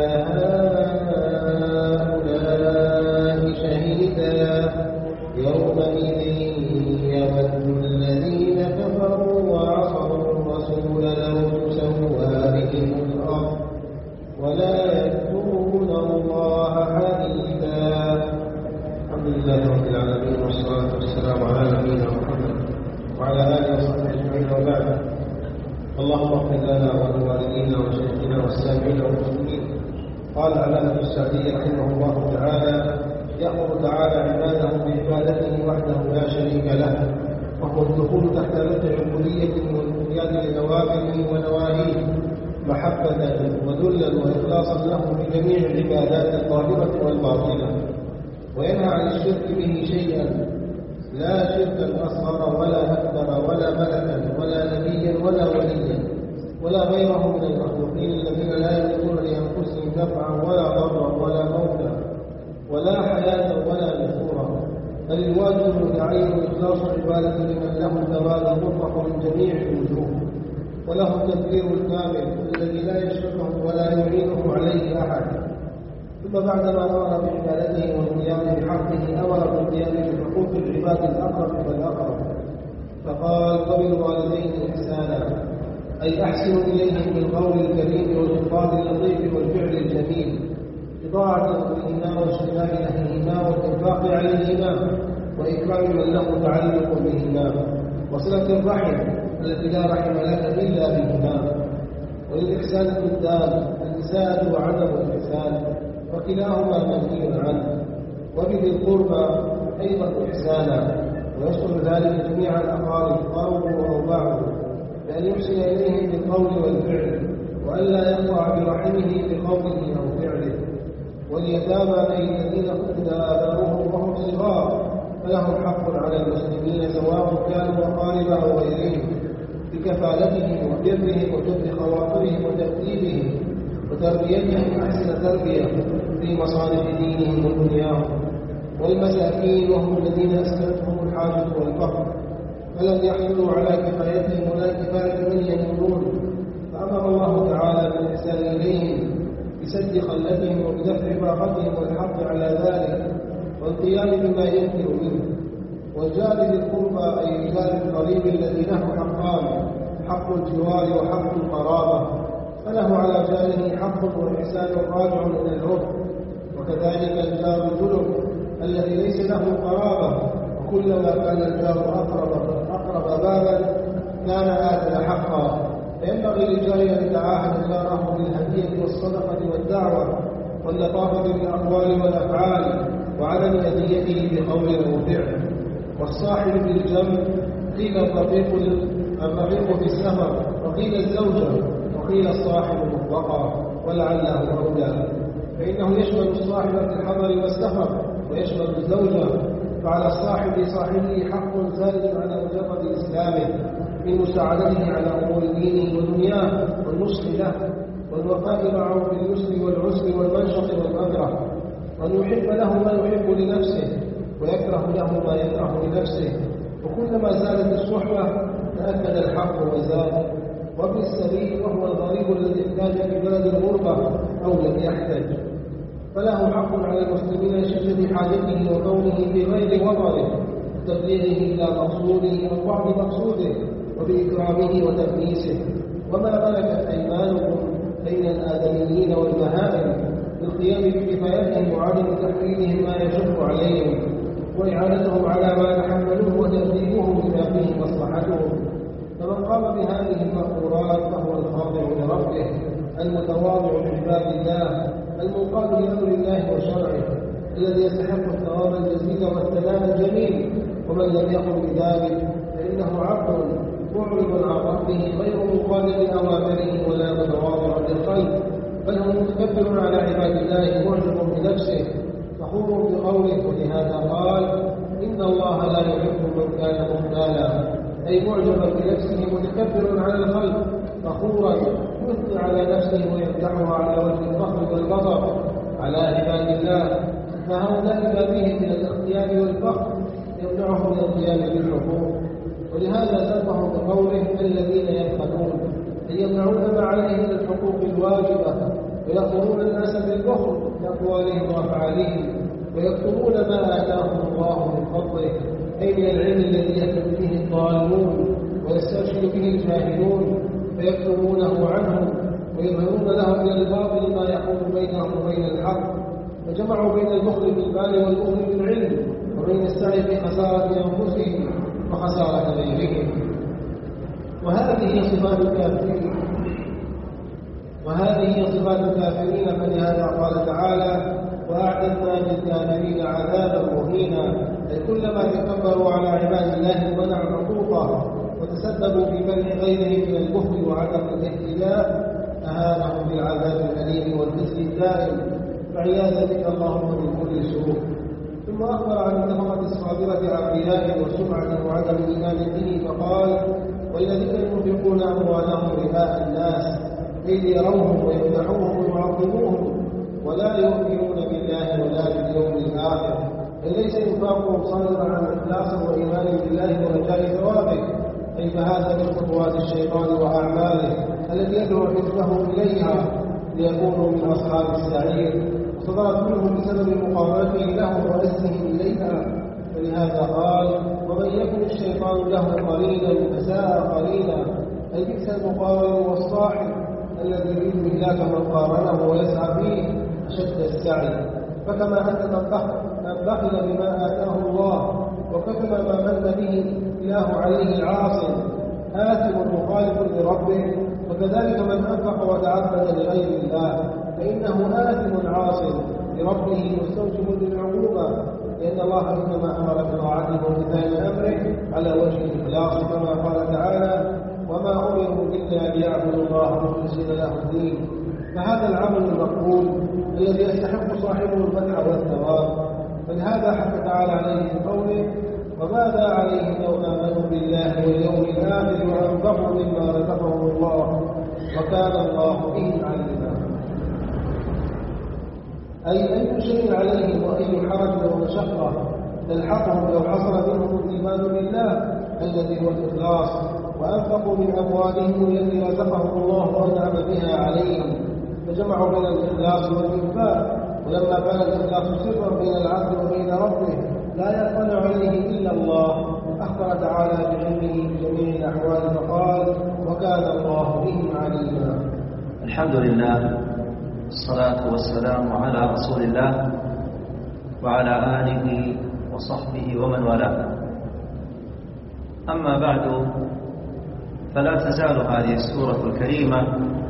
هؤلاء شهيدا. يومئذ يود الذين كفروا وعصوا الرسول لو تسوى بهم الأرض ولا يذكرون الله حديثا. الحمد لله رب العالمين والصلاة والسلام على نبينا محمد وعلى آله وصحبه أجمعين وبعد. اللهم اغفر لنا ولوالدينا وشيخنا والسامعين والمسلمين. قال العلامة السعدي رحمه الله تعالى: يأمر تعالى عباده بعبادته وحده لا شريك له، وهو الدخول تحت رتع العبودية والانقياد لأوامره ونواهيه محبة وذلا وإخلاصا له بجميع العبادات الظاهرة والباطنة، وينهى عن الشرك به شيئا، لا شركا أصغر ولا أكبر ولا ملكا ولا نبيا ولا وليا ولا غيره من المخلوقين الذين لا يملكون لأنفسهم نفعا ولا ضرا ولا موتا ولا حياة ولا نشورا. بل الواجب المتعين إخلاص العبادة لمن له الكمال المطلق من جميع الوجوه وله التدبير الكامل الذي لا يشركه ولا يعينه عليه أحد. ثم بعدما أمر بعبادته والقيام بحقه أمر بالقيام بحقوق العباد الأقرب فالأقرب، فقال: وبالوالدين إحسانا، أي أحسنوا إليهم بالقول الكريم والإنقاذ اللطيف والفعل الجميل، بطاعة أمرهما واجتناب نهيهما والإنفاق عليهما وإكرام من له تعلق بهما، وصلة الرحم التي لا رحم لك إلا بهما، وللإحسان الضدان الإساءة وعدم الإحسان، وكلاهما منهي عنه، وبذي القربى أيضا إحسانا، ويشمل ذلك جميع الأقارب قربوا أو بعضوا، بأن يحسن إليهم بالقول والفعل، وألا يقطع برحمه بقوله أو فعله. واليتامى أي الذين قتل آباؤهم وهم صغار فلهم حق على المسلمين سواء كانوا أقارب أو غيرهم، بكفالتهم وبرهم وجبر خواطرهم وتأديبهم وتربيتهم أحسن تربية في مصالح دينهم ودنياهم. والمساكين وهم الذين أسكنتهم الحاجة والفقر فلم يحصلوا على كفايتهم ولا كفاية من يمونون، فأمر الله تعالى بالإحسان إليهم بسد خلتهم وبدفع فاقتهم والحق على ذلك والقيام بما يمكن منه. والجار ذي القربى أي الجار القريب الذي له حقان، حق الجوار وحق القرابة، فله على جاره حق وإحسان راجع من العرف. وكذلك الجار الجنب الذي ليس له قرابة، وكلما كان الجار أقرب أقرب بابا كان آتى حقا، فينبغي للجار أن يتعاهد جاره بالهدية والصدقة والدعوة واللطافة بالأقوال والأفعال وعدم هديته بقول أو فعل. والصاحب بالجنب قيل الرفيق الرفيق في السفر، وقيل الزوجة، وقيل الصاحب مطلقا ولعله أولى، فإنه يشمل الصاحب في الحضر والسفر ويشمل الزوجة، فعلى الصاحب صاحبه حق زائد على مجرد إسلامه من مساعدته على أمور دينه ودنياه والنصح له والوفاء معه باليسر والعسر والمنشط والمكره، وأن يحب له ما يحب لنفسه ويكره له ما يكره لنفسه. وكلما زادت الصحبة تأكد الحق وزاد. وابن السبيل وهو الغريب الذي احتاج في بلد الغربة أو لم يحتج فله حق على المسلمين لشدة حاجته وكونه في غير وطنه وتبليغه إلى مقصوده أو بعض مقصوده وبإكرامه وتبنيسه. وما ملكت أيمانكم بين الآدميين والبهائم بالقيام بكفايتهم وعدم تحميلهم ما يشق عليهم وإعانتهم على ما تحملوه وتأديبهم بما فيه مصلحتهم. فمن قام بهذه المأمورات فهو الخاضع لربه المتواضع لعباد الله المنقاد لأمر الله وشرعه الذي يستحق الثواب الجزيل والثناء الجميل. ومن لم يقم بذلك فإنه عبد معرض عن ربه غير منقاد لأوامره ولا متواضع للخلق، بل هو متكبر على عباد الله معجب بنفسه فخور بقوله. ولهذا قال إن الله لا يحب من كان مختالا، أي معجبا بنفسه متكبر على الخلق فخورا يثني على نفسه ويمدحها على وجه الفخر والبطر على عباد الله. فهؤلاء ما فيهم من الاختيار والفخر يمنعهم من القيام بالحقوق. ولهذا ذمهم بقوله الذين يبخلون، أي يمنعون ما عليهم من الحقوق الواجبة ويأمرون الناس بالبخل بأقوالهم وأفعالهم ويكتمون ما آتاهم الله من فضله، أي من العلم الذي يهتم به الضالون ويسترشد به الجاهلون فيكتمونه عنهم ويظهرون لهم من الباطل ما يحول بينهم وبين الحق. فجمعوا بين البخل بالمال والبخل بالعلم وبين السعي في خسارة أنفسهم وخسارة غيرهم. وهذه هي صفات الكافرين وهذه هي صفات الكافرين فلهذا قال تعالى وأعتدنا للكافرين عذابا مهينا، أي كلما تكبروا على عباد الله ومنعوا حقوقه وتسببوا في منع غيره من البخل وعدم الاهتداء أهانهم بالعذاب الأليم والخزي الدائم فعياذا بك اللهم من كل سوء. ثم أخبر عن النفقة الصابرة عن رياء وسمعة وعدم الإيمان به فقال والذين ينفقون أموالهم رئاء الناس أي ليروهم ويمدحوهم ويعظموهم ولا يؤمنون بالله ولا باليوم الآخر، فليس إنفاقهم صادرا عن إخلاص وإيمان بالله ورجاء ثوابه، أي فهذا من خطوات الشيطان وأعماله التي يدعو حزبه إليها ليكونوا من أصحاب السعير، وصدرت منه بسبب مقاومته له ورزه إليها. فلهذا قال ومن يكن الشيطان له قرينا فساء قرينا، أي بئس المقاوم والصاحب الذي يريد إهلاك من قارنه ويسعى فيه أشد السعي. فكما أن من بخل بما آتاه الله وكتم ما من به الله عليه العاصي آثم مخالف لربه، وكذلك من أنفق وتعبد لغير الله فإنه آثم عاصي لربه مستوجب للعقوبة، لأن الله إنما أمر بطاعته وامتثال أمره على وجه الإخلاص كما قال تعالى: وما أمروا إلا ليعبدوا الله مخلصين له الدين. فهذا العمل المقبول الذي يستحق صاحبه المدح والثواب، فلهذا حث تعالى عليه بقوله: وماذا عليه لو آمنوا بالله واليوم الآخر وأنفقوا مما رزقهم الله وكان الله بهم عليما. أي أي شيء عليهم وأي حرج ومشقة تلحقهم لو حصل منهم الإيمان بالله الذي هو الإخلاص، وأنفقوا من أموالهم التي رزقهم الله وأنعم بها عليهم، فجمعوا بين الإخلاص والإنفاق. ولما كان الإخلاص سرا بين العبد وبين ربه لا يطلع عليه إلا الله، أخبر تعالى بعلمه بجميع الأحوال فقال: وكان الله بهم عليما. الحمد لله، الصلاة والسلام على رسول الله وعلى آله وصحبه ومن والاه. أما بعد، فلا تزال هذه السورة الكريمة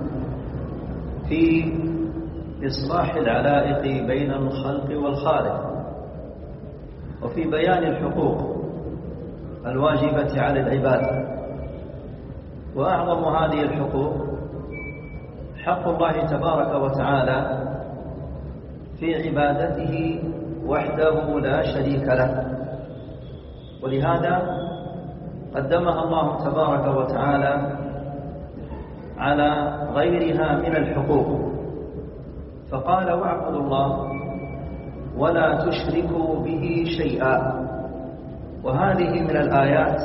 في إصلاح العلائق بين الخلق والخالق، وفي بيان الحقوق الواجبة على العباد. وأعظم هذه الحقوق حق الله تبارك وتعالى في عبادته وحده لا شريك له، ولهذا قدمها الله تبارك وتعالى على غيرها من الحقوق، فقال: واعبدوا الله ولا تشركوا به شيئا. وهذه من الآيات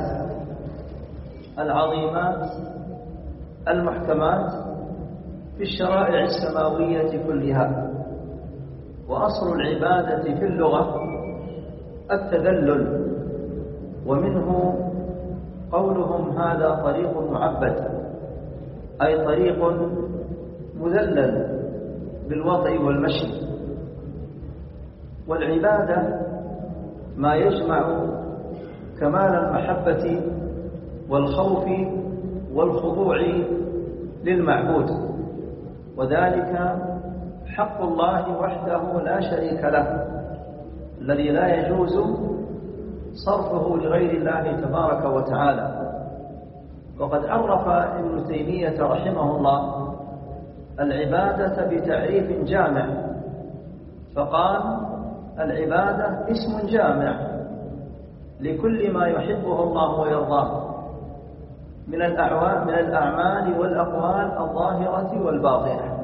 العظيمات المحكمات في الشرائع السماوية كلها. وأصل العبادة في اللغة التذلل، ومنه قولهم: هذا طريق معبد، أي طريق مذلل بالوطئ والمشي. والعبادة ما يجمع كمال المحبة والخوف والخضوع للمعبود، وذلك حق الله وحده لا شريك له، الذي لا يجوز صرفه لغير الله تبارك وتعالى. وقد عرف ابن تيمية رحمه الله العبادة بتعريف جامع، فقال: العبادة اسم جامع لكل ما يحبه الله ويرضاه من الأعمال من الأعمال والأقوال الظاهرة والباطنة.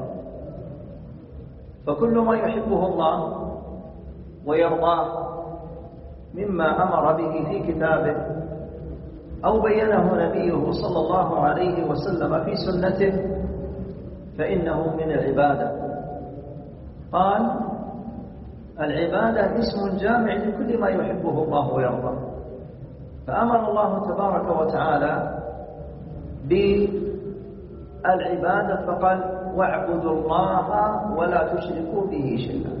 فكل ما يحبه الله ويرضاه مما أمر به في كتابه أو بينه نبيه صلى الله عليه وسلم في سنته فإنه من العبادة. قال: العبادة اسم جامع لكل ما يحبه الله ويرضاه. فأمر الله تبارك وتعالى بالعبادة فقال: واعبدوا الله ولا تشركوا به شيئا.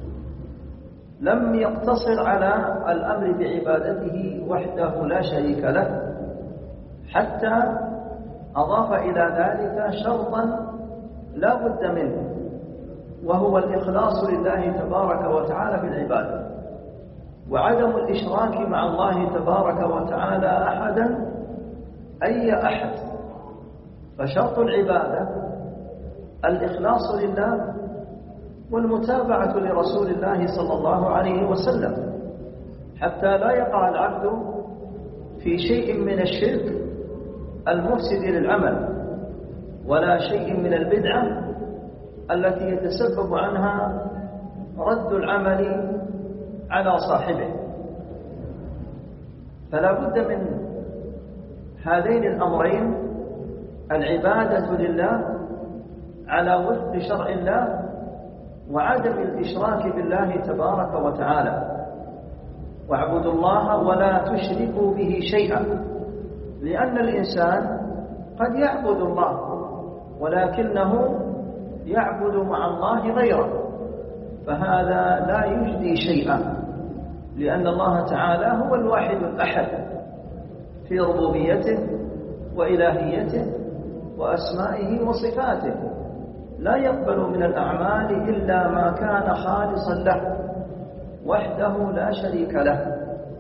لم يقتصر على الأمر بعبادته وحده لا شريك له، حتى أضاف إلى ذلك شرطا لا بد منه، وهو الإخلاص لله تبارك وتعالى في العبادة، وعدم الإشراك مع الله تبارك وتعالى أحدا أي أحد. فشرط العبادة الإخلاص لله والمتابعة لرسول الله صلى الله عليه وسلم، حتى لا يقع العبد في شيء من الشرك المفسد للعمل، ولا شيء من البدعة التي يتسبب عنها رد العمل على صاحبه. فلا بد من هذين الأمرين: العبادة لله على وفق شرع الله، وعدم الإشراك بالله تبارك وتعالى. واعبدوا الله ولا تشركوا به شيئا، لأن الإنسان قد يعبد الله ولكنه يعبد مع الله غيره، فهذا لا يجدي شيئا، لأن الله تعالى هو الواحد الأحد في ربوبيته وإلهيته وأسمائه وصفاته، لا يقبل من الأعمال إلا ما كان خالصا له وحده لا شريك له.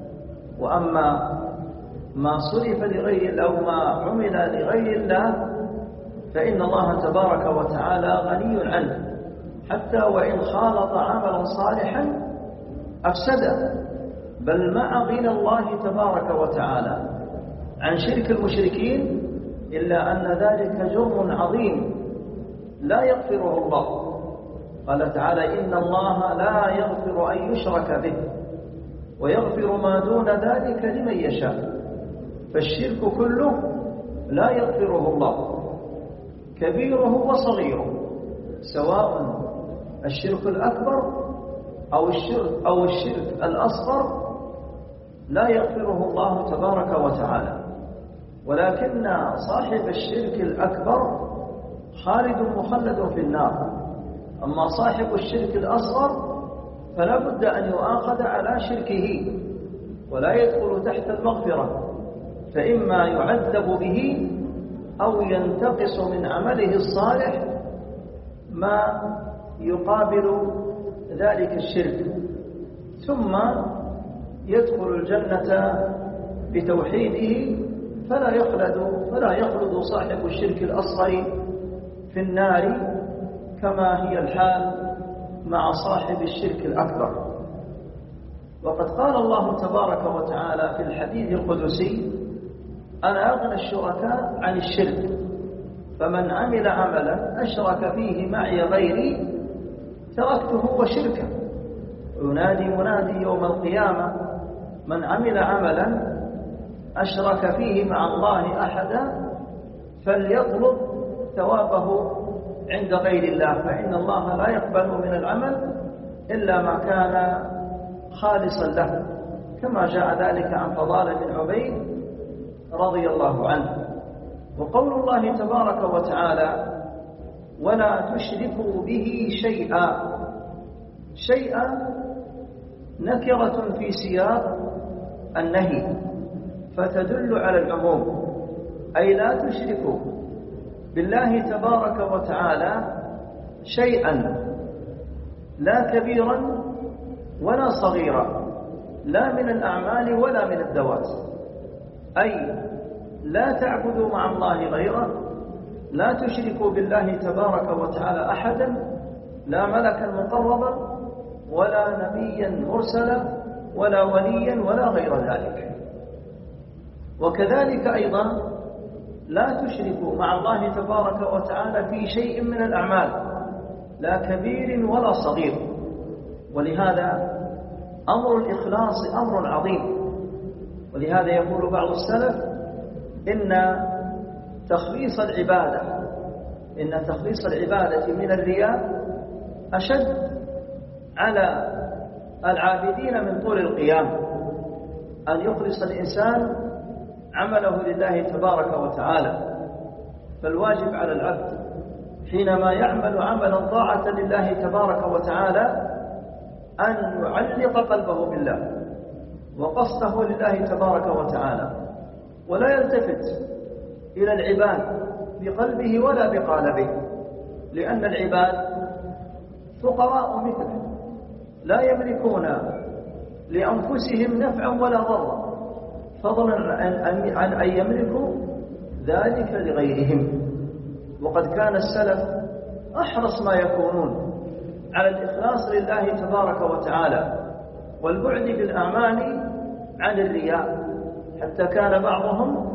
وأما ما صرف لغير الله أو ما عمل لغير الله فإن الله تبارك وتعالى غني عنه، حتى وإن خالط عملا صالحا أفسده، بل مع غنى الله تبارك وتعالى عن شرك المشركين إلا أن ذلك جرم عظيم لا يغفره الله. قال تعالى: إن الله لا يغفر أن يشرك به ويغفر ما دون ذلك لمن يشاء. فالشرك كله لا يغفره الله، كبيره وصغيره، سواء الشرك الأكبر أو الشرك, أو الشرك الأصغر لا يغفره الله تبارك وتعالى. ولكن صاحب الشرك الأكبر خالد مخلد في النار. أما صاحب الشرك الأصغر فلا بد أن يؤاخذ على شركه ولا يدخل تحت المغفرة، فإما يعذب به أو ينتقص من عمله الصالح ما يقابل ذلك الشرك، ثم يدخل الجنة بتوحيده فلا يخلد فلا يخلد صاحب الشرك الأصغر في النار كما هي الحال مع صاحب الشرك الأكبر. وقد قال الله تبارك وتعالى في الحديث القدسي: أنا أغنى الشركاء عن الشرك، فمن عمل عملا أشرك فيه معي غيري تركته وشركه. ينادي منادي يوم القيامة: من عمل عملا أشرك فيه مع الله أحدا فليطلب ثوابه عند غير الله، فإن الله لا يقبل من العمل إلا ما كان خالصا له، كما جاء ذلك عن فضالة بن عبيد رضي الله عنه. وقول الله تبارك وتعالى: ولا تشركوا به شيئا. شيئا نكرة في سياق النهي فتدل على العموم، أي لا تشركوا بالله تبارك وتعالى شيئا، لا كبيرا ولا صغيرا، لا من الأعمال ولا من الذوات، أي لا تعبدوا مع الله غيره، لا تشركوا بالله تبارك وتعالى أحدا، لا ملكا مقربا ولا نبيا مرسلا ولا وليا ولا غير ذلك. وكذلك أيضا لا تشركوا مع الله تبارك وتعالى في شيء من الأعمال، لا كبير ولا صغير. ولهذا أمر الإخلاص أمر عظيم، ولهذا يقول بعض السلف: إن تخليص العبادة إن تخليص العبادة من الرياء أشد على العابدين من طول القيام، أن يخلص الإنسان عمله لله تبارك وتعالى. فالواجب على العبد حينما يعمل عملا طاعة لله تبارك وتعالى أن يعلق قلبه بالله وقصده لله تبارك وتعالى، ولا يلتفت إلى العباد بقلبه ولا بقالبه، لأن العباد فقراء مثله لا يملكون لأنفسهم نفعا ولا ضرا، فضلا عن أن يملكوا ذلك لغيرهم. وقد كان السلف أحرص ما يكونون على الإخلاص لله تبارك وتعالى والبعد بالأعمال عن الرياء، حتى كان بعضهم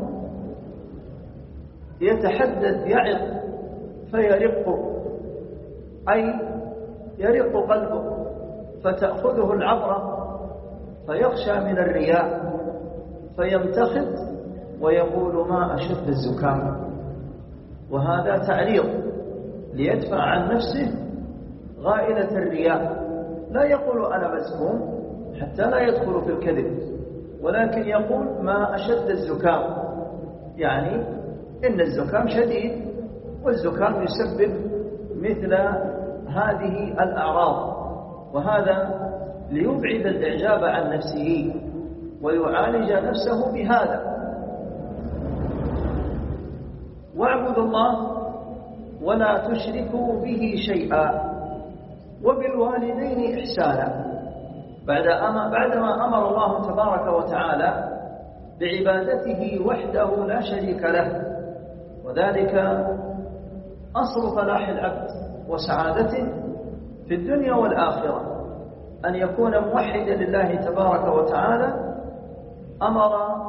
يتحدث يعظ فيرق، أي يرق قلبه فتأخذه العبرة فيخشى من الرياء فيمتخذ ويقول: ما أشد الزكام. وهذا تعريض ليدفع عن نفسه غائلة الرياء، لا يقول أنا مزكوم حتى لا يدخل في الكذب، ولكن يقول: ما أشد الزكام، يعني إن الزكام شديد، والزكام يسبب مثل هذه الأعراض. وهذا ليبعد الإعجاب عن نفسه ويعالج نفسه بهذا. واعبدوا الله ولا تشركوا به شيئا وبالوالدين إحسانا. بعدما أمر الله تبارك وتعالى بعبادته وحده لا شريك له، وذلك أصل فلاح العبد وسعادته في الدنيا والآخرة أن يكون موحدا لله تبارك وتعالى، أمر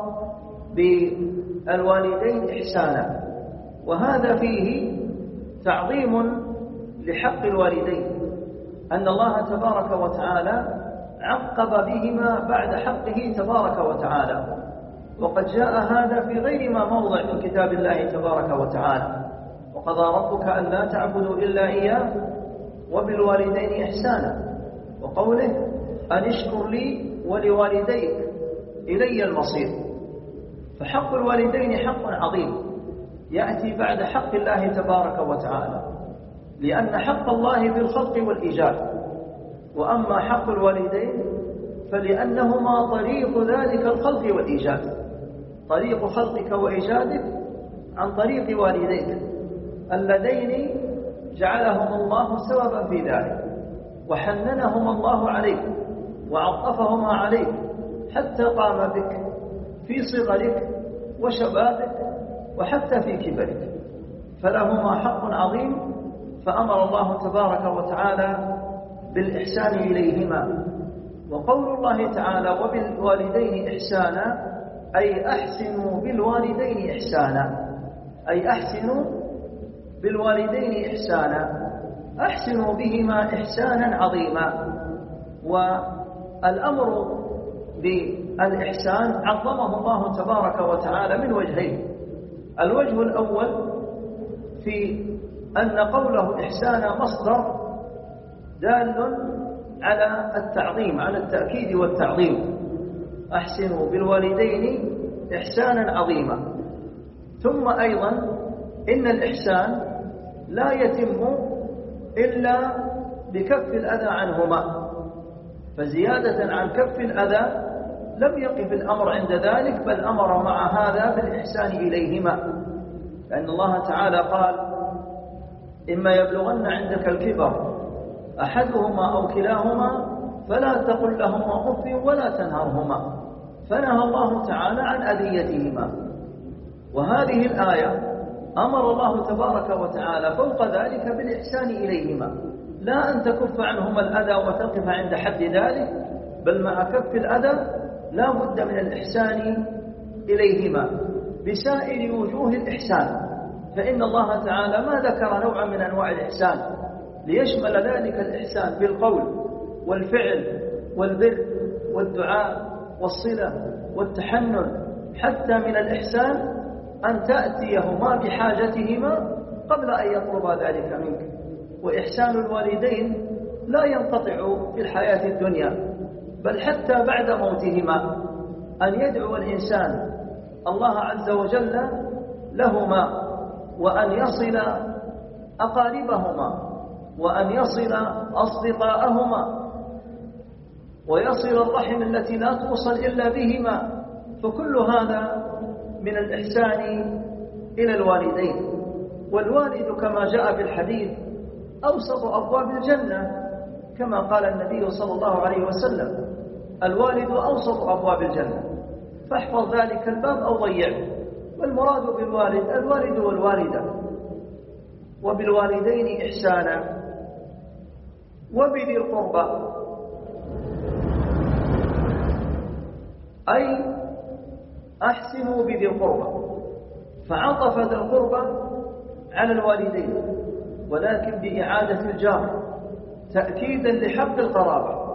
بالوالدين إحسانا، وهذا فيه تعظيم لحق الوالدين، أن الله تبارك وتعالى عقب بهما بعد حقه تبارك وتعالى. وقد جاء هذا في غير ما موضع من كتاب الله تبارك وتعالى: وقضى ربك أن لا تعبدوا إلا إياه وبالوالدين إحسانا، وقوله أن اشكر لي ولوالديك إلي المصير. فحق الوالدين حق عظيم يأتي بعد حق الله تبارك وتعالى، لأن حق الله بالخلق والإيجاد، وأما حق الوالدين فلأنهما طريق ذلك الخلق والإيجاد، طريق خلقك وإيجادك عن طريق والديك اللذين جعلهم الله سببا في ذلك، وحننهما الله عليك وعطفهما عليك حتى قام بك في صغرك وشبابك وحتى في كبرك، فلهما حق عظيم. فأمر الله تبارك وتعالى بالإحسان إليهما. وقول الله تعالى وبالوالدين إحسانا أي أحسنوا بالوالدين إحسانا، أي أحسنوا بالوالدين إحسانا، أحسنوا بهما إحسانا عظيما. والأمر بالإحسان عظمه الله تبارك وتعالى من وجهين: الوجه الأول في أن قوله إحسانا مصدر دال على التعظيم، على التأكيد والتعظيم، أحسنوا بالوالدين إحسانا عظيما. ثم أيضا إن الإحسان لا يتم إلا بكف الأذى عنهما، فزيادة عن كف الأذى لم يقف الأمر عند ذلك، بل أمر مع هذا بالإحسان إليهما، لأن الله تعالى قال: إما يبلغن عندك الكبر أحدهما أو كلاهما فلا تقل لهما أف ولا تنهرهما، فنهى الله تعالى عن أذيتهما. وهذه الآية أمر الله تبارك وتعالى فوق ذلك بالإحسان إليهما، لا أن تكف عنهما الأذى وتقف عند حد ذلك، بل مع كف الأذى لا بد من الإحسان إليهما بسائر وجوه الإحسان، فإن الله تعالى ما ذكر نوعا من أنواع الإحسان ليشمل ذلك الإحسان بالقول والفعل والبر والدعاء والصلة والتحنن، حتى من الإحسان أن تأتيهما بحاجتهما قبل أن يطلب ذلك منك. وإحسان الوالدين لا ينقطع في الحياة الدنيا، بل حتى بعد موتهما، أن يدعو الإنسان الله عز وجل لهما، وأن يصل أقاربهما، وأن يصل أصدقاءهما، ويصل الرحم التي لا توصل إلا بهما. فكل هذا من الإحسان إلى الوالدين. والوالد كما جاء في الحديث أوسط أبواب الجنة، كما قال النبي صلى الله عليه وسلم: الوالد أوسط أبواب الجنة، فاحفظ ذلك الباب أو ضيعه. والمراد بالوالد الوالد والوالدة. وبالوالدين إحسانا وبذي القربى، أي أحسنوا بذي القربى، فعطف ذي القربى على الوالدين، ولكن بإعادة الجار تأكيدا لحق القرابة.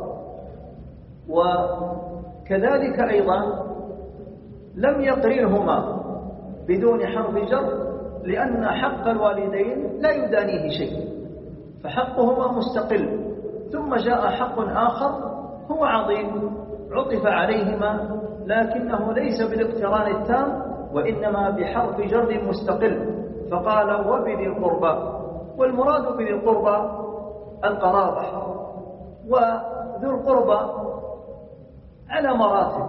وكذلك أيضا لم يقرنهما بدون حرف جر، لأن حق الوالدين لا يدانيه شيء، فحقهما مستقل. ثم جاء حق آخر هو عظيم عطف عليهما، لكنه ليس بالاقتران التام، وإنما بحرف جر مستقل، فقال وبذي القربى. والمراد بذي القربى القرابة، وذو القربى على مراتب،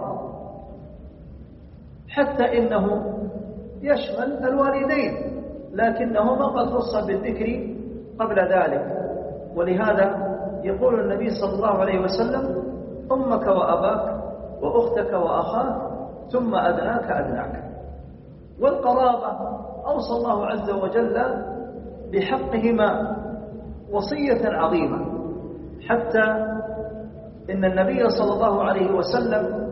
حتى إنه يشمل الوالدين، لكنهما قد خص بالذكر قبل ذلك. ولهذا يقول النبي صلى الله عليه وسلم: أمك وأباك وأختك وأخاك ثم أدناك أدناك. والقرابة أوصى الله عز وجل بحقهما وصية عظيمة، حتى إن النبي صلى الله عليه وسلم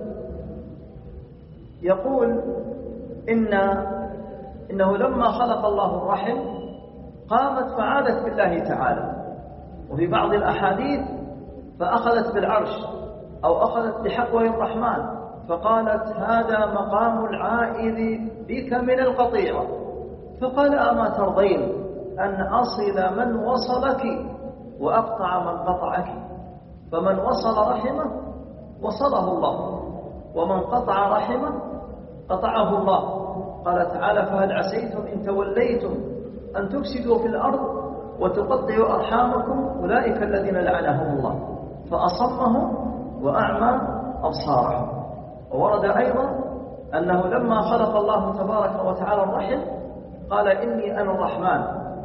يقول إن إنه لما خلق الله الرحم قامت فعادت بالله تعالى، وفي بعض الأحاديث فأخذت بالعرش أو أخذت بحقوه الرحمن، فقالت: هذا مقام العائذ بك من القطيعة. فقال: أما ترضين أن أصل من وصلك وأقطع من قطعك؟ فمن وصل رحمه وصله الله، ومن قطع رحمه قطعه الله. قال تعالى: فهل عسيتم إن توليتم أن تفسدوا في الأرض وتقطعوا أرحامكم أولئك الذين لعنهم الله فأصمهم وأعمى أبصارهم. وورد أيضا أنه لما خلق الله تبارك وتعالى الرحم قال: إني أنا الرحمن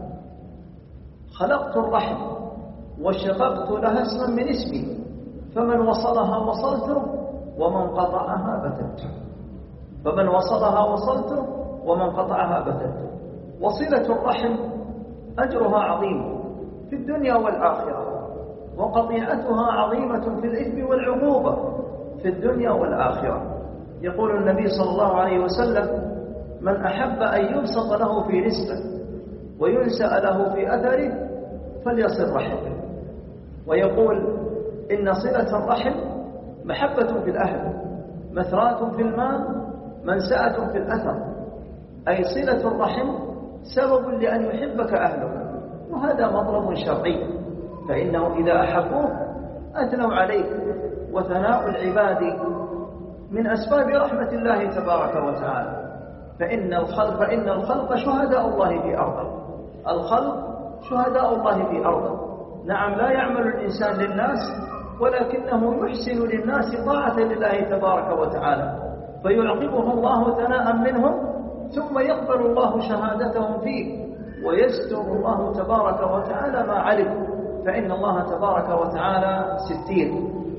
خلقت الرحم وشققت لها اسما من اسمي، فمن وصلها وصلته ومن قطعها بتته. فمن وصلها وصلته ومن قطعها بتته. وصلة الرحم أجرها عظيم في الدنيا والآخرة، وقطيعتها عظيمة في الإثم والعقوبة في الدنيا والآخرة. يقول النبي صلى الله عليه وسلم: من أحب أن يبسط له في رزقه وينسأ له في أثره فليصل رحمه. ويقول: إن صلة الرحم محبة في الأهل، مثرات في المال، منسأة في الأثر. أي صلة الرحم سبب لأن يحبك أهلك، وهذا مطلب شرعي، فإنه إذا أحبوه أثنوا عليك. وثناء العباد من أسباب رحمة الله تبارك وتعالى، فإن الخلق فإن الخلق شهداء الله في أرضه. الخلق شهداء الله في أرضه. نعم، لا يعمل الإنسان للناس، ولكنه يحسن للناس طاعة لله تبارك وتعالى، فيعقبه الله ثناء منهم، ثم يقبل الله شهادتهم فيه، ويستر الله تبارك وتعالى ما علم، فإن الله تبارك وتعالى ستير.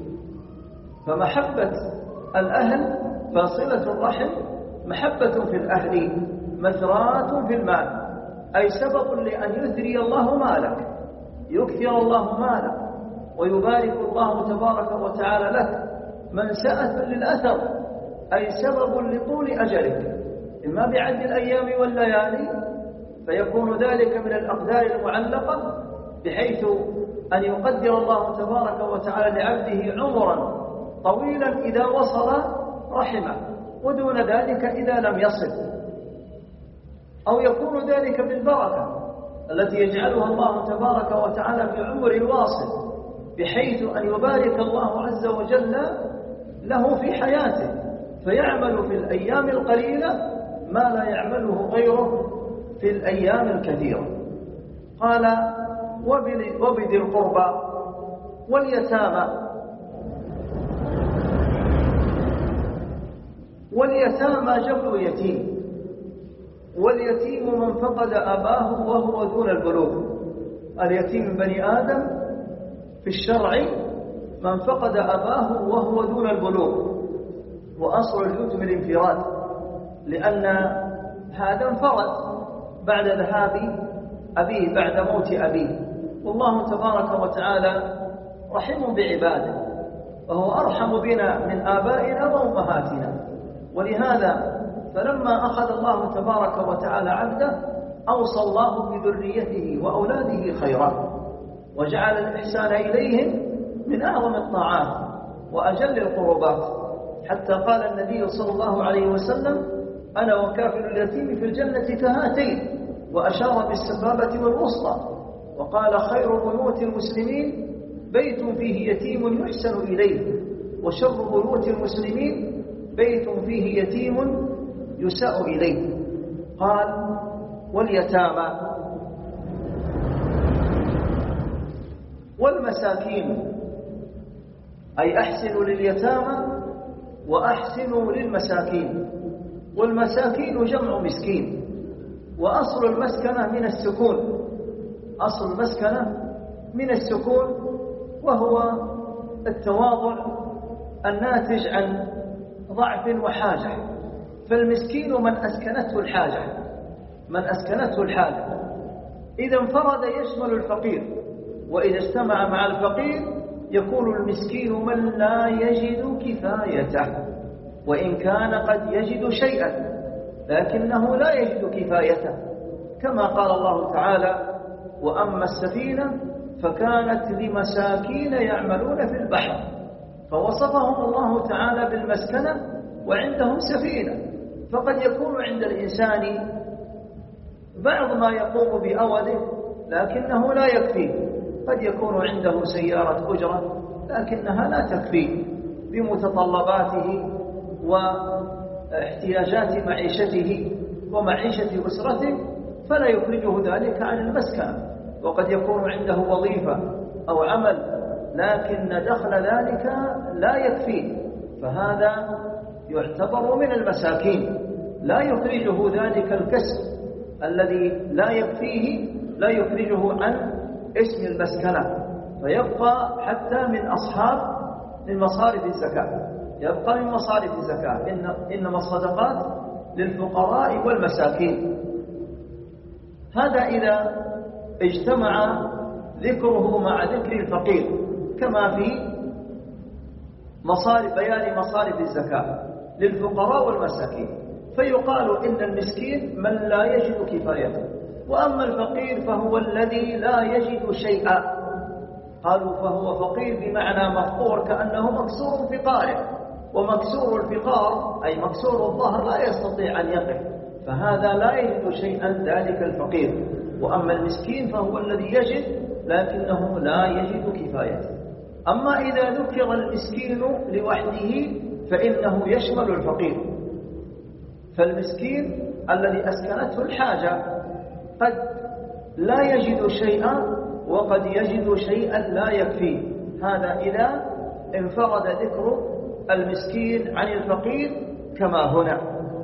فمحبة الأهل فصلة الرحم محبة في الأهل، مثرات في المال، أي سبب لأن يثري الله مالك، يكثر الله مالك ويبارك الله تبارك وتعالى لك. منسأة للأثر، أي سبب لطول أجلك، إما بعد الأيام والليالي، فيكون ذلك من الأقدار المعلقة، بحيث أن يقدر الله تبارك وتعالى لعبده عمرا طويلا إذا وصل رحمه، ودون ذلك إذا لم يصل. أو يكون ذلك بالبركة التي يجعلها الله تبارك وتعالى في عمر الواصل، بحيث أن يبارك الله عز وجل له في حياته، فيعمل في الأيام القليلة ما لا يعمله غيره في الأيام الكثيرة. قال: وبذي القربى واليتامى. واليتامى جمع يتيم، واليتيم من فقد أباه وهو دون البلوغ. اليتيم بني آدم في الشرع من فقد أباه وهو دون البلوغ، وأصل اليتم الانفراد، لأن هذا انفرد بعد ذهاب أبيه، بعد موت أبيه. والله تبارك وتعالى رحم بعباده، وهو أرحم بنا من آبائنا وأمهاتنا. ولهذا فلما أخذ الله تبارك وتعالى عبده أوصى الله بذريته وأولاده خيرا، وجعل الإحسان إليهم من أعظم الطاعات وأجل القربات، حتى قال النبي صلى الله عليه وسلم: أنا وكافل اليتيم في الجنة كهاتين، وأشار بالسبابة والوسطى، وقال: خير بيوت المسلمين بيت فيه يتيم يحسن إليه، وشر بيوت المسلمين بيت فيه يتيم يساء إليه. قال: واليتامى والمساكين أي أحسنوا لليتامى وأحسنوا للمساكين. والمساكين جمع مسكين. وأصل المسكنة من السكون، أصل المسكنة من السكون، وهو التواضع الناتج عن ضعف وحاجة. فالمسكين من أسكنته الحاجة، من أسكنته الحاجة. إذا انفرد يشمل الفقير، وإذا اجتمع مع الفقير يكون المسكين من لا يجد كفايته، وإن كان قد يجد شيئا لكنه لا يجد كفايته، كما قال الله تعالى: وأما السفينة فكانت لمساكين يعملون في البحر، فوصفهم الله تعالى بالمسكنة وعندهم سفينة. فقد يكون عند الإنسان بعض ما يقوم بأوله لكنه لا يكفيه، قد يكون عنده سيارة أجرة لكنها لا تكفيه بمتطلباته واحتياجات معيشته ومعيشة أسرته، فلا يخرجه ذلك عن المسكنة. وقد يكون عنده وظيفة أو عمل لكن دخل ذلك لا يكفيه، فهذا يعتبر من المساكين، لا يخرجه ذلك الكسب الذي لا يكفيه، لا يخرجه عن اسم المسكنة، فيبقى حتى من أصحاب من مصارف الزكاة، يبقى من مصارف الزكاة. إن إنما الصدقات للفقراء والمساكين. هذا إذا اجتمع ذكره مع ذكر الفقير، كما في مصارف بيان مصارف الزكاة للفقراء والمساكين، فيقال إن المسكين من لا يجد كفايته، وأما الفقير فهو الذي لا يجد شيئا. قالوا فهو فقير بمعنى مفقور، كأنه مكسور فقاره، ومكسور الفقار أي مكسور الظهر لا يستطيع أن يقف، فهذا لا يجد شيئا ذلك الفقير. وأما المسكين فهو الذي يجد لكنه لا يجد كفايته. أما إذا ذكر المسكين لوحده فإنه يشمل الفقير. فالمسكين الذي أسكنته الحاجة قد لا يجد شيئا وقد يجد شيئا لا يكفيه، هذا إذا انفرد ذكر المسكين عن الفقير كما هنا.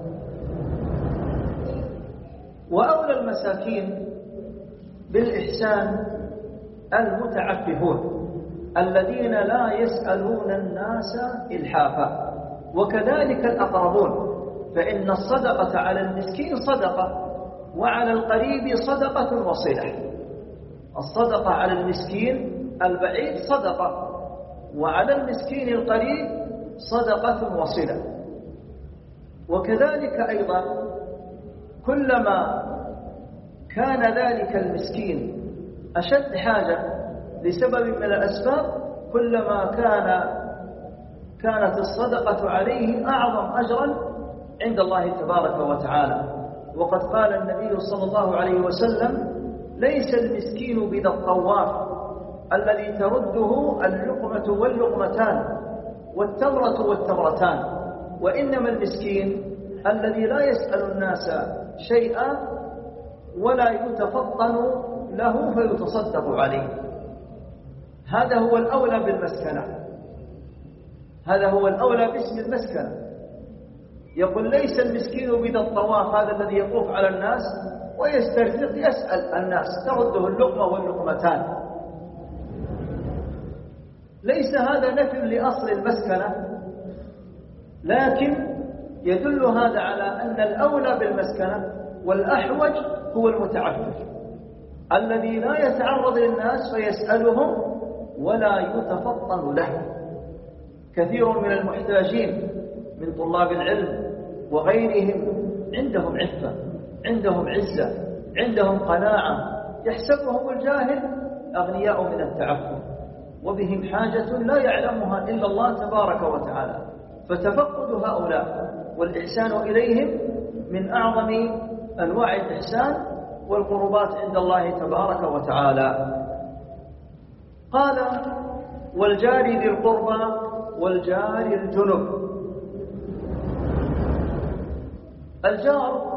وأولى المساكين بالإحسان المتعففون الذين لا يسألون الناس إلحافا، وكذلك الأقربون، فإن الصدقة على المسكين صدقة، وعلى القريب صدقة وصلة. الصدقة على المسكين البعيد صدقة، وعلى المسكين القريب صدقة وصلة. وكذلك أيضا كلما كان ذلك المسكين أشد حاجة لسبب من الأسباب كلما كان كانت الصدقة عليه أعظم أجرا عند الله تبارك وتعالى. وقد قال النبي صلى الله عليه وسلم: ليس المسكين بذا الطواف الذي ترده اللقمة واللقمتان والتمرة والتمرتان، وإنما المسكين الذي لا يسأل الناس شيئا ولا يتفطن له فيتصدق عليه. هذا هو الأولى بالمسكنة، هذا هو الأولى باسم المسكنة. يقول: ليس المسكين بذا الطواف، هذا الذي يطوف على الناس ويسترزق يسأل الناس ترده اللقمة واللقمتان. ليس هذا نفي لأصل المسكنة، لكن يدل هذا على أن الأولى بالمسكنة والأحوج هو المتعفف الذي لا يتعرض للناس فيسألهم ولا يتفطن له. كثير من المحتاجين من طلاب العلم وغيرهم عندهم عفة، عندهم عزة، عندهم قناعة، يحسبهم الجاهل أغنياء من التعفف، وبهم حاجة لا يعلمها إلا الله تبارك وتعالى. فتفقد هؤلاء والإحسان إليهم من أعظم أنواع الإحسان والقربات عند الله تبارك وتعالى. قال: والجار ذي القربى والجار الجنب. الجار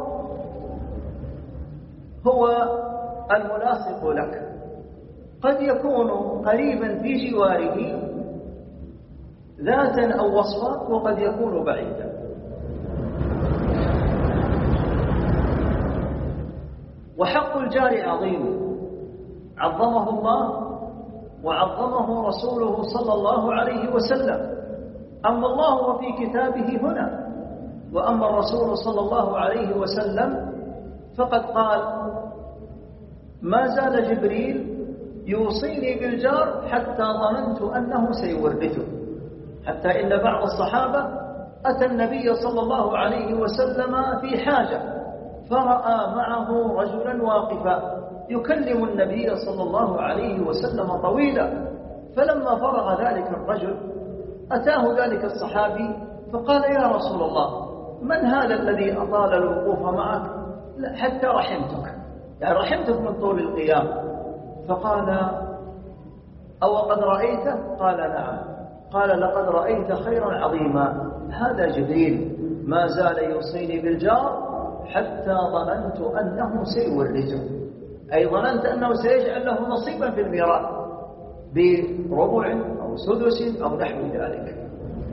هو الملاصق لك، قد يكون قريبا في جواره ذاتا أو وصفا وقد يكون بعيدا. وحق الجار عظيم عظمه الله وعظمه رسوله صلى الله عليه وسلم. أما الله وفي كتابه هنا، وأما الرسول صلى الله عليه وسلم فقد قال: ما زال جبريل يوصيني بالجار حتى ظننت أنه سيورثه. حتى إن بعض الصحابة أتى النبي صلى الله عليه وسلم في حاجة فرأى معه رجلا واقفا يكلم النبي صلى الله عليه وسلم طويلا، فلما فرغ ذلك الرجل أتاه ذلك الصحابي فقال: يا رسول الله، من هذا الذي أطال الوقوف معك حتى رحمتك، يعني رحمتك من طول القيام؟ فقال: أو قد رأيته؟ قال: نعم. قال: لقد رأيت خيرا عظيما. هذا جبريل ما زال يوصيني بالجار حتى ظننت أنه سيورثه، أي ظننت أنه سيجعل له نصيبا في الميراث بربع أو سدس أو نحو ذلك.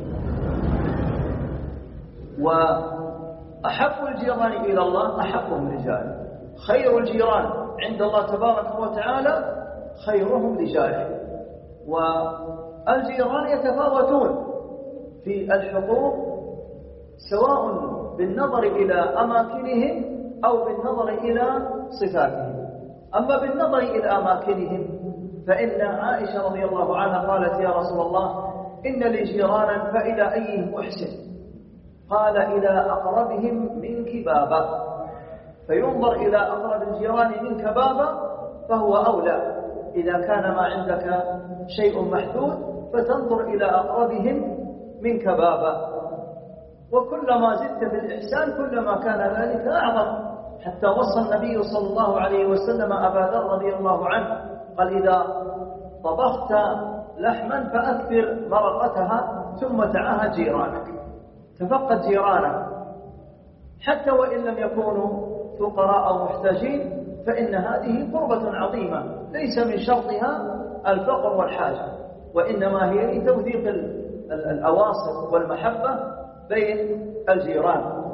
وأحب الجيران إلى الله أحبهم لجاره. خير الجيران عند الله تبارك وتعالى خيرهم لجاره. والجيران يتفاوتون في الحقوق سواء بالنظر إلى أماكنهم أو بالنظر إلى صفاتهم. أما بالنظر إلى أماكنهم فإن عائشة رضي الله عنها قالت: يا رسول الله، إن لي جيرانا فإلى أيهم أحسن؟ قال: إلى أقربهم منك بابا. فينظر إلى أقرب الجيران منك بابا فهو أولى. إذا كان ما عندك شيء محدود فتنظر إلى أقربهم منك بابا. وكلما زدت في الإحسان كلما كان ذلك أعظم. حتى وصى النبي صلى الله عليه وسلم أبا ذر رضي الله عنه قال: إذا طبخت لحما فأكثر مرقتها ثم تعاهد جيرانك، تفقد جيرانك حتى وإن لم يكونوا فقراء أو محتاجين، فإن هذه قربة عظيمة ليس من شرطها الفقر والحاجة، وإنما هي لتوثيق الأواصر والمحبة بين الجيران.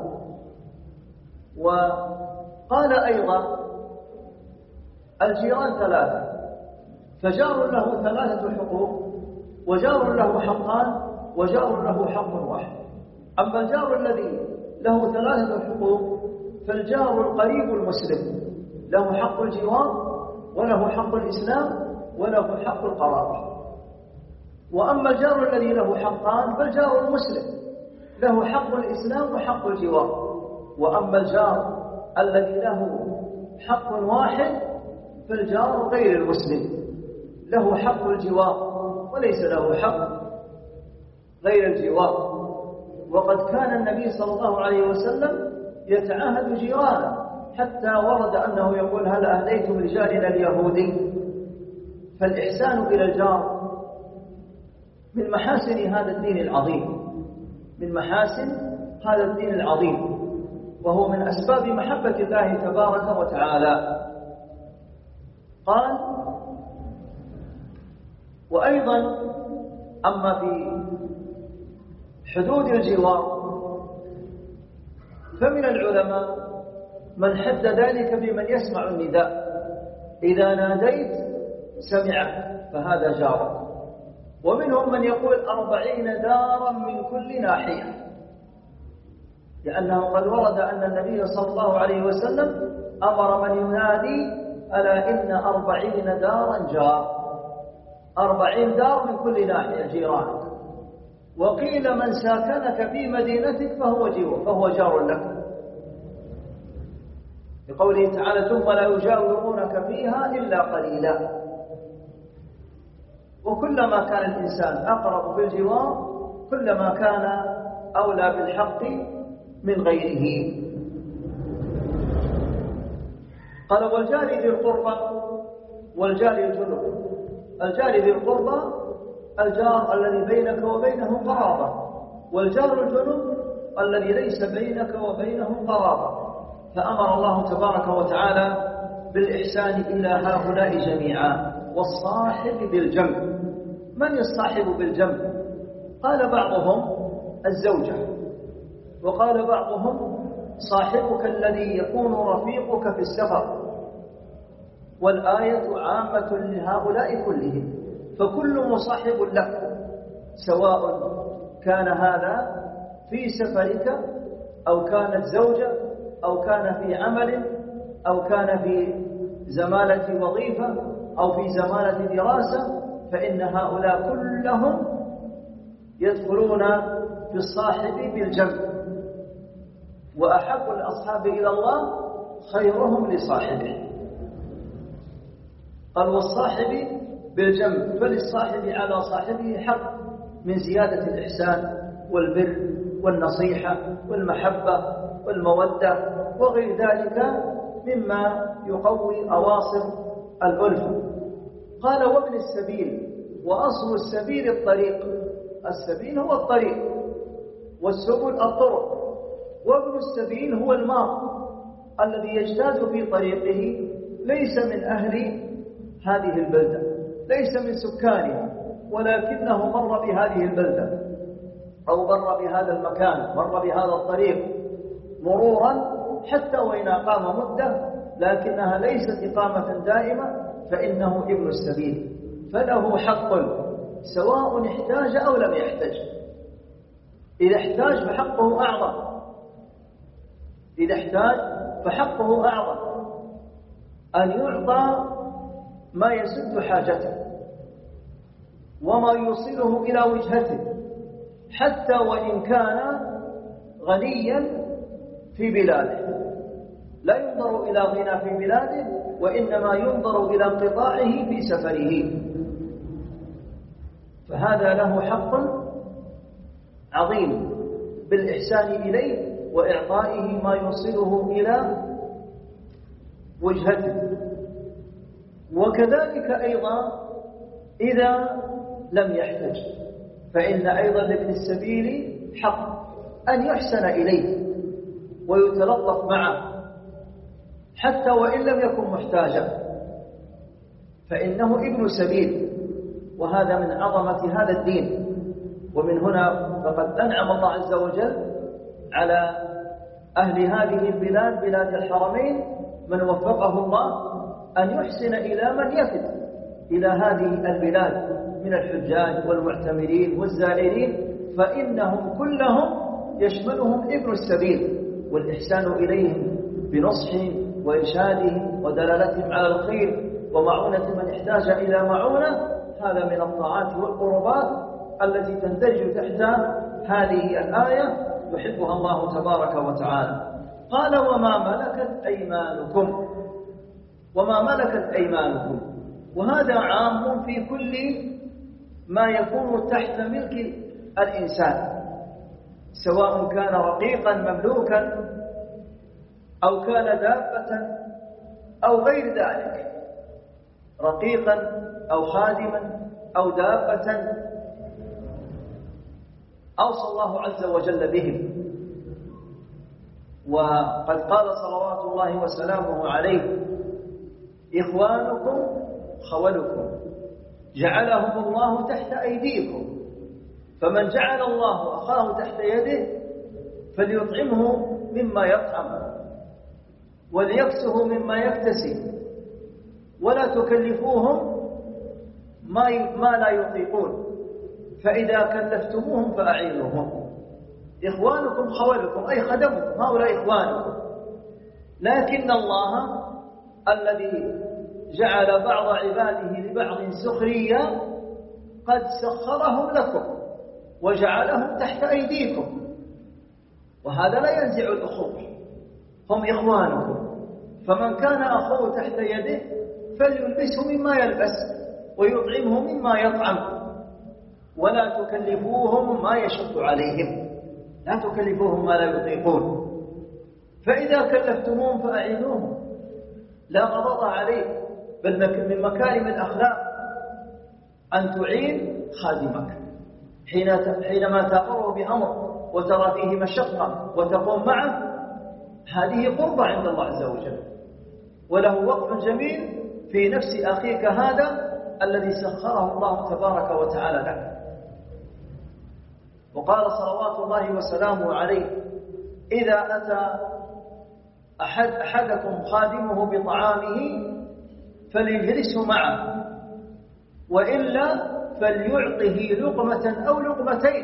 وقال أيضا: الجيران ثلاثة، فجار له ثلاثة حقوق، وجار له حقان، وجار له حق واحد. أما الجار الذي له ثلاثة حقوق فالجار القريب المسلم له حق الجوار، وله حق الإسلام، وله حق القرابة. وأما الجار الذي له حقان فالجار المسلم له حق الإسلام وحق الجوار. وأما الجار الذي له حق واحد فالجار غير المسلم له حق الجوار وليس له حق غير الجوار. وقد كان النبي صلى الله عليه وسلم يتعاهد جيرانه، حتى ورد أنه يقول: هل أهديتم لجارنا اليهودي؟ فالإحسان إلى الجار من محاسن هذا الدين العظيم، من محاسن هذا الدين العظيم، وهو من أسباب محبة الله تبارك وتعالى. قال: وأيضا أما في حدود الجوار فمن العلماء من حد ذلك بمن يسمع النداء، إذا ناديت سمعه فهذا جار. ومنهم من يقول: أربعين دارا من كل ناحية، لأنه قد ورد أن النبي صلى الله عليه وسلم أمر من ينادي: ألا إن أربعين دارا جار، أربعين دار من كل ناحية جيرانك. وقيل: من ساكنك في مدينتك فهو جير فهو جار لك، بقوله تعالى: ثم لا يجاورونك فيها إلا قليلا. وكلما كان الإنسان أقرب بالجوار كلما كان أولى بالحق من غيره. قال: والجار ذي القربى والجار الجنب. الجار ذي القربى الجار الذي بينك وبينه قرابة، والجار الجنب الذي ليس بينك وبينه قرابة. فأمر الله تبارك وتعالى بالإحسان إلى هؤلاء جميعا. والصاحب بالجنب، من الصاحب بالجنب؟ قال بعضهم الزوجة، وقال بعضهم صاحبك الذي يكون رفيقك في السفر، والآية عامة لهؤلاء كلهم، فكل مصاحب لك، سواء كان هذا في سفرك أو كانت زوجة أو كان في عمل أو كان في زمالة وظيفة أو في زمالة دراسة، فإن هؤلاء كلهم يدخلون في الصاحب بالجنب، وأحب الأصحاب إلى الله خيرهم لصاحبه. قال والصاحب بالجنب، فللصاحب على صاحبه حق من زيادة الإحسان والبر والنصيحة والمحبة والمودة وغير ذلك مما يقوي أواصر الألفة. قال وابن السبيل، وأصل السبيل الطريق، السبيل هو الطريق والسبل الطرق، وابن السبيل هو المار الذي يجتاز في طريقه، ليس من أهل هذه البلدة، ليس من سكانها، ولكنه مر بهذه البلدة أو مر بهذا المكان، مر بهذا الطريق مرورا حتى وإن أقام مدة، لكنها ليست إقامة دائمة، فإنه ابن السبيل، فله حق سواء احتاج أو لم يحتاج. إذا احتاج فحقه أعظم، إذا احتاج فحقه أعظم أن يعطى ما يسد حاجته وما يوصله إلى وجهته، حتى وإن كان غنيا في بلاده، لا ينظر إلى غنى في بلاده، وإنما ينظر إلى انقطاعه في سفره، فهذا له حق عظيم بالإحسان إليه وإعطائه ما يوصله إلى وجهته. وكذلك أيضا إذا لم يحتج، فإن أيضا لابن السبيل حق أن يحسن إليه ويتلطف معه حتى وإن لم يكن محتاجا، فإنه ابن سبيل، وهذا من عظمة هذا الدين. ومن هنا فقد أنعم الله عز وجل على أهل هذه البلاد، بلاد الحرمين، من وفقه الله أن يحسن إلى من يفد إلى هذه البلاد من الحجاج والمعتمرين والزائرين، فإنهم كلهم يشملهم ابن السبيل، والإحسان إليهم بنصحهم وإرشادهم ودلالتهم على الخير ومعونة من احتاج إلى معونة، هذا من الطاعات والقربات التي تندرج تحت هذه الآية يحبها الله تبارك وتعالى. قال وما ملكت أيمانكم، وما ملكت أيمانكم، وهذا عام في كل ما يكون تحت ملك الإنسان، سواء كان رقيقا مملوكا أو كان دابة أو غير ذلك، رقيقا أو خادما أو دابة أوصى الله عز وجل بهم. وقد قال صلوات الله وسلامه عليه إخوانكم خولكم جعلهم الله تحت أيديكم، فمن جعل الله أخاه تحت يده فليطعمه مما يطعم وليكسه مما يكتسب، ولا تكلفوهم ما ما لا يطيقون، فإذا كلفتموهم فأعينوهم. إخوانكم خولكم أي خدمكم، هؤلاء إخوانكم، لكن الله الذي جعل بعض عباده لبعض سخريا قد سخرهم لكم وجعلهم تحت أيديكم، وهذا لا ينزع الأخوة، هم إخوانكم، فمن كان أخوه تحت يده فليلبسه مما يلبس ويطعمه مما يطعم، ولا تكلفوهم ما يشق عليهم، لا تكلفوهم ما لا يطيقون، فإذا كلفتموهم فأعينوهم، لا غضب عليه، بل من مكارم الأخلاق أن تعين خادمك حينما تأمره بأمر وترى فيه مشقة وتقوم معه، هذه قربة عند الله عز وجل، وله وقف جميل في نفس أخيك هذا الذي سخره الله تبارك وتعالى له. وقال صلوات الله وسلامه عليه: إذا أتى أحد أحدكم خادمه بطعامه فليجلسه معه، وإلا فليعطه لقمة أو لقمتين،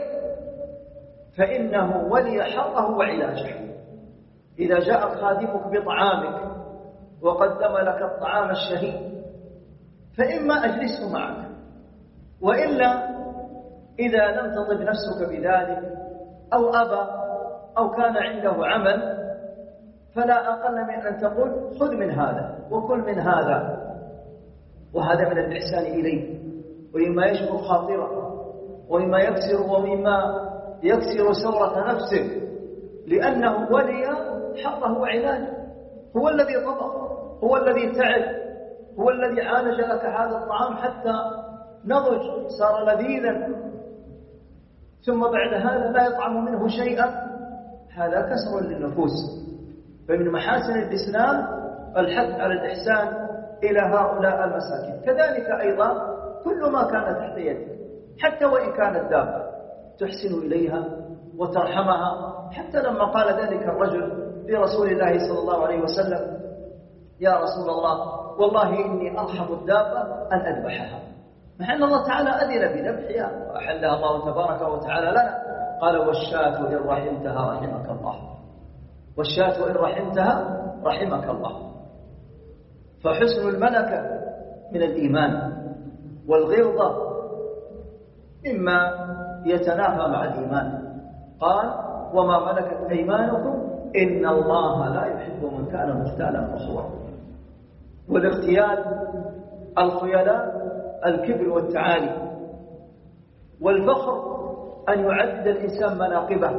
فإنه ولي حقه وعلاجه. إذا جاء خادمك بطعامك وقدم لك الطعام الشهي فإما أجلسه معك، وإلا إذا لم تطب نفسك بذلك أو أبى أو كان عنده عمل فلا أقل من أن تقول: خذ من هذا وكل من هذا. وهذا من الإحسان إليه، ومما يجبر خاطره، ومما يكسر ومما يكسر سورة نفسه، لأنه ولي حقه وعلاجه. هو الذي طبخ، هو الذي تعب، هو الذي عالج لك هذا الطعام حتى نضج صار لذيذا، ثم بعد هذا لا يطعم منه شيئا. هذا كسر للنفوس. فمن محاسن الإسلام الحث على الإحسان إلى هؤلاء المساكين. كذلك أيضا كل ما كان تحت يدك، حتى وإن كانت دابة، تحسن إليها وترحمها. حتى لما قال ذلك الرجل لرسول الله صلى الله عليه وسلم: يا رسول الله، والله إني أرحم الدابة أن أذبحها، مع أن الله تعالى أذن بذبحها وأحلها الله تبارك وتعالى لنا. قال: والشاة إن رحمتها رحمك الله، والشاة إن رحمتها رحمك الله. فحسن الملكة من الإيمان، والغلظة مما يتنافى مع الإيمان. قال: وما ملكت أيمانكم إن الله لا يحب من كان مختالا فخورا. والاغتيال الخيلاء الكبر والتعالي، والفخر أن يعد الإنسان مناقبه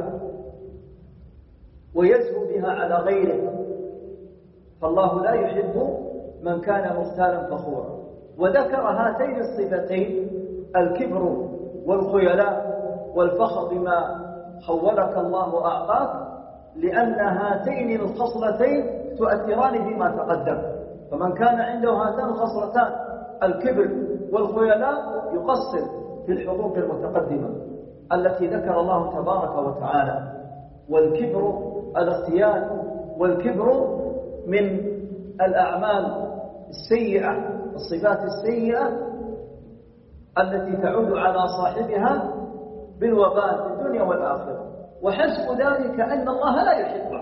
ويزهو بها على غيره، فالله لا يحب من كان مختالا فخورا. وذكر هاتين الصفتين: الكبر والخيلاء والفخر بما خولك الله وأعطاك، لأن هاتين الخصلتين تؤثران فيما تقدم. فمن كان عنده هاتان الخصلتان الكبر والخيلاء يقصر في الحقوق المتقدمة التي ذكر الله تبارك وتعالى. والكبر الاغتيال، والكبر من الأعمال السيئة، الصفات السيئة التي تعود على صاحبها بالوبال في الدنيا والآخرة. وحسب ذلك أن الله لا يحبه،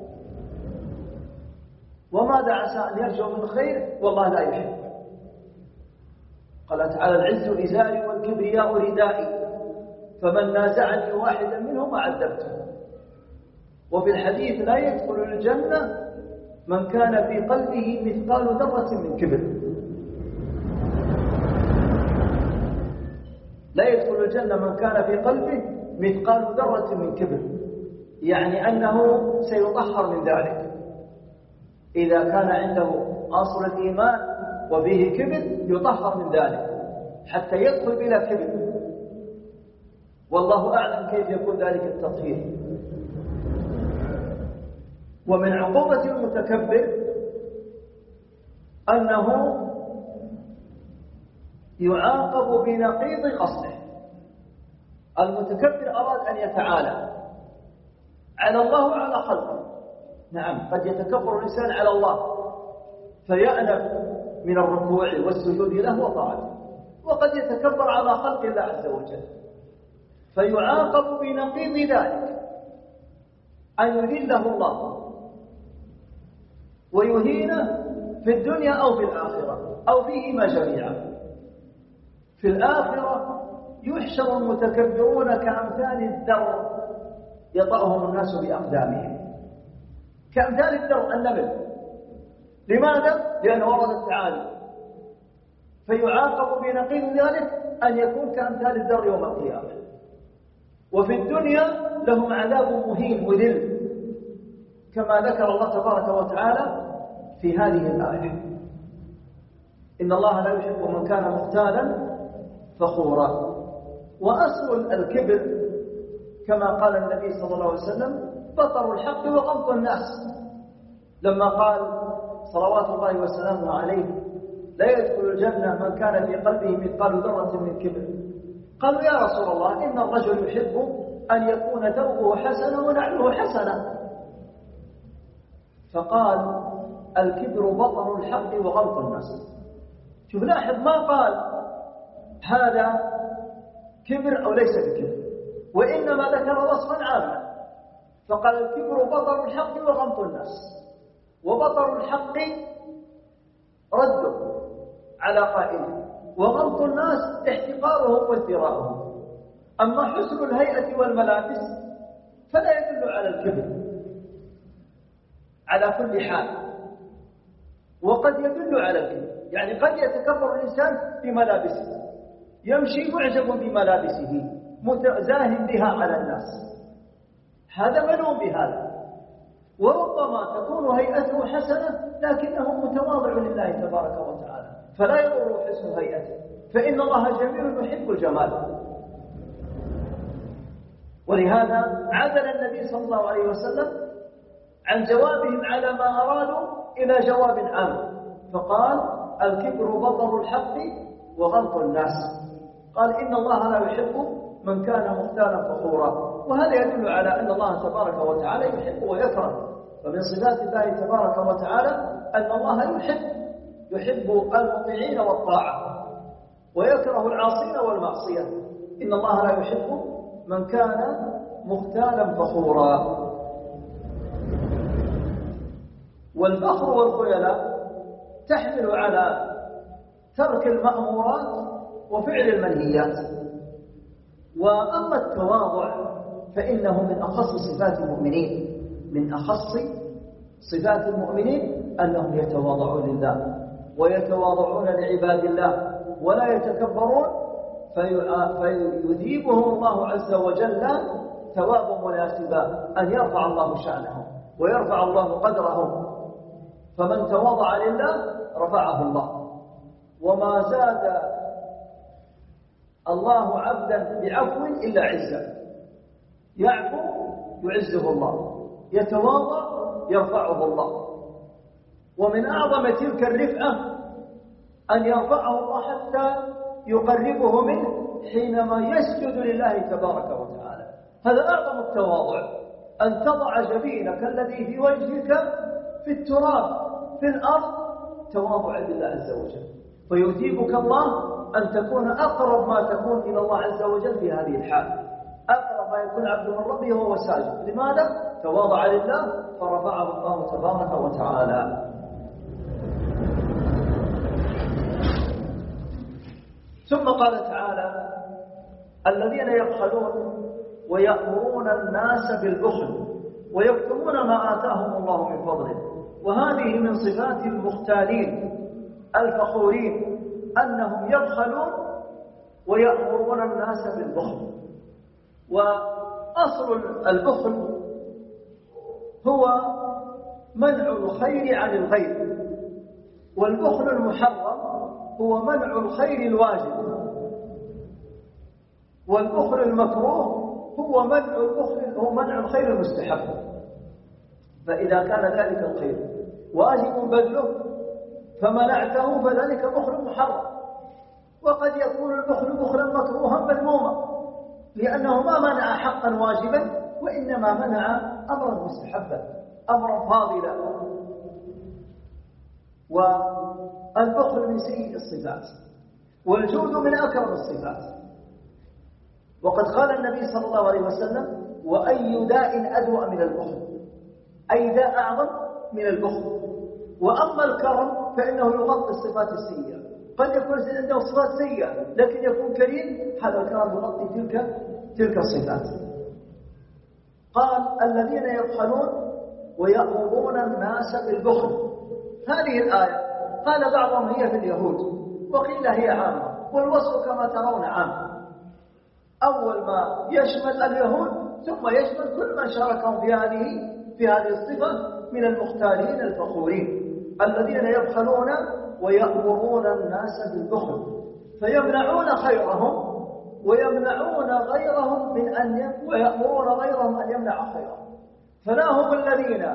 وماذا عسى أن يرجو من خير والله لا يحبه. قال تعالى: العز إزاري والكبرياء ردائي، فمن نازعني واحدا منهم عذبته. وفي الحديث: لا يدخل الجنة من كان في قلبه مثقال ذرة من كبر. لا يدخل الجنة من كان في قلبه مثقال ذرة من كبر، يعني أنه سيطهر من ذلك. إذا كان عنده أصل الإيمان وبه كبر يطهر من ذلك حتى يدخل بلا كبر. والله أعلم كيف يكون ذلك التطهير. ومن عقوبة المتكبر أنه يعاقب بنقيض قصده. المتكبر أراد أن يتعالى على الله وعلى خلقه. نعم، قد يتكبر الإنسان على الله فيأنف من الركوع والسجود له وطاعته، وقد يتكبر على خلق الله عز وجل فيعاقب بنقيض ذلك، أن يذله الله ويهينه في الدنيا أو في الآخرة أو فيهما جميعا. في الآخرة يحشر المتكبرون كأمثال الذر يطأهم الناس بأقدامهم، كأمثال الذر النمل. لماذا؟ لأنه ورد التعالي، فيعاقب بنقيض ذلك أن يكون كأمثال الذر يوم القيامة. وفي الدنيا لهم عذاب مهين مذل، كما ذكر الله تبارك وتعالى في هذه الآية: إن الله لا يحب من كان مختالا فخورا. وأصل الكبر كما قال النبي صلى الله عليه وسلم: بطر الحق وغمط الناس. لما قال صلوات الله وسلامه عليه: لا يدخل الجنة من كان في قلبه مثقال ذرة من كبر. قالوا: يا رسول الله، إن الرجل يحب أن يكون ثوبه حسنا ونعله حسنا. فقال الكبر بطر الحق وغلط الناس. شوف لاحظ ما قال هذا كبر أو ليس بكبر، وإنما ذكر وصفا عاما فقال الكبر بطر الحق وغلط الناس. وبطر الحق رده على قائله، وغلط الناس احتقارهم وازدراءهم. أما حسن الهيئة والملابس فلا يدل على الكبر على كل حال، وقد يدل على الكبر. يعني قد يتكبر الإنسان بملابسه، يمشي معجب بملابسه متزاهم بها على الناس، هذا ملوم بهذا. وربما تكون هيئته حسنة لكنه متواضع لله تبارك وتعالى، فلا يضر حسن هيئته، فإن الله جميل يحب الجمال. ولهذا عدل النبي صلى الله عليه وسلم عن جوابهم على ما أرادوا إلى جواب عام، فقال الكبر بطر الحق وغلط الناس. قال إن الله لا يحب من كان مختالا فخورا، وهذا يدل على أن الله تبارك وتعالى يحب ويكره. فمن صفات الله تبارك وتعالى أن الله يحب يحب المطيعين والطاعة، ويكره العاصين والمعصية. إن الله لا يحب من كان مختالا فخورا. والفخر والخيلاء تحمل على ترك المأمورات وفعل المنهيات. وأما التواضع فإنه من أخص صفات المؤمنين، من أخص صفات المؤمنين أنهم يتواضعون لله ويتواضعون لعباد الله ولا يتكبرون، فيذيبهم الله عز وجل ثواب مناسبا، أن يرفع الله شأنهم ويرفع الله قدرهم. فمن تواضع لله رفعه الله. وما زاد الله عبدا بعفو إلا عزا، يعفو يعزه الله، يتواضع يرفعه الله. ومن أعظم تلك الرفعة أن يرفعه الله حتى يقربه منه حينما يسجد لله تبارك وتعالى. هذا أعظم التواضع، أن تضع جبينك الذي في وجهك في التراب في الأرض تواضعا لله عز وجل، فيثيبك الله أن تكون أقرب ما تكون إلى الله عز وجل في هذه الحال، أقرب ما يكون عبد من ربه وهو ساجد. لماذا؟ تواضع لله فرفعه الله تبارك وتعالى. ثم قال تعالى الذين يبخلون ويأمرون الناس بالبخل ويكتمون ما آتاهم الله من فضله. وهذه من صفات المختالين الفخورين أنهم يبخلون ويأمرون الناس بالبخل. وأصل البخل هو منع الخير عن الغير، والبخل المحرم هو منع الخير الواجب، والبخل المكروه هو منع البخل هو منع الخير المستحب. فإذا كان ذلك الخير واجب بذله فمنعته فذلك بخل محرم. وقد يكون البخل بخلا مكروها مذموما، لأنه ما منع حقا واجبا وإنما منع أمرا مستحبا، أمرا فاضلا. والبخل من سيء الصفات، والجود من أكرم الصفات. وقد قال النبي صلى الله عليه وسلم وأي داء أدوأ من البخل، أي داء أعظم من البخل. وأما الكرم فإنه يغطي الصفات السيئة. قد يكون عنده صفات سيئة لكن يكون كريم، هذا الكرم يغطي تلك تلك الصفات. قال الذين يبخلون ويأمرون الناس بالبخل. هذه الآية قال بعضهم هي في اليهود وقيل هي عامة، والوصف كما ترون عام، أول ما يشمل اليهود ثم يشمل كل من شاركهم في هذه في هذه الصفة من المختالين الفخورين الذين يبخلون ويأمرون الناس بالبخل، فيمنعون خيرهم ويمنعون غيرهم من أن ي... ويأمرون غيرهم أن يمنع خيرهم. فلا هم الذين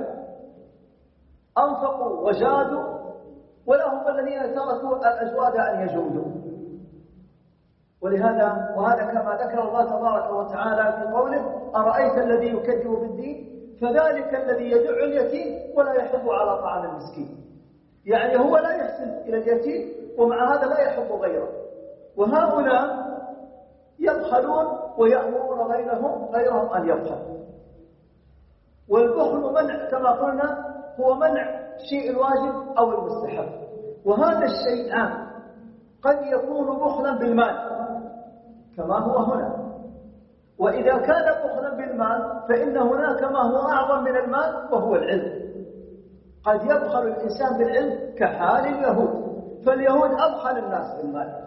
أنفقوا وجادوا ولا هم الذين تركوا الأجواد أن يجودوا. ولهذا وهذا كما ذكر الله تبارك وتعالى في قوله أرأيت الذي يكذب بالدين فذلك الذي يدع اليتيم ولا يحض على طعام المسكين. يعني هو لا يحسن إلى اليتيم ومع هذا لا يحض غيره. وهؤلاء يبخلون ويأمرون غيرهم غيرهم أن يبخلوا. والبخل منع كما قلنا هو منع شيء الواجب أو المستحب، وهذا الشيء عام. قد يكون بخلا بالمال كما هو هنا، وإذا كان بخلا بالمال فإن هناك ما هو أعظم من المال وهو العلم. قد يبخل الإنسان بالعلم كحال اليهود، فاليهود أبخل الناس بالمال،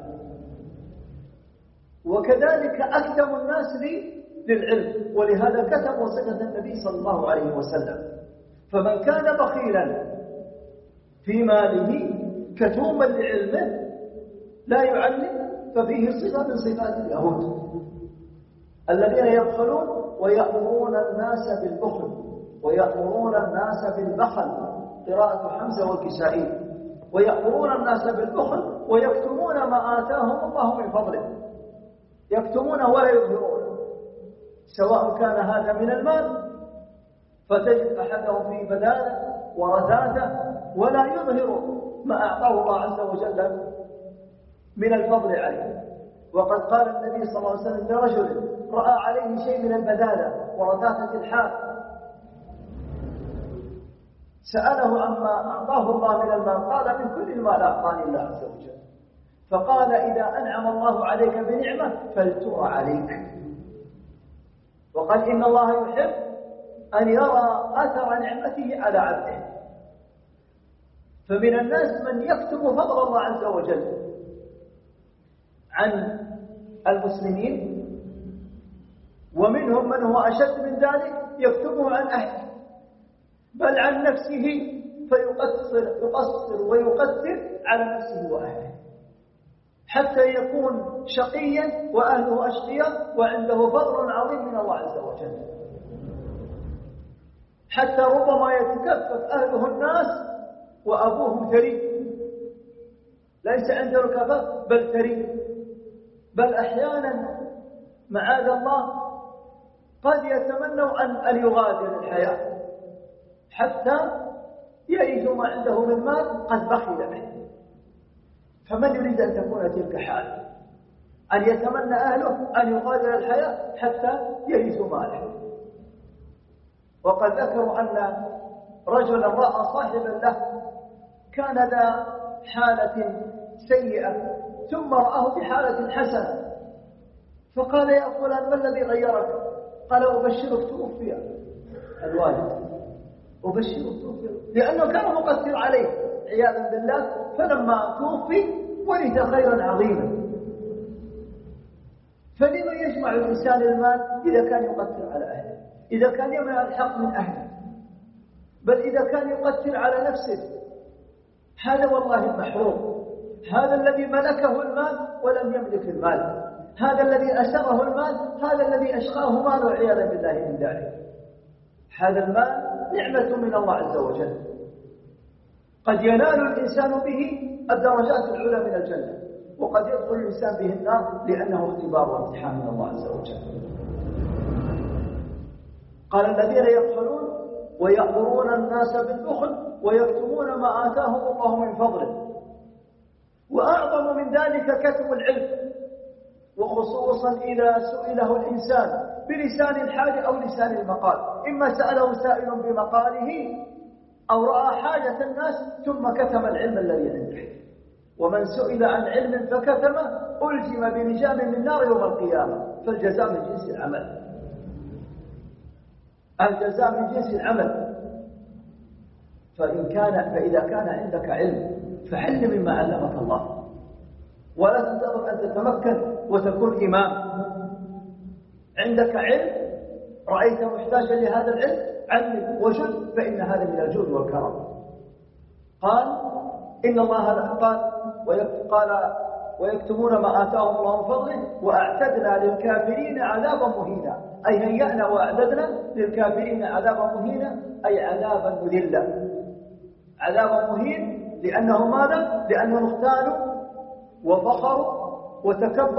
وكذلك أكتم الناس للعلم، ولهذا كتموا صفة النبي صلى الله عليه وسلم. فمن كان بخيلا في ماله كتوما لعلمه لا يعلم ففيه صفة من صفات اليهود الذين يبخلون ويأمرون الناس بالبخل ويأمرون الناس بالبخل، قراءة حمزة والكسائي، ويأمرون الناس بالبخل ويكتمون ما آتاهم الله من فضله، يكتمون ولا يظهرون، سواء كان هذا من المال فتجد أحدهم في بذاله ورذاذه ولا يظهر ما أعطاه الله عز وجل من الفضل عليه. وقد قال النبي صلى الله عليه وسلم لرجل رأى عليه شيء من البذالة ورذاذة الحال، سأله عما أعطاه الله من المال، قال من كل المال أعطاني الله عز وجل. فقال إذا أنعم الله عليك بنعمة فلترى عليك. وقال إن الله يحب أن يرى أثر نعمته على عبده. فمن الناس من يكتم فضل الله عز وجل عن المسلمين، ومنهم من هو أشد من ذلك يكتمه عن أهله بل عن نفسه، فيقصر يقصر ويقدر على نفسه وأهله حتى يكون شقيا وأهله أشقياء وعنده فضل عظيم من الله عز وجل، حتى ربما يتكفف أهله الناس وأبوهم ثري، ليس عنده الكفاف بل ثري، بل أحيانا معاذ الله قد يتمنوا أن أن يغادر الحياة حتى يئس ما عنده من مال قد بخل به. فمن يريد أن تكون تلك حاله، أن يتمنى أهله أن يغادر الحياة حتى يئس ماله. وقد ذكروا أن رجلا رأى صاحبا له كان ذا حالة سيئة ثم رآه بحالة حسنة، فقال يا فلان ما الذي غيرك؟ قال أبشرك توفي الوالد، أبشرك توفي، لأنه كان مقصر عليه عياذا بالله، فلما توفي ورث خيرا عظيما. فلما يجمع الإنسان المال إذا كان يقتل على أهله، إذا كان يمنع الحق من أهله، بل إذا كان يقتل على نفسه؟ هذا والله المحروم، هذا الذي ملكه المال ولم يملك المال، هذا الذي أسره المال، هذا الذي أشقاه ماله عياذا بالله من ذلك. هذا المال نعمة من الله عز وجل، قد ينال الإنسان به الدرجات العلى من الجنة، وقد يدخل الإنسان به النار لأنه اختبار وامتحان من الله عز وجل. قال الذين يبخلون ويأمرون الناس بالبخل ويكتمون ما آتاهم الله من فضله. وأعظم من ذلك كتم العلم، وخصوصا إذا سئله الإنسان بلسان الحال أو لسان المقال، إما سأله سائل بمقاله أو رأى حاجة الناس ثم كتم العلم الذي عنده. ومن سئل عن علم فكتمه ألزم بلجام من نار يوم القيامة، فالجزاء من جنس العمل، الجزاء من جنس العمل. فإن كان فإذا كان عندك علم فحل مما علمك الله، ولا تنتظر أن تتمكن وتكون إمام. عندك علم رأيت محتاجا لهذا العلم علم وجد، فإن هذا من الجود والكرم. قال إن الله قال وقال ويكتمون ما آتاهم الله من فضله وأعتدنا للكافرين عذابا مهينا، أي هيأنا وأعددنا للكافرين عذابا مهينا، أي عذابا مذلا، عذابا مهين. لأنه ماذا؟ لأنهم اختالوا وفخروا وتكبروا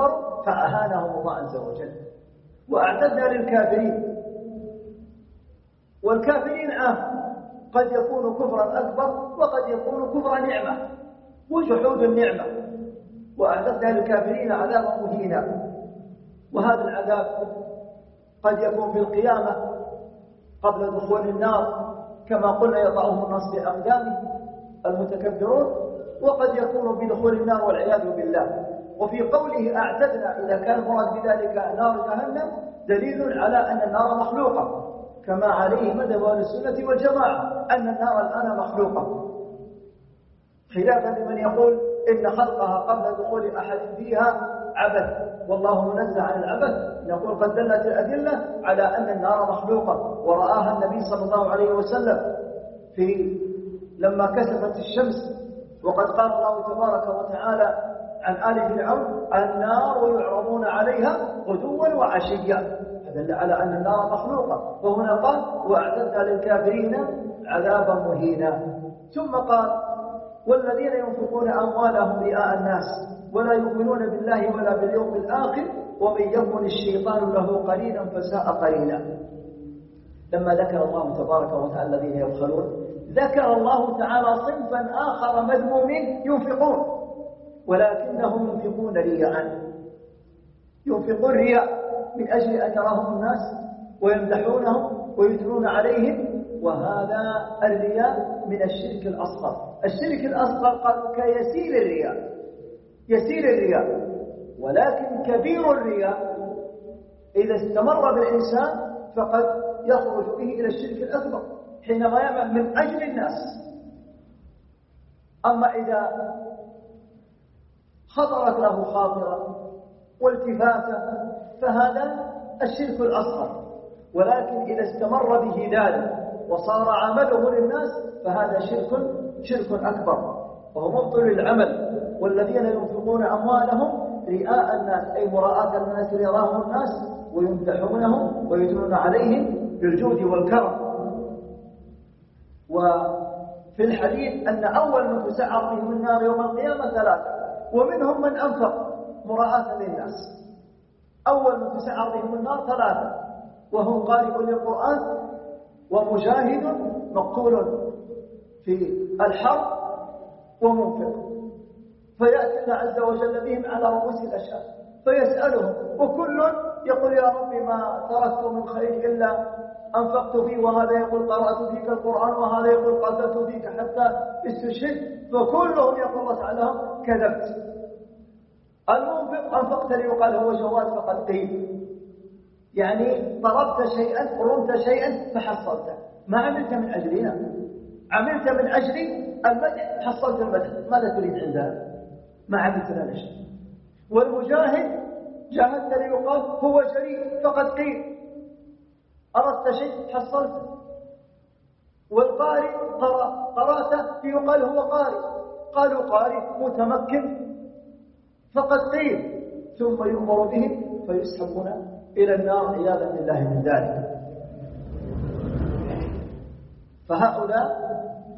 فأهانهم الله عز وجل. وأعتدنا للكافرين، والكافرين عام، قد يكون كفرا أكبر وقد يكون كفر نعمة وجحود النعمة. وأعتدنا للكافرين عذابا مهينا، وهذا العذاب قد يكون في القيامة قبل دخول النار كما قلنا يضعهم الناس بأقدامهم المتكبرون، وقد يكون بدخول النار والعياذ بالله. وفي قوله أعتدنا إذا كان مراد بذلك نار جهنم دليل على أن النار مخلوقة، كما عليه مذهب أهل السنة والجماعة أن النار الآن مخلوقة، خلافا لمن يقول إن خلقها قبل دخول أحد فيها عبث، والله منزه عن العبث. نقول قد دلت الأدلة على أن النار مخلوقة، ورآها النبي صلى الله عليه وسلم في لما كسفت الشمس، وقد قال الله تبارك وتعالى عن آل فرعون النار يعرضون عليها غدوا وعشيا، دل على أن النار مخلوقة. وهنا قال وأعتدنا للكافرين عذابا مهينا. ثم قال والذين ينفقون أموالهم رئاء الناس ولا يؤمنون بالله ولا باليوم الآخر ومن يكن الشيطان له قرينا فساء قرينا. لما ذكر الله تبارك وتعالى الذين يبخلون، ذكر الله تعالى صنفا آخر مذمومين ينفقون، ولكنهم ينفقون رياء، ينفقون رياء من أجل أن يراهم الناس ويمدحونهم ويثنون عليهم، وهذا الرياء من الشرك الأصغر. الشرك الأصغر قالوا كيسير الرياء، يسير الرياء، ولكن كبير الرياء إذا استمر بالإنسان فقد يخرج به إلى الشرك الأكبر حينما يعمل من أجل الناس. أما إذا خطرت له خاطرة والتفاتة فهذا الشرك الأصغر، ولكن إذا استمر به ذلك وصار عمله للناس فهذا شرك شرك أكبر، وهو مبطل العمل. والذين ينفقون أموالهم رئاء الناس أي مراءة الناس ليراهم الناس ويمدحونهم ويثنون عليهم بالجود والكرم. وفي الحديث أن أول من تسعر بهم النار يوم القيامة ثلاثة، ومنهم من أنفق مراءة للناس. أول من تسعر بهم النار ثلاثة، وهم قارئ للقرآن ومجاهد مقتول في الحرب ومنفق، فيأتي الله عز وجل بهم على رؤوس الأشهاد فيسألهم، وكل يقول يا رب ما تركت من خير إلا أنفقت فيه، وهذا يقول قرأت فيك القرآن، وهذا يقول قتلت فيك حتى استشهدت، فكلهم يقول الله تعالى كذبت. المنفق أنفقت لي وقال هو جواد فقد قيل، يعني طلبت شيئا ورمت شيئا فحصلته، ما عملت من أجلنا، عملت من أجل المدح حصلت المدح، ماذا تريد عندها؟ ما عملت لنا شيء. والمجاهد جاهدت ليقال هو جريء فقد قيل، أردت شيء حصلته. والقارئ قرأته ليقال هو قارئ، قالوا قارئ متمكن فقد قيل، ثم يؤمر بهم فيسحبون إلى النار عياذا بالله من ذلك. فهؤلاء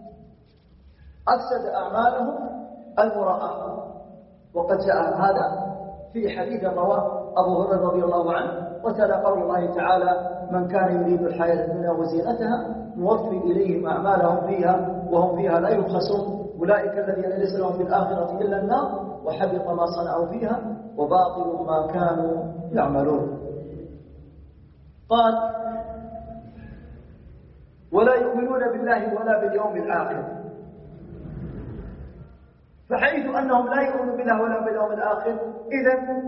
أفسد أعمالهم المراءة، وقد جاء هذا في حديث رواه أبو هريرة رضي الله عنه وتلا قول الله تعالى من كان يريد الحياة الدنيا وزينتها نوفي إليهم أعمالهم فيها وهم فيها لا يبخسون أولئك الذين ليس لهم في الآخرة إلا النار وحبط ما صنعوا فيها وباطل ما كانوا يعملون. قال ولا يؤمنون بالله ولا باليوم الآخر، فحيث أنهم لا يؤمنون بالله ولا باليوم الآخر إذن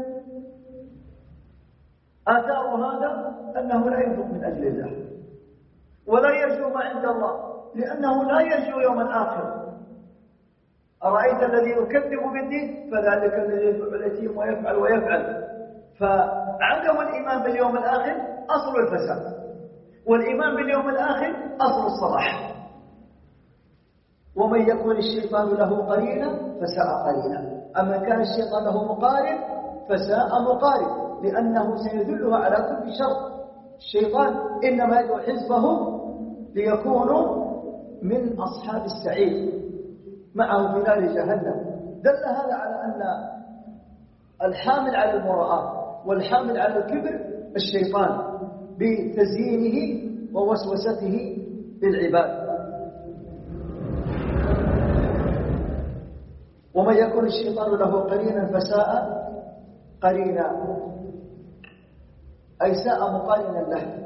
آثار هذا أنه لا ينفق من أجل الله ولا يرجو ما عند الله، لأنه لا يرجو يوم الآخر. أرأيت الذي يكذب بالدين فذلك الذي يدعو اليتيم ويفعل ويفعل. فعدم الإيمان باليوم الآخر أصل الفساد، والإيمان باليوم الآخر أصل الصلاح. ومن يكون الشيطان له قرينا فساء قرينا، أما كان الشيطان له مقارن فساء مقارن، لأنه سيدلها على كل شر. الشيطان إنما يدعو حزبه ليكونوا من أصحاب السعير معه في نار جهنم. دل هذا على أن الحامل على المراءة والحامل على الكبر الشيطان بتزيينه ووسوسته للعباد. ومن يكن الشيطان له قرينا فساء قرينا، أي ساء مقارنا له.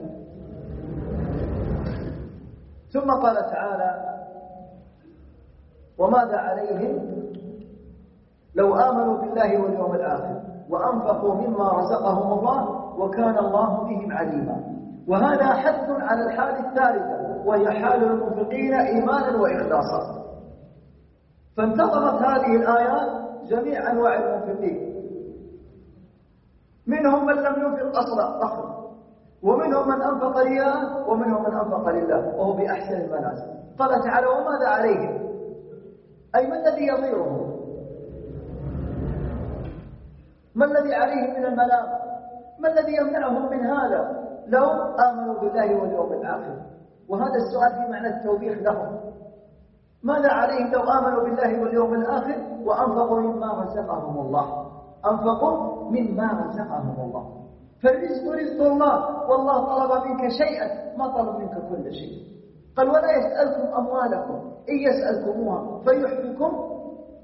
ثم قال تعالى: وماذا عليهم لو آمنوا بالله واليوم الآخر وأنفقوا مما رزقهم الله وكان الله بهم عليما. وهذا حث على الحال الثالثة، وهي حال المنفقين إيمانا وإخلاصا. فانتظمت هذه الآيات جميع أنواع المنفقين، منهم من لم ينفق أصلا أخر، ومنهم من أنفق رياء، ومنهم من أنفق لله وهو بأحسن المنازل. قال تعالى: وماذا عليهم، أي ما الذي يضيرهم، ما الذي عليهم من الملام، ما الذي يمنعهم من هذا لو آمنوا بالله واليوم الآخر. وهذا السؤال في معنى التوبيخ لهم. ماذا عليهم لو آمنوا بالله واليوم الآخر وأنفقوا مما رزقهم الله، أنفقوا مما رزقهم الله. فالرزق رزق الله، والله طلب منك شيئا، ما طلب منك كل شيء. قال: ولا يسألكم أموالكم إن يسألكموها فيحفكم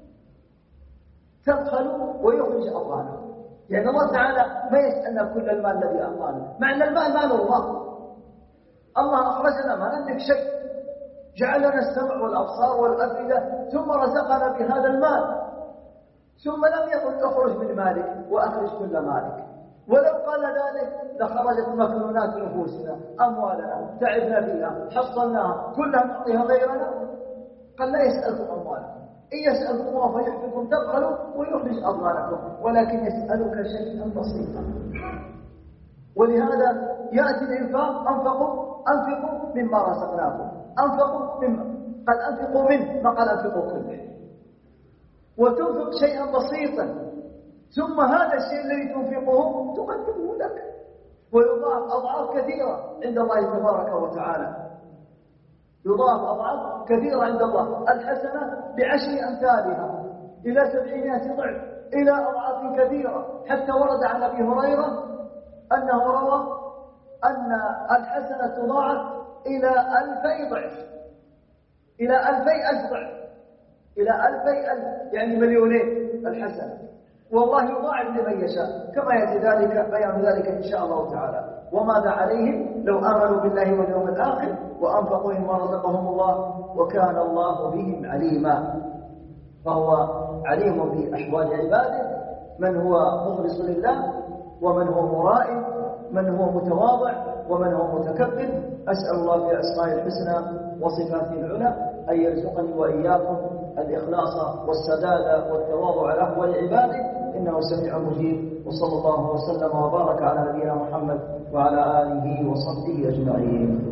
تبخلوا ويخرج أضغانكم. يعني الله تعالى ما يسألنا كل المال الذي أعطانا، مع أن المال مال الله. الله أخرجنا ما نملك شيء، جعل لنا السمع والأبصار والأفئدة، ثم رزقنا بهذا المال، ثم لم يقل اخرج من مالك وأخرج كل مالك. ولو قال ذلك لخرجت مكنونات نفوسنا، أموالنا تعبنا فيها حصلناها كلها نعطيها غيرنا. قال: لا يسألكم أموالكم إن يسألكم فيحفكم تبخلوا ويخرج أضغانكم، ولكن يسألك شيئا بسيطا. ولهذا يأتي الإنفاق: أنفقوا أنفقوا مما رزقناكم، أنفقوا مما قال أنفقوا منه، ما قال أنفقوا كله. وتنفق شيئا بسيطا، ثم هذا الشيء الذي تنفقه تقدمه لك، ويضاعف أضعاف كثيرة عند الله تبارك وتعالى. يضاعف أضعاف كثيرة عند الله. الحسنة بعشر أمثالها إلى سبعمائة ضعف، إلى أضعاف كثيرة، حتى ورد عن أبي هريرة أنه روى أن الحسنة تضاعف إلى ألفي ضعف، إلى ألفي ألف ضعف، إلى ألفي ألف، يعني مليونين الحسنة. والله يضاعف لمن يشاء، كما يأتي ذلك بيان ذلك إن شاء الله تعالى. وماذا عليهم لو آمنوا بالله واليوم الآخر وأنفقوا مما رزقهم الله وكان الله بهم عليما. فهو عليم بأحوال عباده، من هو مخلص لله ومن هو مرائي، من هو متواضع ومن هو متكبر. أسأل الله بأسماء الحسنى وصفاته العلى أن يرزقني وإياكم الإخلاص والسداد والتواضع على أحوال عباده، إنه سميع مجيب. وصلى الله وسلم وبارك على نبينا محمد وعلى آله وصحبه أجمعين.